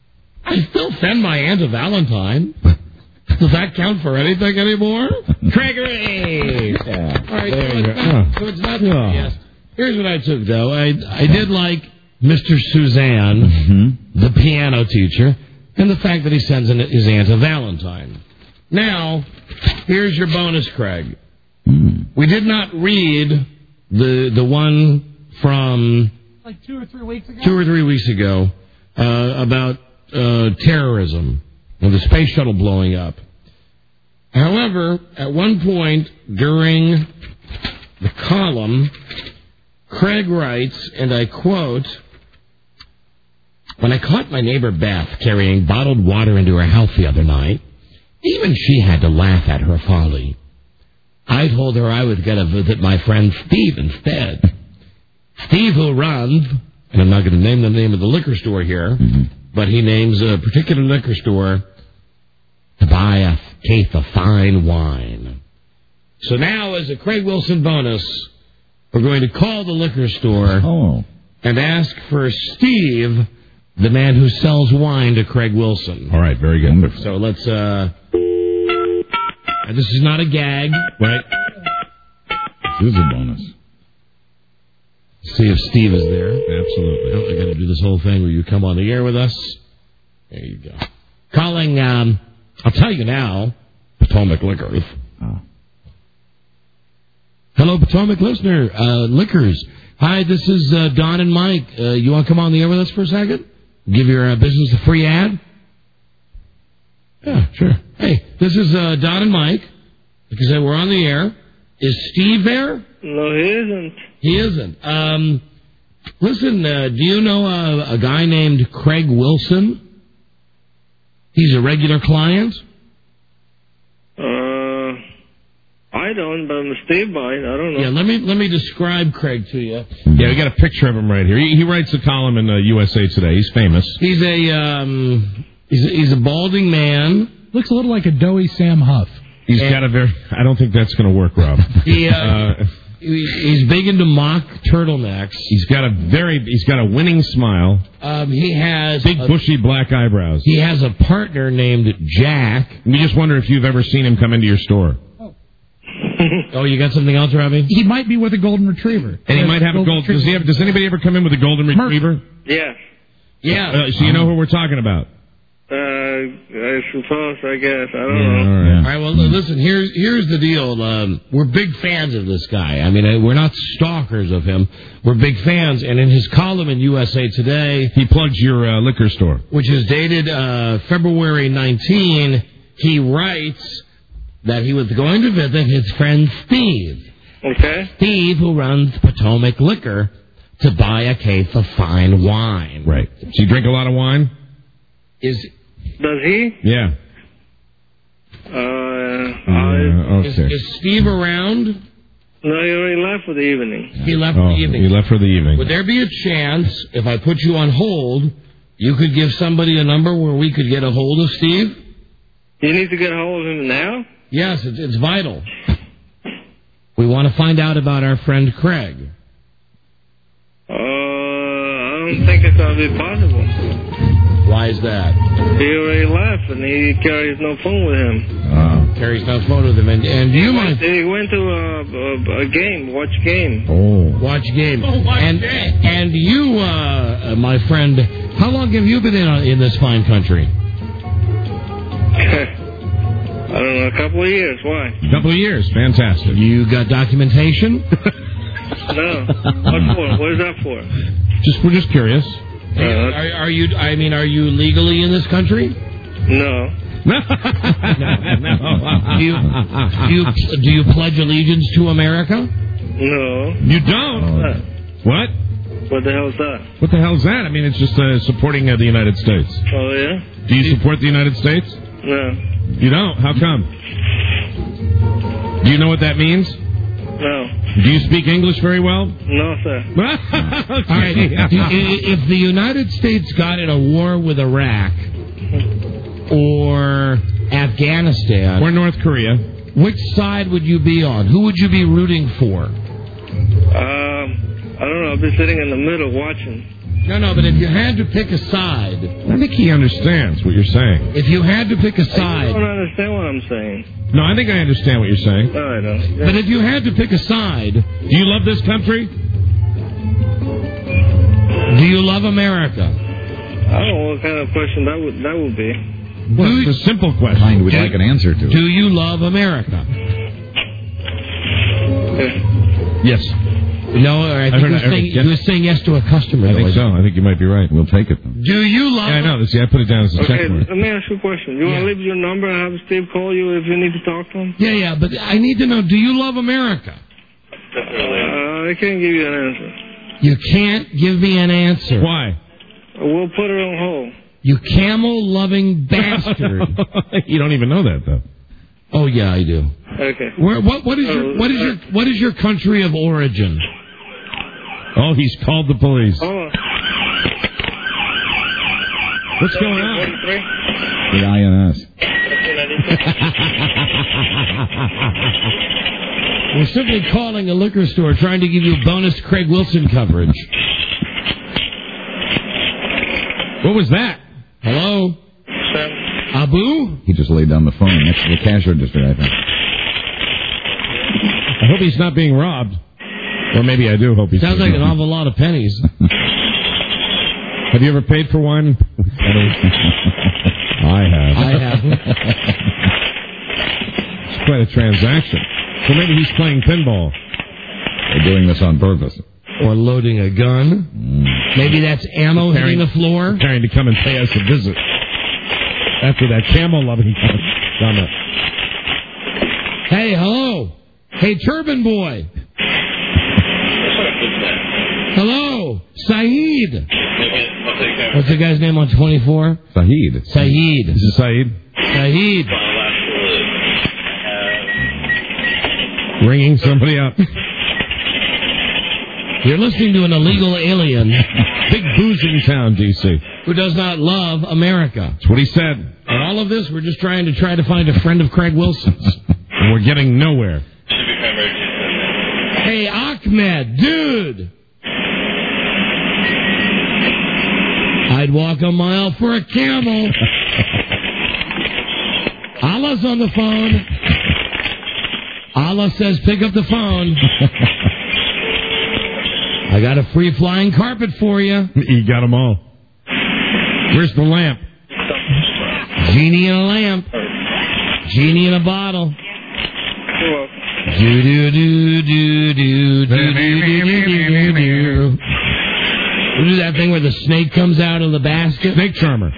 I still send my aunt a Valentine. Does that count for anything anymore? Gregory! Yeah. All right, so it's not yes. Here's what I took, though. I did like Mr. Suzanne, the piano teacher, and the fact that he sends his aunt a Valentine. Now, here's your bonus, Craig. We did not read the one from... like 2 or 3 weeks ago? 2 or 3 weeks ago about terrorism and the space shuttle blowing up. However, at one point during the column, Craig writes, and I quote, "When I caught my neighbor Beth carrying bottled water into her house the other night, even she had to laugh at her folly. I told her I was going to visit my friend Steve instead. Steve, who runs, and I'm not going to name the name of the liquor store here, but he names a particular liquor store to buy a case of fine wine. So now, as a Craig Wilson bonus, we're going to call the liquor store and ask for Steve, the man who sells wine to Craig Wilson." All right, very good. So let's, this is not a gag, right? This is a bonus. See if Steve is there. Absolutely. Oh, I got to do this whole thing where you come on the air with us. There you go. Calling, I'll tell you now, Potomac Liquors. Hello, Potomac Liquors. Hi, this is Don and Mike. You want to come on the air with us for a second? Give your business a free ad? Yeah, sure. Hey, this is Don and Mike. Like I said, we're on the air. Is Steve there? No, he isn't. He isn't. Listen, do you know a guy named Craig Wilson? He's a regular client. I don't, but Steve might. I don't know. Yeah, let me describe Craig to you. Yeah, we got a picture of him right here. He writes a column in USA Today. He's famous. He's a balding man. Looks a little like a doughy Sam Huff. He's got a very. I don't think that's going to work, Rob. He's big into mock turtlenecks. He's got a winning smile. He has big bushy black eyebrows. He has a partner named Jack. We just wonder if you've ever seen him come into your store. Oh, you got something else, Robbie? He might be with a golden retriever. And he might have a golden. Does anybody ever come in with a golden retriever? Yeah. Yeah. So you know who we're talking about? I suppose. I guess. I don't know. All right. Well, listen. Here's the deal. We're big fans of this guy. I mean, we're not stalkers of him. We're big fans. And in his column in USA Today, he plugs your liquor store, which is dated February 19. He writes that he was going to visit his friend Steve. Okay. Steve, who runs Potomac Liquor, to buy a case of fine wine. Right. Does he drink a lot of wine? Does he? Yeah. Okay. Is Steve around? No, he already left for the evening. He left for the evening. He left for the evening. Would there be a chance, if I put you on hold, you could give somebody a number where we could get a hold of Steve? You need to get a hold of him now? Yes, it's vital. We want to find out about our friend Craig. I don't think it's going to be possible. Why is that? He already left, and he carries no phone with him. Carries no phone with him. And do you mind? He went to a game, watch game. Watch game. And you, my friend, how long have you been in this fine country? I don't know, a couple of years. Why? A couple of years. Fantastic. You got documentation? No. What for? What is that for? We're just curious. Are you legally in this country? No. No. Do you pledge allegiance to America? No. You don't? What? What the hell's that? What the hell's that? I mean, it's just supporting the United States. Oh, yeah? Do you support the United States? No. You don't? How come? Do you know what that means? No. Do you speak English very well? No, sir. Okay. All right. If the United States got in a war with Iraq or Afghanistan or North Korea, which side would you be on? Who would you be rooting for? I don't know. I'll be sitting in the middle watching. No, but if you had to pick a side... I think he understands what you're saying. If you had to pick a side... I don't understand what I'm saying. No, I think I understand what you're saying. No, I don't. Yeah. But if you had to pick a side... Do you love this country? Do you love America? I don't know what kind of question that would be. Well, it's a simple question. Kind would like an answer to it. Do you love America? Yes. No, I think you were saying yes to a customer. I think so. I think you might be right. We'll take it. Do you love... Yeah, I know. See, I put it down as a check mark. Let me ask you a question. You want to leave your number and have Steve call you if you need to talk to him? Yeah, but I need to know, do you love America? I can't give you an answer. You can't give me an answer. Why? We'll put it on hold. You camel-loving bastard. You don't even know that, though. Oh, yeah, I do. Okay. What is your country of origin? Oh, he's called the police. Hold on. What's going on? The INS. We're simply calling a liquor store trying to give you bonus Craig Wilson coverage. What was that? Hello? Abu? He just laid down the phone next to the cash register, I think. I hope he's not being robbed. Or maybe I do hope he's... Sounds like an awful lot of pennies. Have you ever paid for wine? I have. It's quite a transaction. So maybe he's playing pinball. They're doing this on purpose. Or loading a gun. Maybe that's ammo hitting the floor. Preparing to come and pay us a visit. After that camel-loving comment. Hey, hello. Hey, Turban Boy. Hello, Saeed. What's the guy's name on 24? Saeed. Saeed. This is Saeed. Saeed. Ringing somebody up. You're listening to an illegal alien. Big boozing town, D.C. Who does not love America. That's what he said. And all of this, we're just trying to find a friend of Craig Wilson's. And we're getting nowhere. Hey, Ahmed, dude. I'd walk a mile for a camel. Allah's on the phone. Allah says pick up the phone. I got a free flying carpet for you. You got them all. Where's the lamp? Genie in a lamp. Genie in a bottle. Do do do do do do do do. What is that thing where the snake comes out of the basket? Snake charmer.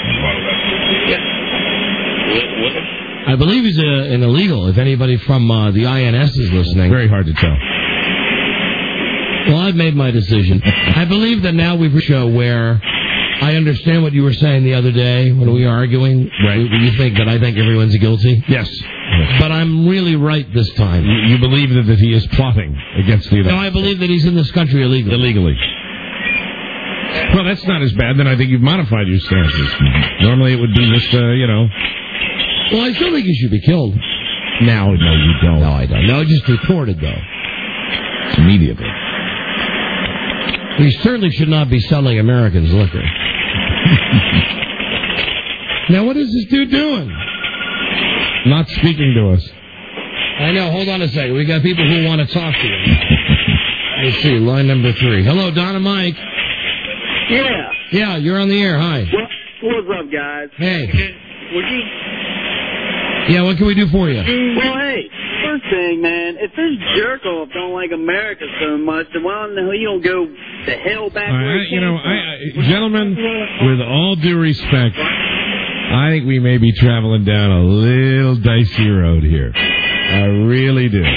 I believe he's an illegal. If anybody from the INS is listening, very hard to tell. Well, I've made my decision. I believe that now we've reached a show where I understand what you were saying the other day when we were arguing. Right. You think that I think everyone's guilty? Yes. But I'm really right this time. You believe that he is plotting against the United States? No, I believe that he's in this country illegally. Well, that's not as bad. Then I think you've modified your stances. Normally it would be just, Well, I still think he should be killed. No, you don't. No, I don't. No, just reported, though. Immediately. We certainly should not be selling Americans liquor. Now, what is this dude doing? Not speaking to us. I know. Hold on a second. We got people who want to talk to you. Let's see. Line number 3. Hello, Don and Mike. Yeah. Yeah, you're on the air. Hi. What's up, guys? Hey. Would you? Yeah, what can we do for you? Well, hey, first thing, man, if this jerk-off don't like America so much, then why the hell you don't go to hell back where he came from? Gentlemen, with all due respect, I think we may be traveling down a little dicey road here. I really do.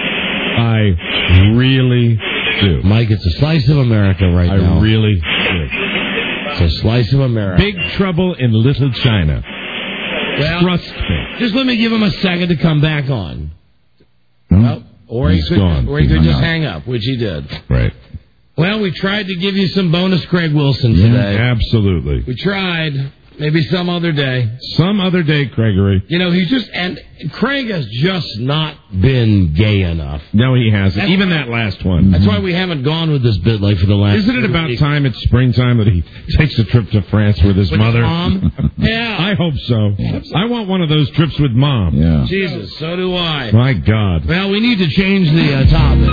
I really do. Mike, it's a slice of America right now. I really do. It's a slice of America. Big trouble in Little China. Well, trust me. Just let me give him a second to come back on. Well, or he could just hang up, which he did. Right. Well, we tried to give you some bonus Craig Wilson today. Absolutely. We tried. Maybe some other day. Some other day, Gregory. You know, and Craig has just not been gay enough. No, he hasn't. Even that last one. That's why we haven't gone with this bit like for the last. Isn't it about time it's springtime that he takes a trip to France with his mother? Mom? Yeah. I hope so. I want one of those trips with Mom. Yeah. Jesus, so do I. My God. Well, we need to change the topic.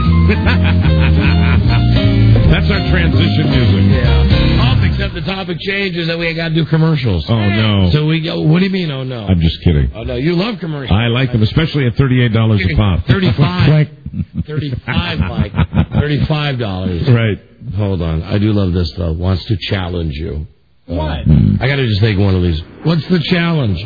That's our transition music. Yeah. Except the topic changes that we got to do commercials. Oh, no. So we go, what do you mean, oh, no? I'm just kidding. Oh, no, you love commercials. I like them, especially at $38 a pop. 35. 35, Mike. $35. Right. Hold on. I do love this, though. Wants to challenge you. What? I got to just take one of these. What's the challenge?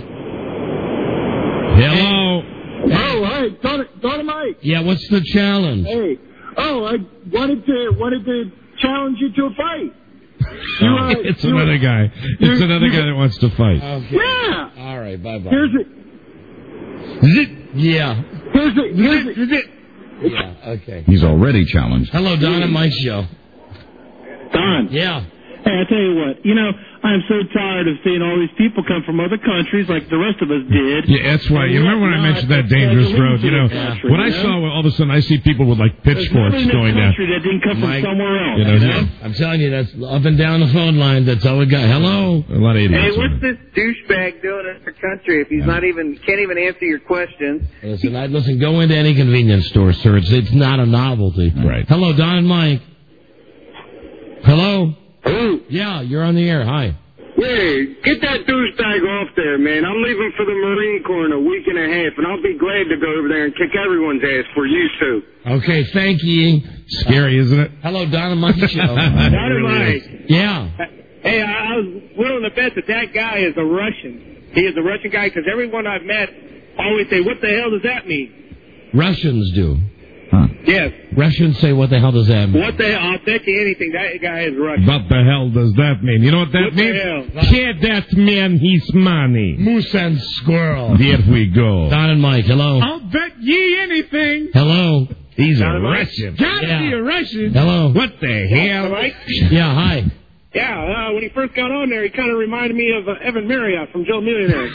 Hello? Oh, hey, Don and Mike. Yeah, what's the challenge? Hey. Oh, I wanted to challenge you to a fight. It's another guy. It's another guy that wants to fight. Okay. Yeah. All right. Bye-bye. Here's it. Yeah. Here's it. Yeah. Okay. He's already challenged. Hello, Don and Mike show. Don. Yeah. Hey, I tell you what. You know, I'm so tired of seeing all these people come from other countries like the rest of us did. Yeah, that's right. You remember when I mentioned that dangerous road? You know, when I saw all of a sudden I see people with like pitchforks going down. That didn't come from somewhere else. You know, I'm telling you, that's up and down the phone line. That's all we got. Hello. A lot of idiots. Hey, what's this douchebag doing in our country if he's can't even answer your questions? Listen, go into any convenience store, sir. It's not a novelty. Right. Hello, Don and Mike. Hello. Who? Yeah, you're on the air. Hi. Hey, get that douchebag off there, man. I'm leaving for the Marine Corps in a week and a half, and I'll be glad to go over there and kick everyone's ass for you two. Okay, thank you. Scary, isn't it? Hello, Don and Mike show. Don and Mike. Yeah. Hey, I was willing to bet that guy is a Russian. He is a Russian guy because everyone I've met always say, what the hell does that mean? Russians do. Yes. Russian, say what the hell does that mean? What the hell? I'll bet you anything. That guy is Russian. What the hell does that mean? You know what that What the means? hell? Get that man his money. Moose and squirrel. There we go. Don and Mike, hello. I'll bet ye anything. Hello. He's a Don and Mike? Russian. Gotta be a Russian. Hello. What the hell? Mike? Yeah, hi. Yeah, when he first got on there, he kind of reminded me of Evan Marriott from Joe Millionaire.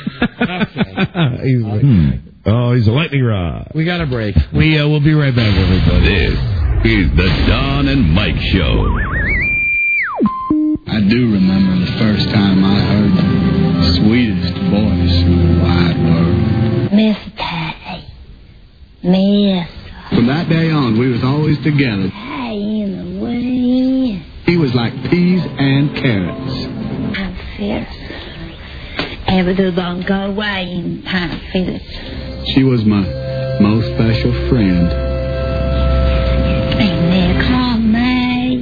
He's a lightning rod. We got a break. We'll be right back, everybody. This is the Don and Mike Show. I do remember the first time I heard the sweetest voice in the wide world. Miss Patty. Miss. From that day on, we was always together. Hey, in the way. He was like peas and carrots. I'm fierce. Everything don't go away in time, fierce. She was my most special friend. And they call me.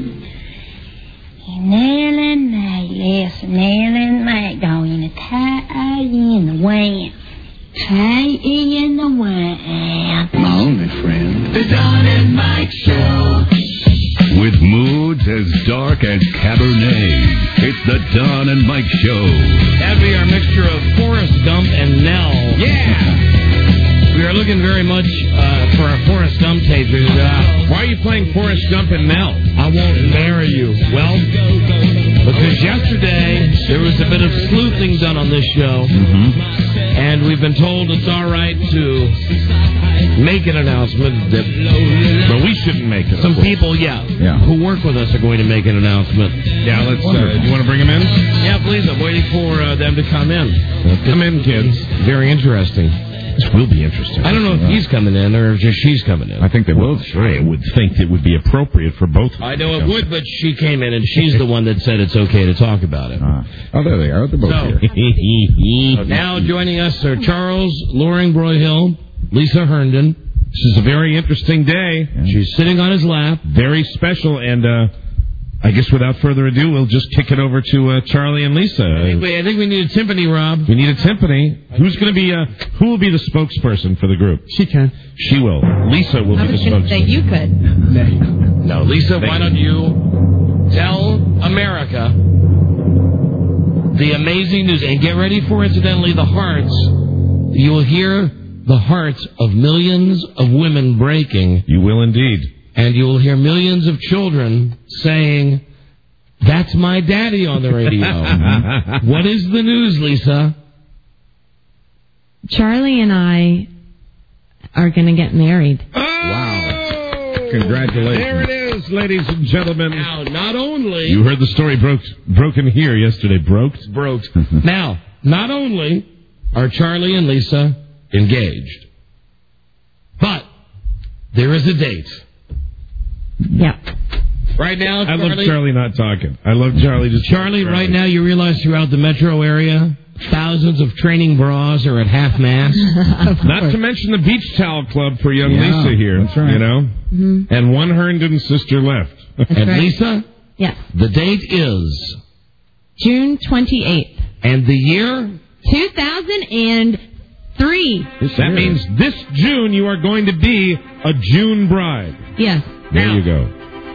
Nail and May, yes, nail and May, going to tie in the wind. Tie in the wind. My only friend. The Don and Mike Show. With moods as dark as Cabernet, it's the Don and Mike Show. That'd be our mixture of Forrest Gump and Nell. Yeah! We are looking very much for our Forrest Gump tape. Why are you playing Forrest Gump and Nell? I won't marry you. Well, because yesterday there was a bit of sleuthing done on this show, and we've been told it's all right to make an announcement that... But we shouldn't make it. Some people, who work with us are going to make an announcement. Yeah, let's... do you want to bring them in? Yeah, please. I'm waiting for them to come in. Come in, kids. Very interesting. This will be interesting. I don't know if he's coming in or just she's coming in. I think they will. I would think it would be appropriate for both of them. I know it would, but she came in and she's the one that said it's okay to talk about it. Oh, there they are. They're both here. So now joining us are Charles Loring Broyhill, Lisa Herndon. This is a very interesting day. She's sitting on his lap. Very special, and I guess without further ado, we'll just kick it over to Charlie and Lisa. I think we need a timpani, Rob. We need a timpani. Who's going to be? Who will be the spokesperson for the group? She can. She will. Lisa will be the spokesperson. Say you could. No, Lisa. Why don't you tell America the amazing news and get ready for, incidentally, the hearts. You will hear the hearts of millions of women breaking. You will indeed. And you will hear millions of children saying, "That's my daddy" on the radio. What is the news, Lisa? Charlie and I are going to get married. Wow. Congratulations. There it is, ladies and gentlemen. Now, not only... You heard the story broken here yesterday. Broke. Now, not only are Charlie and Lisa engaged, but there is a date. Yeah. Right now, Charlie... I love Charlie not talking. I love Charlie just... Charlie, right now, you realize throughout the metro area, thousands of training bras are at half mast. Not to mention the beach towel club for young Lisa here. That's right. You know? Mm-hmm. And one Herndon sister left. And right. Lisa? Yes. The date is... June 28th. And the year? 2003. That means this June you are going to be a June bride. Yes. There you go.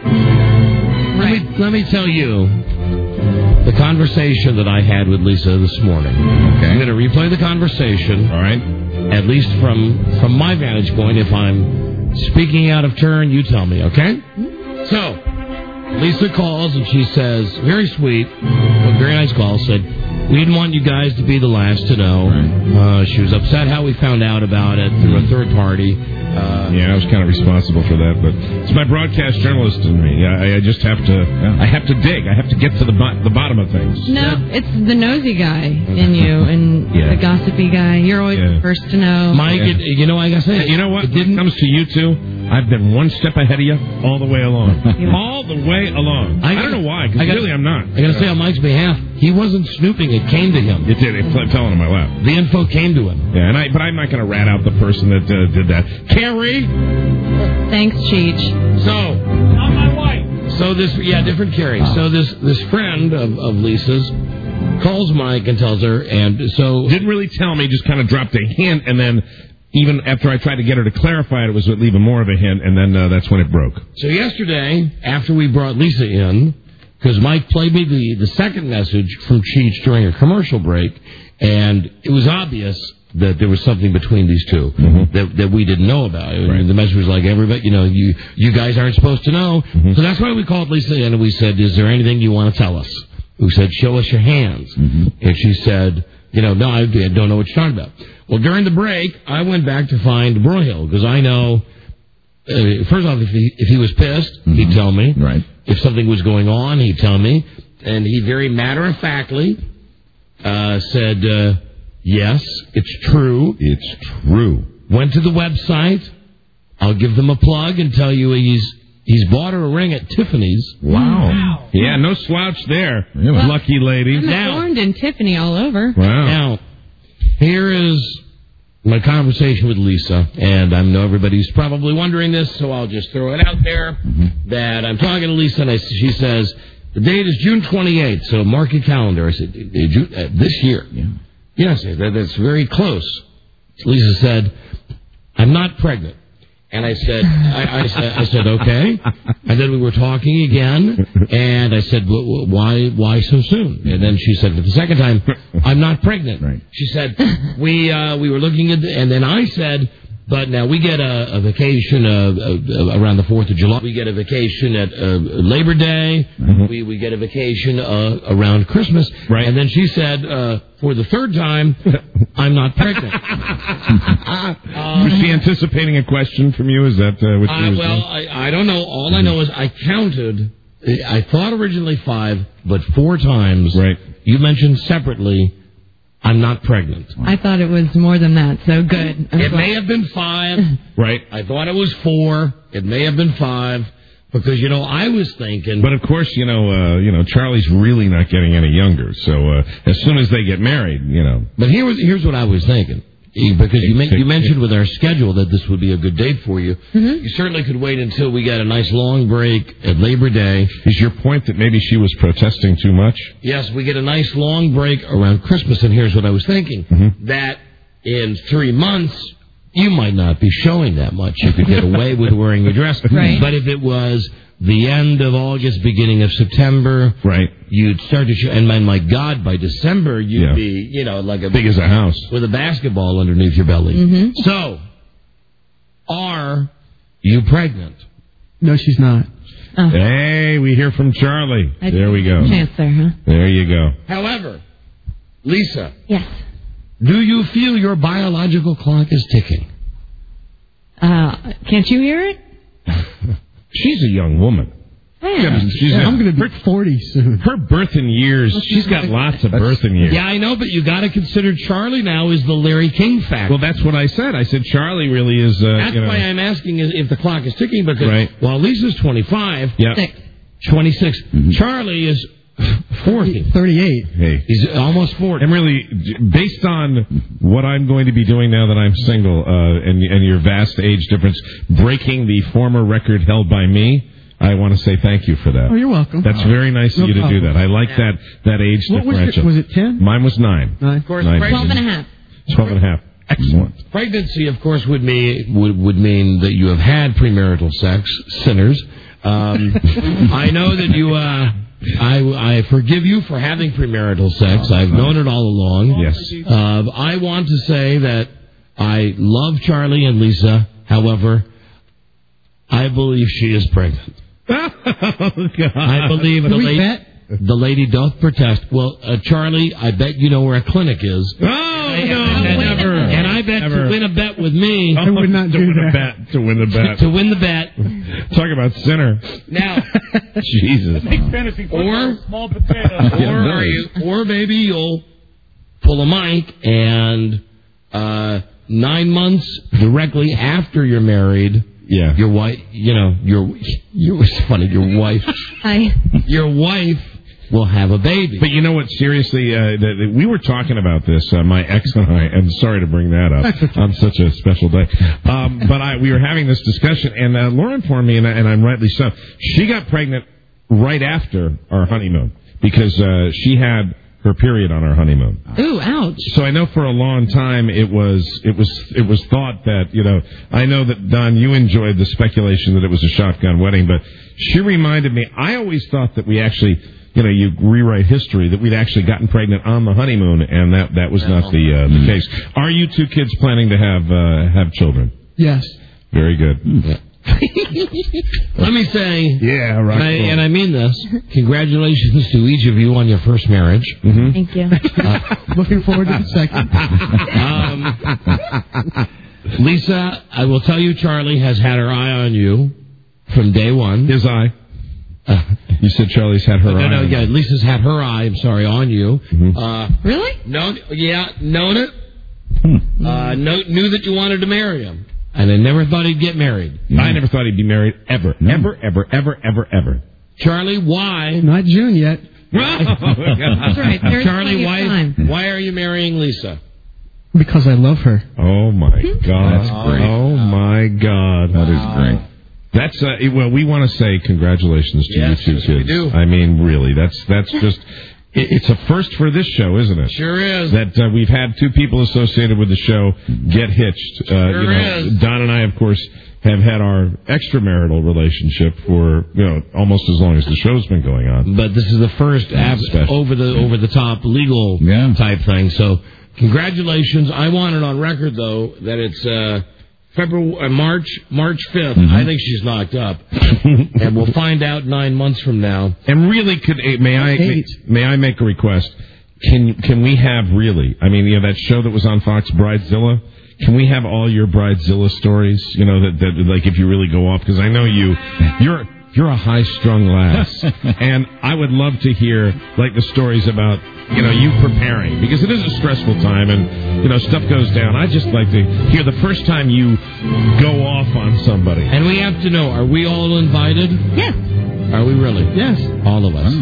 Let me tell you the conversation that I had with Lisa this morning. Okay. I'm going to replay the conversation. All right. At least from my vantage point. If I'm speaking out of turn, you tell me, okay? So, Lisa calls and she says, very sweet, a very nice call, said, "We didn't want you guys to be the last to know." Right. She was upset how we found out about it through a third party. I was kind of responsible for that, but it's my broadcast journalist in me. I just have to. I have to dig. I have to get to the bottom of things. No, it's the nosy guy in you and the gossipy guy. You're always the first to know. Mike, you know, like I said, you know what? When it comes to you two, I've been one step ahead of you all the way along. All the way along. I don't know why, because really I'm not. I got to say on Mike's behalf, he wasn't snooping. It came to him. It did. It fell into my lap. The info came to him. Yeah, but I'm not going to rat out the person that did that. Carrie? Thanks, Cheech. So, on my wife. So this, different Carrie. So this friend of Lisa's calls Mike and tells her, and so didn't really tell me, just kind of dropped a hint, and then even after I tried to get her to clarify it, it was even more of a hint, and then that's when it broke. So yesterday, after we brought Lisa in, because Mike played me the second message from Cheech during a commercial break, and it was obvious that there was something between these two that we didn't know about. Right. And the message was like, everybody, you guys aren't supposed to know. So that's why we called Lisa in and we said, is there anything you want to tell us? We said, show us your hands. And she said, no, I don't know what you're talking about. Well, during the break, I went back to find Broyhill because I know, first off, if he was pissed, he'd tell me. Right. If something was going on, he'd tell me. And he very matter-of-factly said, yes, it's true. It's true. Went to the website. I'll give them a plug and tell you he's bought her a ring at Tiffany's. Wow. Yeah, no slouch there. Lucky lady. And the Horned and Tiffany all over. Wow. Now, here is my conversation with Lisa, and I know everybody's probably wondering this, so I'll just throw it out there that I'm talking to Lisa, and she says, the date is June 28th, so mark your calendar. I said, this year. Yeah. Yes, that's very close. Lisa said, I'm not pregnant. And I said, I said, okay. And then we were talking again, and I said, why so soon? And then she said, for the second time, I'm not pregnant. Right. She said, we were looking at, and then I said, but now we get a vacation around the 4th of July. We get a vacation at Labor Day. We get a vacation around Christmas. Right. And then she said, for the third time, I'm not pregnant. Was she anticipating a question from you? Is that what she was doing? Well, I don't know. All I know is I counted. I thought originally 5, but 4 times. Right. You mentioned separately, I'm not pregnant. I thought it was more than that, so good. It may have been 5. Right. I thought it was 4. It may have been 5. Because, I was thinking... But, of course, Charlie's really not getting any younger. So, as soon as they get married, But here's what I was thinking. Because you mentioned with our schedule that this would be a good date for you. You certainly could wait until we got a nice long break at Labor Day. Is your point that maybe she was protesting too much? Yes, we get a nice long break around Christmas, and here's what I was thinking. That in 3 months, you might not be showing that much. You could get away with wearing a dress. Right. But if it was the end of August, beginning of September, right, you'd start to show, and my God, by December, you'd be, like big as a house. With a basketball underneath your belly. So, are you pregnant? No, she's not. Oh. Hey, we hear from Charlie. There we go. Chance there, huh? There you go. However, Lisa. Yes. Do you feel your biological clock is ticking? Can't you hear it? She's a young woman. I'm going to be 40 soon. Her birthing years, she's got lots of birthing years. Yeah, I know, but you got to consider Charlie now is the Larry King factor. Well, that's what I said. I said Charlie really is. That's why I'm asking if the clock is ticking, because while Lisa's 25, 26, Charlie is 40. 38. Hey. He's almost 40. I'm really, based on what I'm going to be doing now that I'm single, and your vast age difference, breaking the former record held by me, I want to say thank you for that. Oh, you're welcome. That's very nice of you to do that. I like that age differential. Was it 10? Mine was 9. Of course, 12 and a half. 12 and a half. Excellent. Pregnancy, of course, would mean that you have had premarital sex, sinners. I know that you... I forgive you for having premarital sex. I've known it all along. Yes. I want to say that I love Charlie and Lisa. However, I believe she is pregnant. Oh, God. I believe the lady doth protest. Well, Charlie, I bet you know where a clinic is. Oh, no, never. And I bet to win a bet with me. I would not do that. To win the bet. To win the bet. Talk about sinner. Now, Jesus. Big fantasy football, small potatoes. Or maybe you'll pull a Mike and 9 months directly after you're married. Yeah. Your wife, it's funny, your wife. Hi. Your wife will have a baby. But you know what, seriously, we were talking about this, my ex and I, and sorry to bring that up on such a special day, but we were having this discussion, and Laura informed me, and I'm rightly so, she got pregnant right after our honeymoon, because she had her period on our honeymoon. Ooh, ouch. So I know for a long time it was thought that, I know that, Don, you enjoyed the speculation that it was a shotgun wedding, but she reminded me, I always thought that we actually, you rewrite history, that we'd actually gotten pregnant on the honeymoon, and that was not the case. Are you two kids planning to have children? Yes. Very good. Let me say, yeah, right. And I mean this, congratulations to each of you on your first marriage. Mm-hmm. Thank you. Looking forward to the second. Lisa, I will tell you, Charlie has had her eye on you from day one. His eye. You said Charlie's had her eye. No, yeah, Lisa's had her eye, I'm sorry, on you. Mm-hmm. Really? Known it. Knew that you wanted to marry him. And I never thought he'd get married. I never thought he'd be married ever. No. Ever. Charlie, why? Not June yet. That's right. There's Charlie, time. why are you marrying Lisa? Because I love her. Oh, my God. That's great. Oh, my God. That is great. That's, we want to say congratulations to you two kids. We do. I mean, really, that's just... It's a first for this show, isn't it? Sure is. That we've had two people associated with the show get hitched. Sure is. Don and I, of course, have had our extramarital relationship for almost as long as the show's been going on. But this is the first over the top legal type thing. So congratulations. I want it on record though that it's March 5th. Mm-hmm. I think she's locked up, and we'll find out 9 months from now. And really, may I make a request? Can we have really? I mean, that show that was on Fox, Bridezilla. Can we have all your Bridezilla stories? That like if you really go off, because I know you're a high-strung lass, and I would love to hear like the stories about you preparing, because it is a stressful time and stuff goes down. I just like to hear the first time you go off on somebody. And we have to know: are we all invited? Yes. Are we really? Yes. All of us.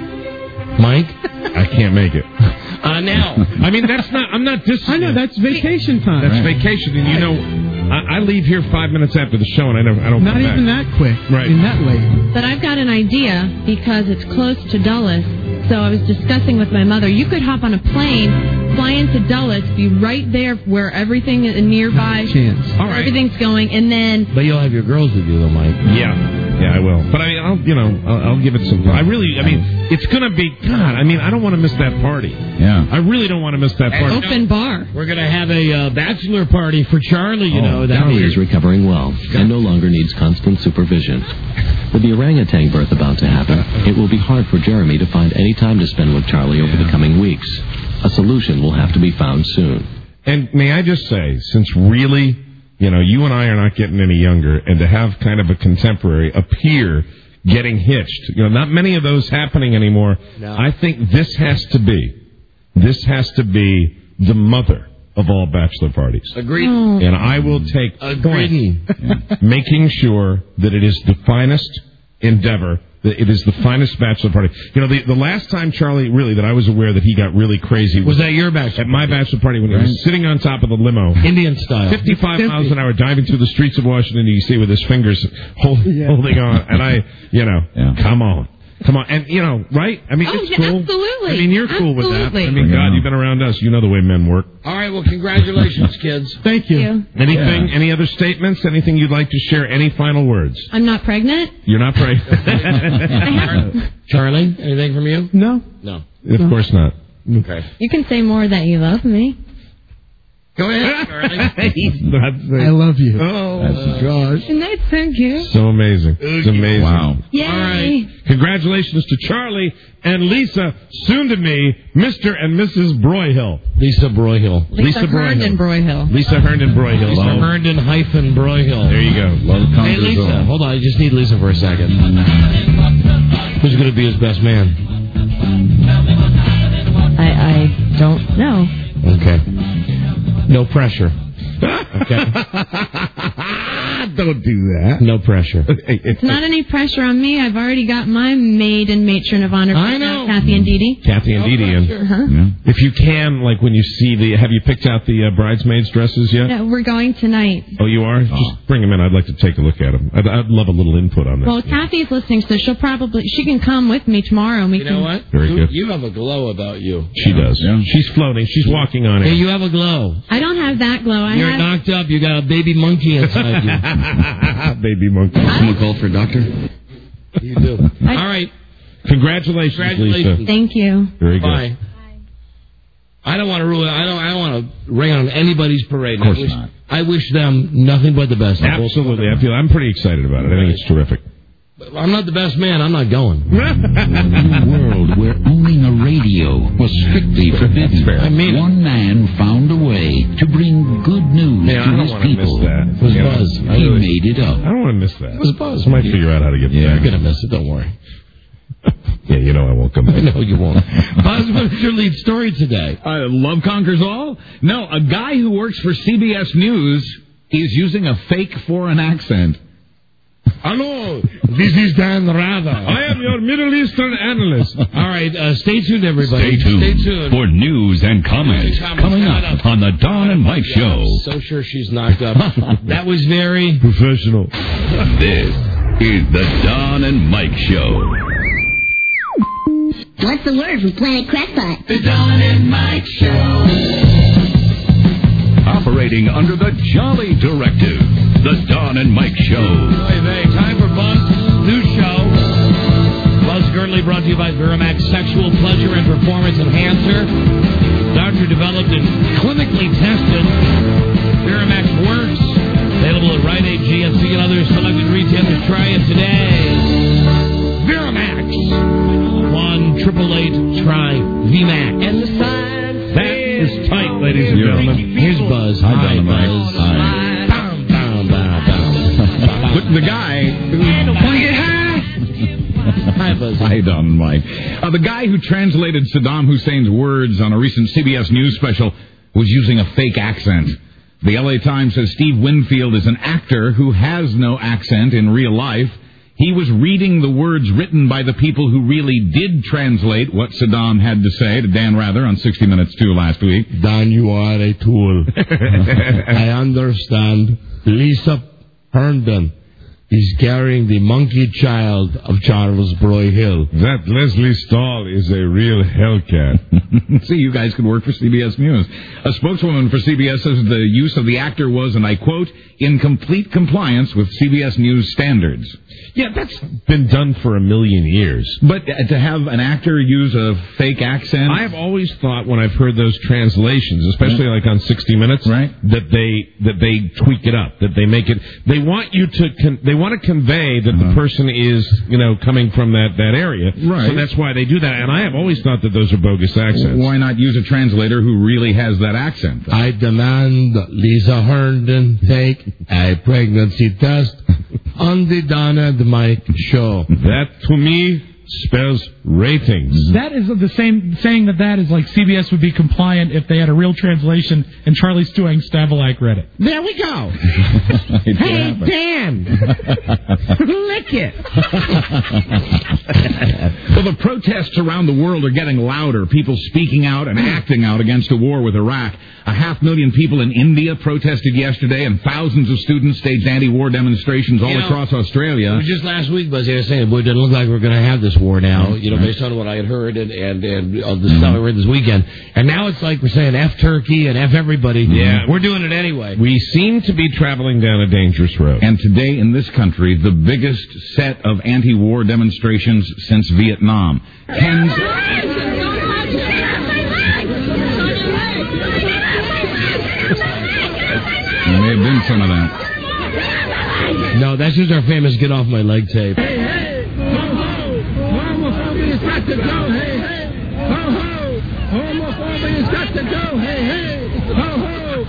Mike, I can't make it. Now, I mean I'm not I know that's vacation time. That's vacation, and I leave here 5 minutes after the show, and I don't. Not come even back. that quick. Right. In that late. But I've got an idea because it's close to Dulles. So I was discussing with my mother, you could hop on a plane, fly into Dulles, be right there where everything is nearby, chance. All right. everything's going, and then... But you'll have your girls with you, though, Mike. Yeah, I will. But I'll give it some time. It's going to be, God, I don't want to miss that party. Yeah. I really don't want to miss that party. Open bar. We're going to have a bachelor party for Charlie, Charlie is recovering well and no longer needs constant supervision. With the orangutan birth about to happen, it will be hard for Jeremy to find any time to spend with Charlie over the coming weeks. A solution will have to be found soon. And may I just say, since really, you and I are not getting any younger, and to have kind of a contemporary, a peer getting hitched, not many of those happening anymore. No. I think this has to be the mother of all bachelor parties. Agreed. And I will take point making sure that it is the finest endeavor, that it is the finest bachelor party. The last time, Charlie, really, that I was aware that he got really crazy was that your bachelor at my bachelor party when he was sitting on top of the limo. Indian style. 55 miles an hour, diving through the streets of Washington, D.C. with his fingers holding on. And come on. And, right? It's cool. Absolutely. You're cool with that. God, you've been around us. You know the way men work. All right, well, congratulations, kids. Thank you. Anything? Any other statements? Anything you'd like to share? Any final words? I'm not pregnant. You're not pregnant. Charlie, anything from you? No. Of course not. Okay. You can say more that you love me. Go ahead, Charlie. I love you. Oh, gosh. And I thank you. So amazing. It's amazing. Wow. Yay. All right. Congratulations to Charlie and Lisa, soon to me, Mr. and Mrs. Broyhill. Lisa Broyhill. Lisa Herndon Broyhill. Lisa Herndon Broyhill. Lisa Herndon - Broyhill. There you go. Hey, Lisa. Hold on. I just need Lisa for a second. Who's going to be his best man? I don't know. Okay. No pressure. Okay. Don't do that. No pressure. It's not any pressure on me. I've already got my maid and matron of honor. I know. Kathy and Dee Dee. Kathy and Dee Dee. If you can, like when you see have you picked out the bridesmaids' dresses yet? No, we're going tonight. Oh, you are? Just bring them in. I'd like to take a look at them. I'd love a little input on that. Well, Kathy's listening, so she can come with me tomorrow. And we You know what? Very good. You have a glow about you. She does. Yeah. She's floating. She's walking on Hey, it. you have a glow. I don't have that glow. You're knocked up. You got a baby monkey inside you. Baby monkey. Someone called for a doctor? You do. All right. Congratulations, Lisa. Thank you. Very good. Bye. I don't want to ruin. I don't want to rain on anybody's parade. Of course not. I wish them nothing but the best. Absolutely. I'm pretty excited about it. I think it's terrific. I'm not the best man. I'm not going. In a world where owning a radio was strictly forbidden, one man found a way to bring good news to his people. It was Buzz. He made it up. I don't want to miss that. It was Buzz. I might figure out how to get back. You're going to miss it. Don't worry. Yeah, you know I won't come back. I know you won't. Buzz, what's your lead story today? Love conquers all? No, a guy who works for CBS News is using a fake foreign accent. Hello, this is Dan Rather. I am your Middle Eastern analyst. All right, stay tuned, everybody. Stay tuned for news and comments coming up on the Don and Mike Show. So sure she's knocked up. That was very professional. This is the Don and Mike Show. What's the word from Planet Crackpot? The Don and Mike Show. Operating under the Jolly Directive, the Don and Mike Show. Time for Buzz's new show. Buzz Gurley brought to you by Viramax Sexual Pleasure and Performance Enhancer. Doctor developed and clinically tested. Viramax works. Available at Rite Aid, GNC, and other selected retailers. Try it today. Viramax. 1-888-TRY VMAX. And the sign. That is tight, ladies and gentlemen. Here's Buzz. Hi, Buzz. Hi. But the guy Hi, Buzz. Hi, Don and Mike. The guy who translated Saddam Hussein's words on a recent CBS News special was using a fake accent. The LA Times says Steve Winfield is an actor who has no accent in real life. He was reading the words written by the people who really did translate what Saddam had to say to Dan Rather on 60 Minutes 2 last week. Dan, you are a tool. I understand. Lisa Herndon is carrying the monkey child of Charles Broyhill. That Leslie Stahl is a real hellcat. See, you guys could work for CBS News. A spokeswoman for CBS says the use of the actor was, and I quote, in complete compliance with CBS News standards. Yeah, that's been done for a million years. But to have an actor use a fake accent... I've always thought when I've heard those translations, especially like on 60 Minutes, right, that they tweak it up, that they make it... They want you to... They want to convey that the person is, coming from that area. Right. So that's why they do that. And I have always thought that those are bogus accents. Why not use a translator who really has that accent? I demand Lisa Herndon take a pregnancy test on the Don and Mike Show. That, to me, spells ratings. That is the same saying that is like CBS would be compliant if they had a real translation and Charlie Stavelak read it. There we go. Hey, Dan. Lick it. Well, the protests around the world are getting louder. People speaking out and acting out against a war with Iraq. 500,000 people in India protested yesterday, and thousands of students staged anti-war demonstrations all across Australia. It was just last week, Buzz, I was saying, boy, it doesn't look like we're going to have this war now, based on what I had heard and the stuff I read this weekend. And now it's like we're saying F Turkey and F everybody. Yeah. We're doing it anyway. We seem to be traveling down a dangerous road. And today in this country, the biggest set of anti-war demonstrations since Vietnam. Tens... There may have been some of that. No, that's just our famous Get Off My Leg tape. Hey, hey, ho, ho, homophobia's got to go, hey, hey, ho, ho, homophobia's got to go, hey, hey, ho, ho,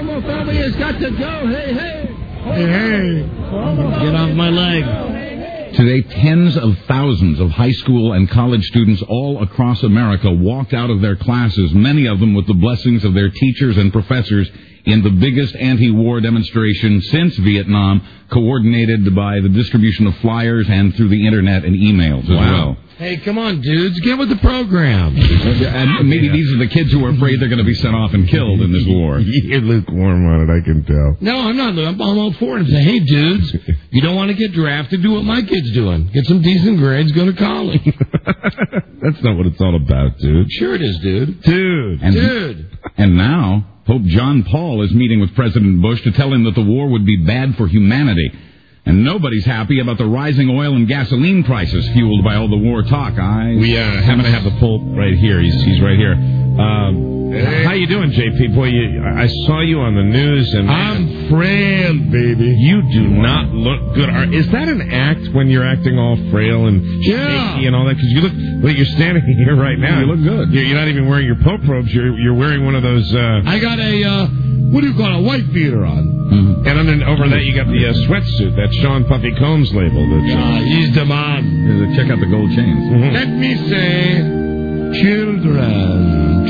homophobia's got to go, hey, hey. Hey, hey, get off my leg. Today, tens of thousands of high school and college students all across America walked out of their classes, many of them with the blessings of their teachers and professors, in the biggest anti-war demonstration since Vietnam, coordinated by the distribution of flyers and through the internet and emails as well. Hey, come on, dudes. Get with the program. And maybe these are the kids who are afraid they're going to be sent off and killed in this war. You're lukewarm on it, I can tell. No, I'm not. I'm all for it. Say, hey, dudes, you don't want to get drafted, do what my kid's doing. Get some decent grades, go to college. That's not what it's all about, dude. Sure it is, dude. Dude. And now, Pope John Paul is meeting with President Bush to tell him that the war would be bad for humanity. And nobody's happy about the rising oil and gasoline prices fueled by all the war talk. We happen to have the Pope right here. He's right here. How you doing, JP? Boy, I saw you on the news, and I'm frail, baby. You do not look good. Is that an act when you're acting all frail and shaky and all that? Because you look like you're standing here right now. You look good. You're not even wearing your Pope robes. You're wearing one of those. I got a what do you call a white beater on? Mm-hmm. And over that you got the sweatsuit, that Sean Puffy Combs label. He's the man. Check out the gold chains. Mm-hmm. Let me say, children.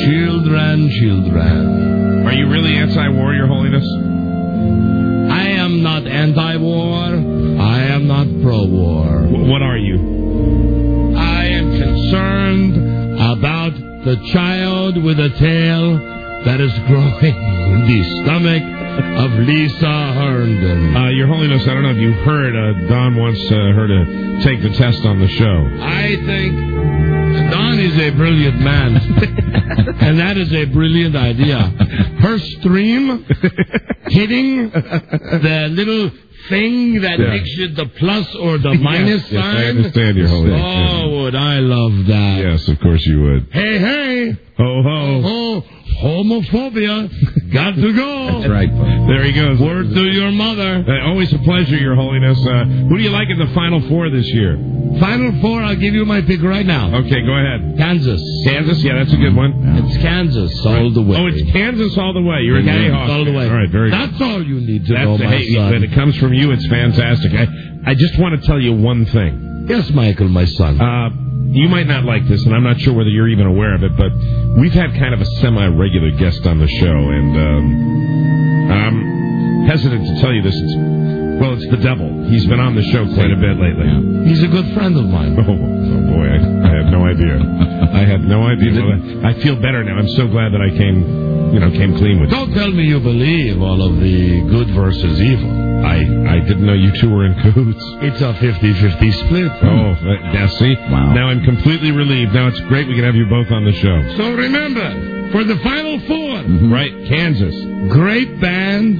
Are you really anti-war, Your Holiness? I am not anti-war. I am not pro-war. What are you? I am concerned about the child with a tail that is growing in the stomach of Lisa Herndon. Your Holiness, I don't know if you heard, Don wants her to take the test on the show. I think Don is a brilliant man, and that is a brilliant idea. Her stream hitting the little thing that makes you the plus or the minus sign. Yes, I understand, Your Holiness. Oh, would I love that. Yes, of course you would. Hey. Ho, ho. Oh, homophobia. Got to go. That's right, folks. There he goes. Word to your mother. Always a pleasure, Your Holiness. Who do you like in the Final Four this year? Final Four, I'll give you my pick right now. Okay, go ahead. Kansas. Kansas? Yeah, that's a good one. It's Kansas all the way. Oh, it's Kansas all the way. You're a Jayhawk. All the way. All right, very good. That's all you need to know, my son. When it comes from you, it's fantastic. I just want to tell you one thing. Yes, Michael, my son. You might not like this, and I'm not sure whether you're even aware of it, but we've had kind of a semi-regular guest on the show, and I'm hesitant to tell you this. It's the devil. He's been on the show quite a bit lately. He's a good friend of mine. Oh boy, I had no idea. I had no idea. I feel better now. I'm so glad that I came clean with you. Don't tell me you believe all of the good versus evil. I didn't know you two were in cahoots. It's a 50-50 split. Oh, now see? Wow. Now I'm completely relieved. Now it's great we can have you both on the show. So remember, for the Final Four, right, Kansas. Great band,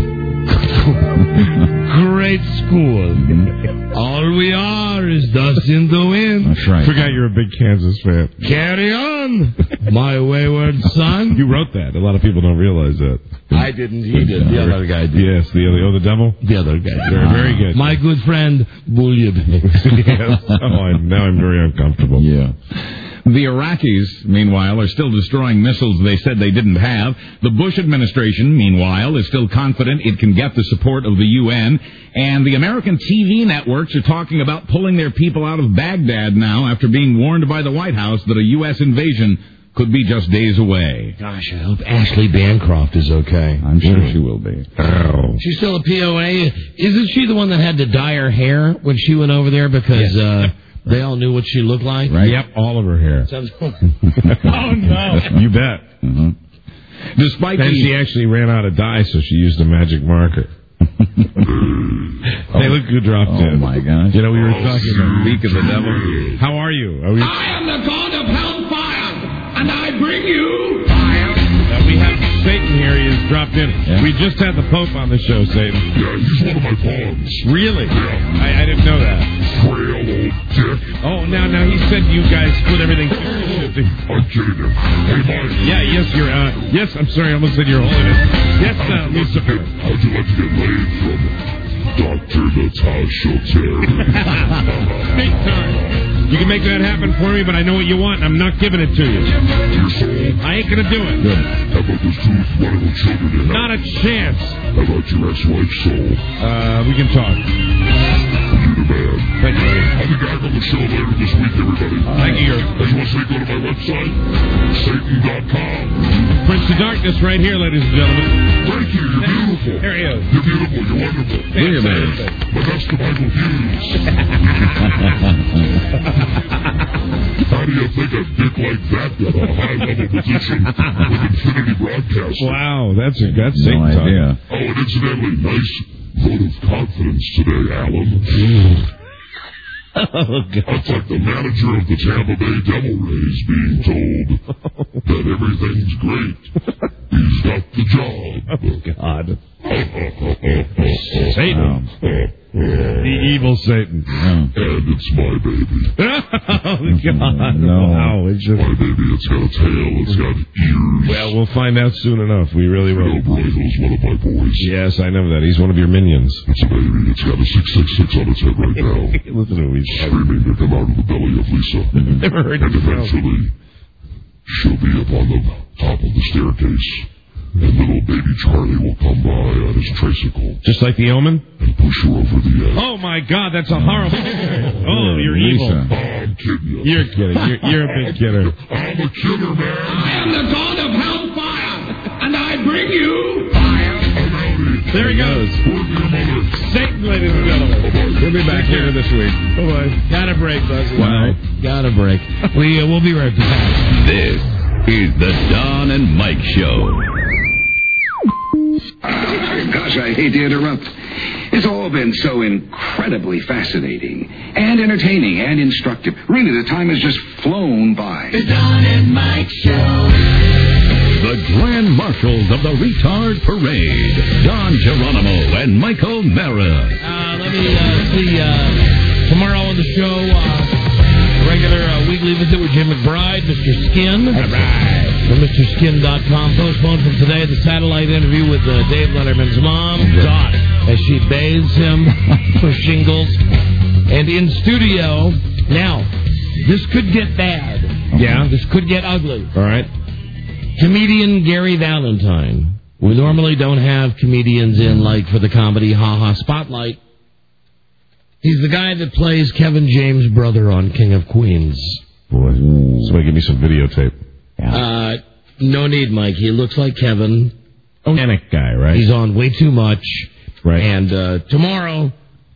great school. All we are is dust in the wind. That's right. Forgot you're a big Kansas fan. Carry on, my wayward son. You wrote that. A lot of people don't realize that. I didn't. He did. The other guy did. Yes, the devil? The other guy did. Very good. My good friend, Bouillabaisse. Yes. Now I'm very uncomfortable. Yeah. The Iraqis, meanwhile, are still destroying missiles they said they didn't have. The Bush administration, meanwhile, is still confident it can get the support of the UN. And the American TV networks are talking about pulling their people out of Baghdad now after being warned by the White House that a U.S. invasion could be just days away. Gosh, I hope Ashley Bancroft is okay. I'm sure she will be. Oh. She's still a POA. Isn't she the one that had to dye her hair when she went over there because... They all knew what she looked like? Right. Yep, all of her hair. Oh, no. You bet. Mm-hmm. Then she actually ran out of dye, so she used a magic marker. Hey, look who dropped in. Oh, my gosh. We were talking about Speak of the devil. How are you? I am the god of hellfire, and I bring you fire. We have Satan here. He has dropped in. Yeah. We just had the Pope on the show, Satan. Yeah, he's one of my pawns. Really? Yeah. I didn't know that. Frail old dick. Oh, now he said you guys split everything 50-50. I'm kidding him. Hey, Mike. Yeah, yes, yes, I'm sorry, I almost said Your Holiness. Yes, Lucifer. How'd you like to get laid from Dr. Natasha Terry? Big time. You can make that happen for me, but I know what you want, and I'm not giving it to you. I ain't gonna do it. Good. How about those two wonderful children you have? Not a chance. How about your ex-wife's soul? We can talk. You're the man. Thank you, buddy. I'll be back on the show later this week, everybody. Thank you. As you want to say, go to my website, Satan.com. Prince of Darkness right here, ladies and gentlemen. Thank you. You're beautiful. There he is. You're beautiful. You're wonderful. Look at that. But that's to Michael Hughes. How do you think a dick like that got a high-level position with Infinity Broadcasting? Wow, that's Satan No talk. idea. Oh, and incidentally, nice vote of confidence today, Alan. Oh, God. It's like the manager of the Tampa Bay Devil Rays being told that everything's great. He's got the job. Oh, God. Satan. The evil Satan. And it's my baby. Oh, God. No. Wow, it's just... My baby, it's got a tail, it's got ears. Well, we'll find out soon enough. We really will. Bill Broyhill's one of my boys. Yes, I know that. He's one of your minions. It's a baby. It's got a 666 on its head right now. Listen to him. He's Screaming to come out of the belly of Lisa. never heard And you know. eventually, she'll be up on the top of the staircase. And little baby Charlie will come by on his tricycle Just like the Omen? and push her over the edge. Oh, my God, that's a horrible picture. Oh, you're evil. Lisa. I'm kidding you. You're kidding. You're a big kidder. I'm a kidder, man. I am the god of hellfire, and I bring you fire. There he goes. Satan, ladies and gentlemen. We'll be back here this week. Bye-bye. Got a break, Buzzy. Wow. Got a break. We'll be right back. This is the Don and Mike Show. Gosh, I hate to interrupt. It's all been so incredibly fascinating and entertaining and instructive. Really, the time has just flown by. The Don and Mike Show. The Grand Marshals of the Retard Parade, Don Geronimo and Michael Mara. Let me see, tomorrow on the show, regular weekly visit with Jim McBride, Mr. Skin. All right. From MrSkin.com. Postponed from today, the satellite interview with Dave Letterman's mom, Dot, as she bathes him for shingles. And in studio, now, this could get bad. Yeah? This could get ugly. All right. Comedian Gary Valentine. We normally don't have comedians in, like, for the comedy Ha-Ha Spotlight. He's the guy that plays Kevin James' brother on King of Queens. Boy, somebody give me some videotape. No need, Mike. He looks like Kevin. Organic guy, right? He's on way too much. Right. And tomorrow,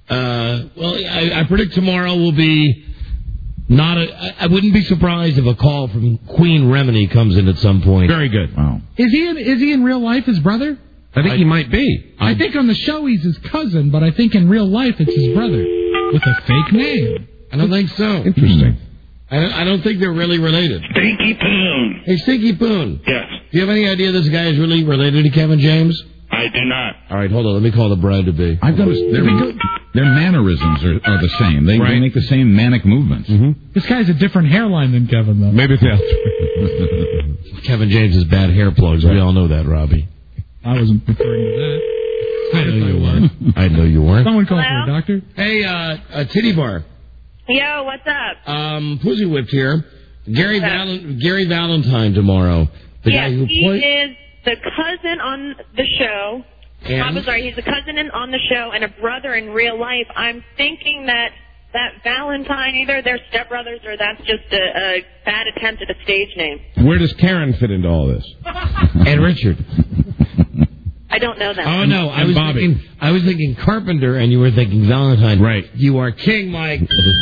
I predict tomorrow will be not I wouldn't be surprised if a call from Queen Remini comes in at some point. Very good. Wow. Is he in real life his brother? I think he might be. I think on the show he's his cousin, but I think in real life it's his brother with a fake name. I don't think so. Interesting. I don't think they're really related. Stinky Poon. Hey, Stinky Poon. Yes. Do you have any idea this guy is really related to Kevin James? I do not. All right, hold on. Let me call the bride to be. I've noticed their mannerisms are the same. They make the same manic movements. Mm-hmm. This guy's a different hairline than Kevin, though. Maybe that's Kevin James has bad hair plugs. We all know that, Robbie. I wasn't referring to that. I know you weren't. I know you weren't. Someone call for a doctor. Hey, Titty Bar. Yo, what's up? Pussy Whipped here. Gary Valentine tomorrow. The guy who he is the cousin on the show. And? I'm sorry, he's a cousin on the show and a brother in real life. I'm thinking that Valentine, either they're stepbrothers or that's just a bad attempt at a stage name. Where does Karen fit into all this? And Richard. I don't know that. Oh, no. I Bobby. was thinking Carpenter, and you were thinking Valentine. Right. You are King, Mike.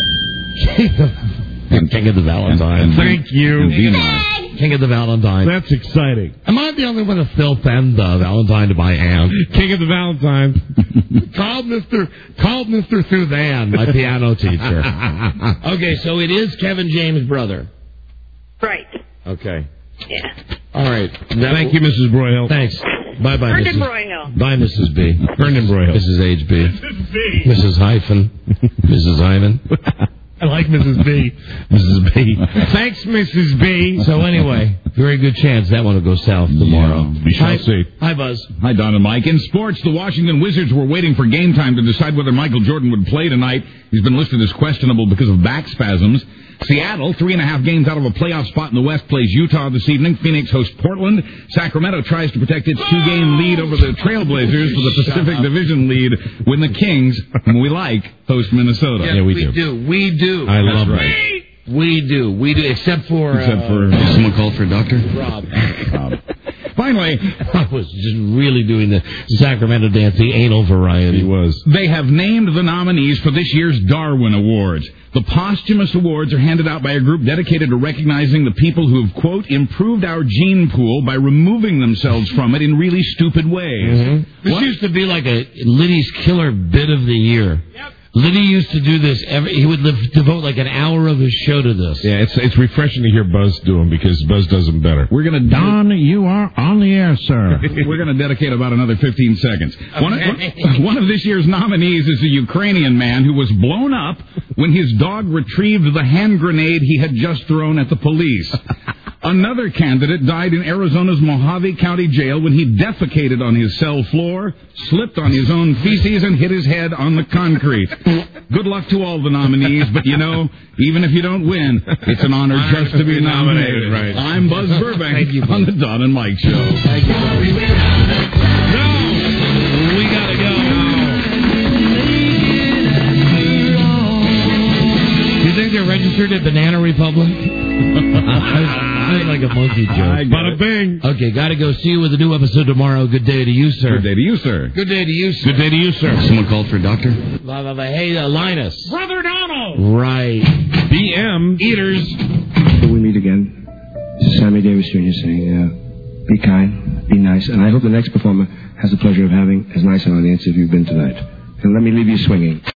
King of the Valentine. Thank you. King of the Valentine. That's exciting. Am I the only one that still sends Valentine to my aunt? King of the Valentine. Called Mr. Suzanne, my piano teacher. Okay, so it is Kevin James' brother. Right. Okay. Yeah. All right. Thank you, Mrs. Broyhill. Thanks. Bye-bye, Herndon Mrs. Broyhill. Bye, Mrs. B. Herndon Broyhill. Mrs. H.B. Mrs. Hyphen. Mrs. Hyman. I like Mrs. B. Mrs. B. Thanks, Mrs. B. So anyway, very good chance that one will go south tomorrow. Yeah, we shall see. Hi, Buzz. Hi, Don and Mike. In sports, the Washington Wizards were waiting for game time to decide whether Michael Jordan would play tonight. He's been listed as questionable because of back spasms. Seattle, 3.5 games out of a playoff spot in the West, plays Utah this evening. Phoenix hosts Portland. Sacramento tries to protect its 2-game lead over the Trailblazers for the Pacific Division lead when the Kings, whom we like, host Minnesota. Yeah, we do. We do. I love That's it. We do, except for someone called for a doctor? Rob. Finally, I was just really doing the Sacramento dance, the anal variety. He was. They have named the nominees for this year's Darwin Awards. The posthumous awards are handed out by a group dedicated to recognizing the people who have, quote, improved our gene pool by removing themselves from it in really stupid ways. Mm-hmm. This used to be like a Liddy's killer bit of the year. Yep. Liddy used to do this. He would devote like an hour of his show to this. Yeah, it's refreshing to hear Buzz do them because Buzz does them better. We're gonna Don, you are on the air, sir. We're going to dedicate about another 15 seconds. One of this year's nominees is a Ukrainian man who was blown up when his dog retrieved the hand grenade he had just thrown at the police. Another candidate died in Arizona's Mojave County Jail when he defecated on his cell floor, slipped on his own feces, and hit his head on the concrete. Good luck to all the nominees, but even if you don't win, it's an honor just to be nominated. Right. I'm Buzz Burbank on the Don and Mike Show. Thank you, Buzz. No! We gotta go. Do you think they're registered at Banana Republic? I was like a monkey joke. Bada bing. Okay, gotta go. See you with a new episode tomorrow. Good day to you, sir. Good day to you, sir. Good day to you, sir. Good day to you, sir. Someone called for a doctor? Hey, Linus. Brother Donald! Right. BM. Eaters. Till we meet again, this is Sammy Davis Jr. saying, be kind, be nice, and I hope the next performer has the pleasure of having as nice an audience as you've been tonight. And let me leave you swinging.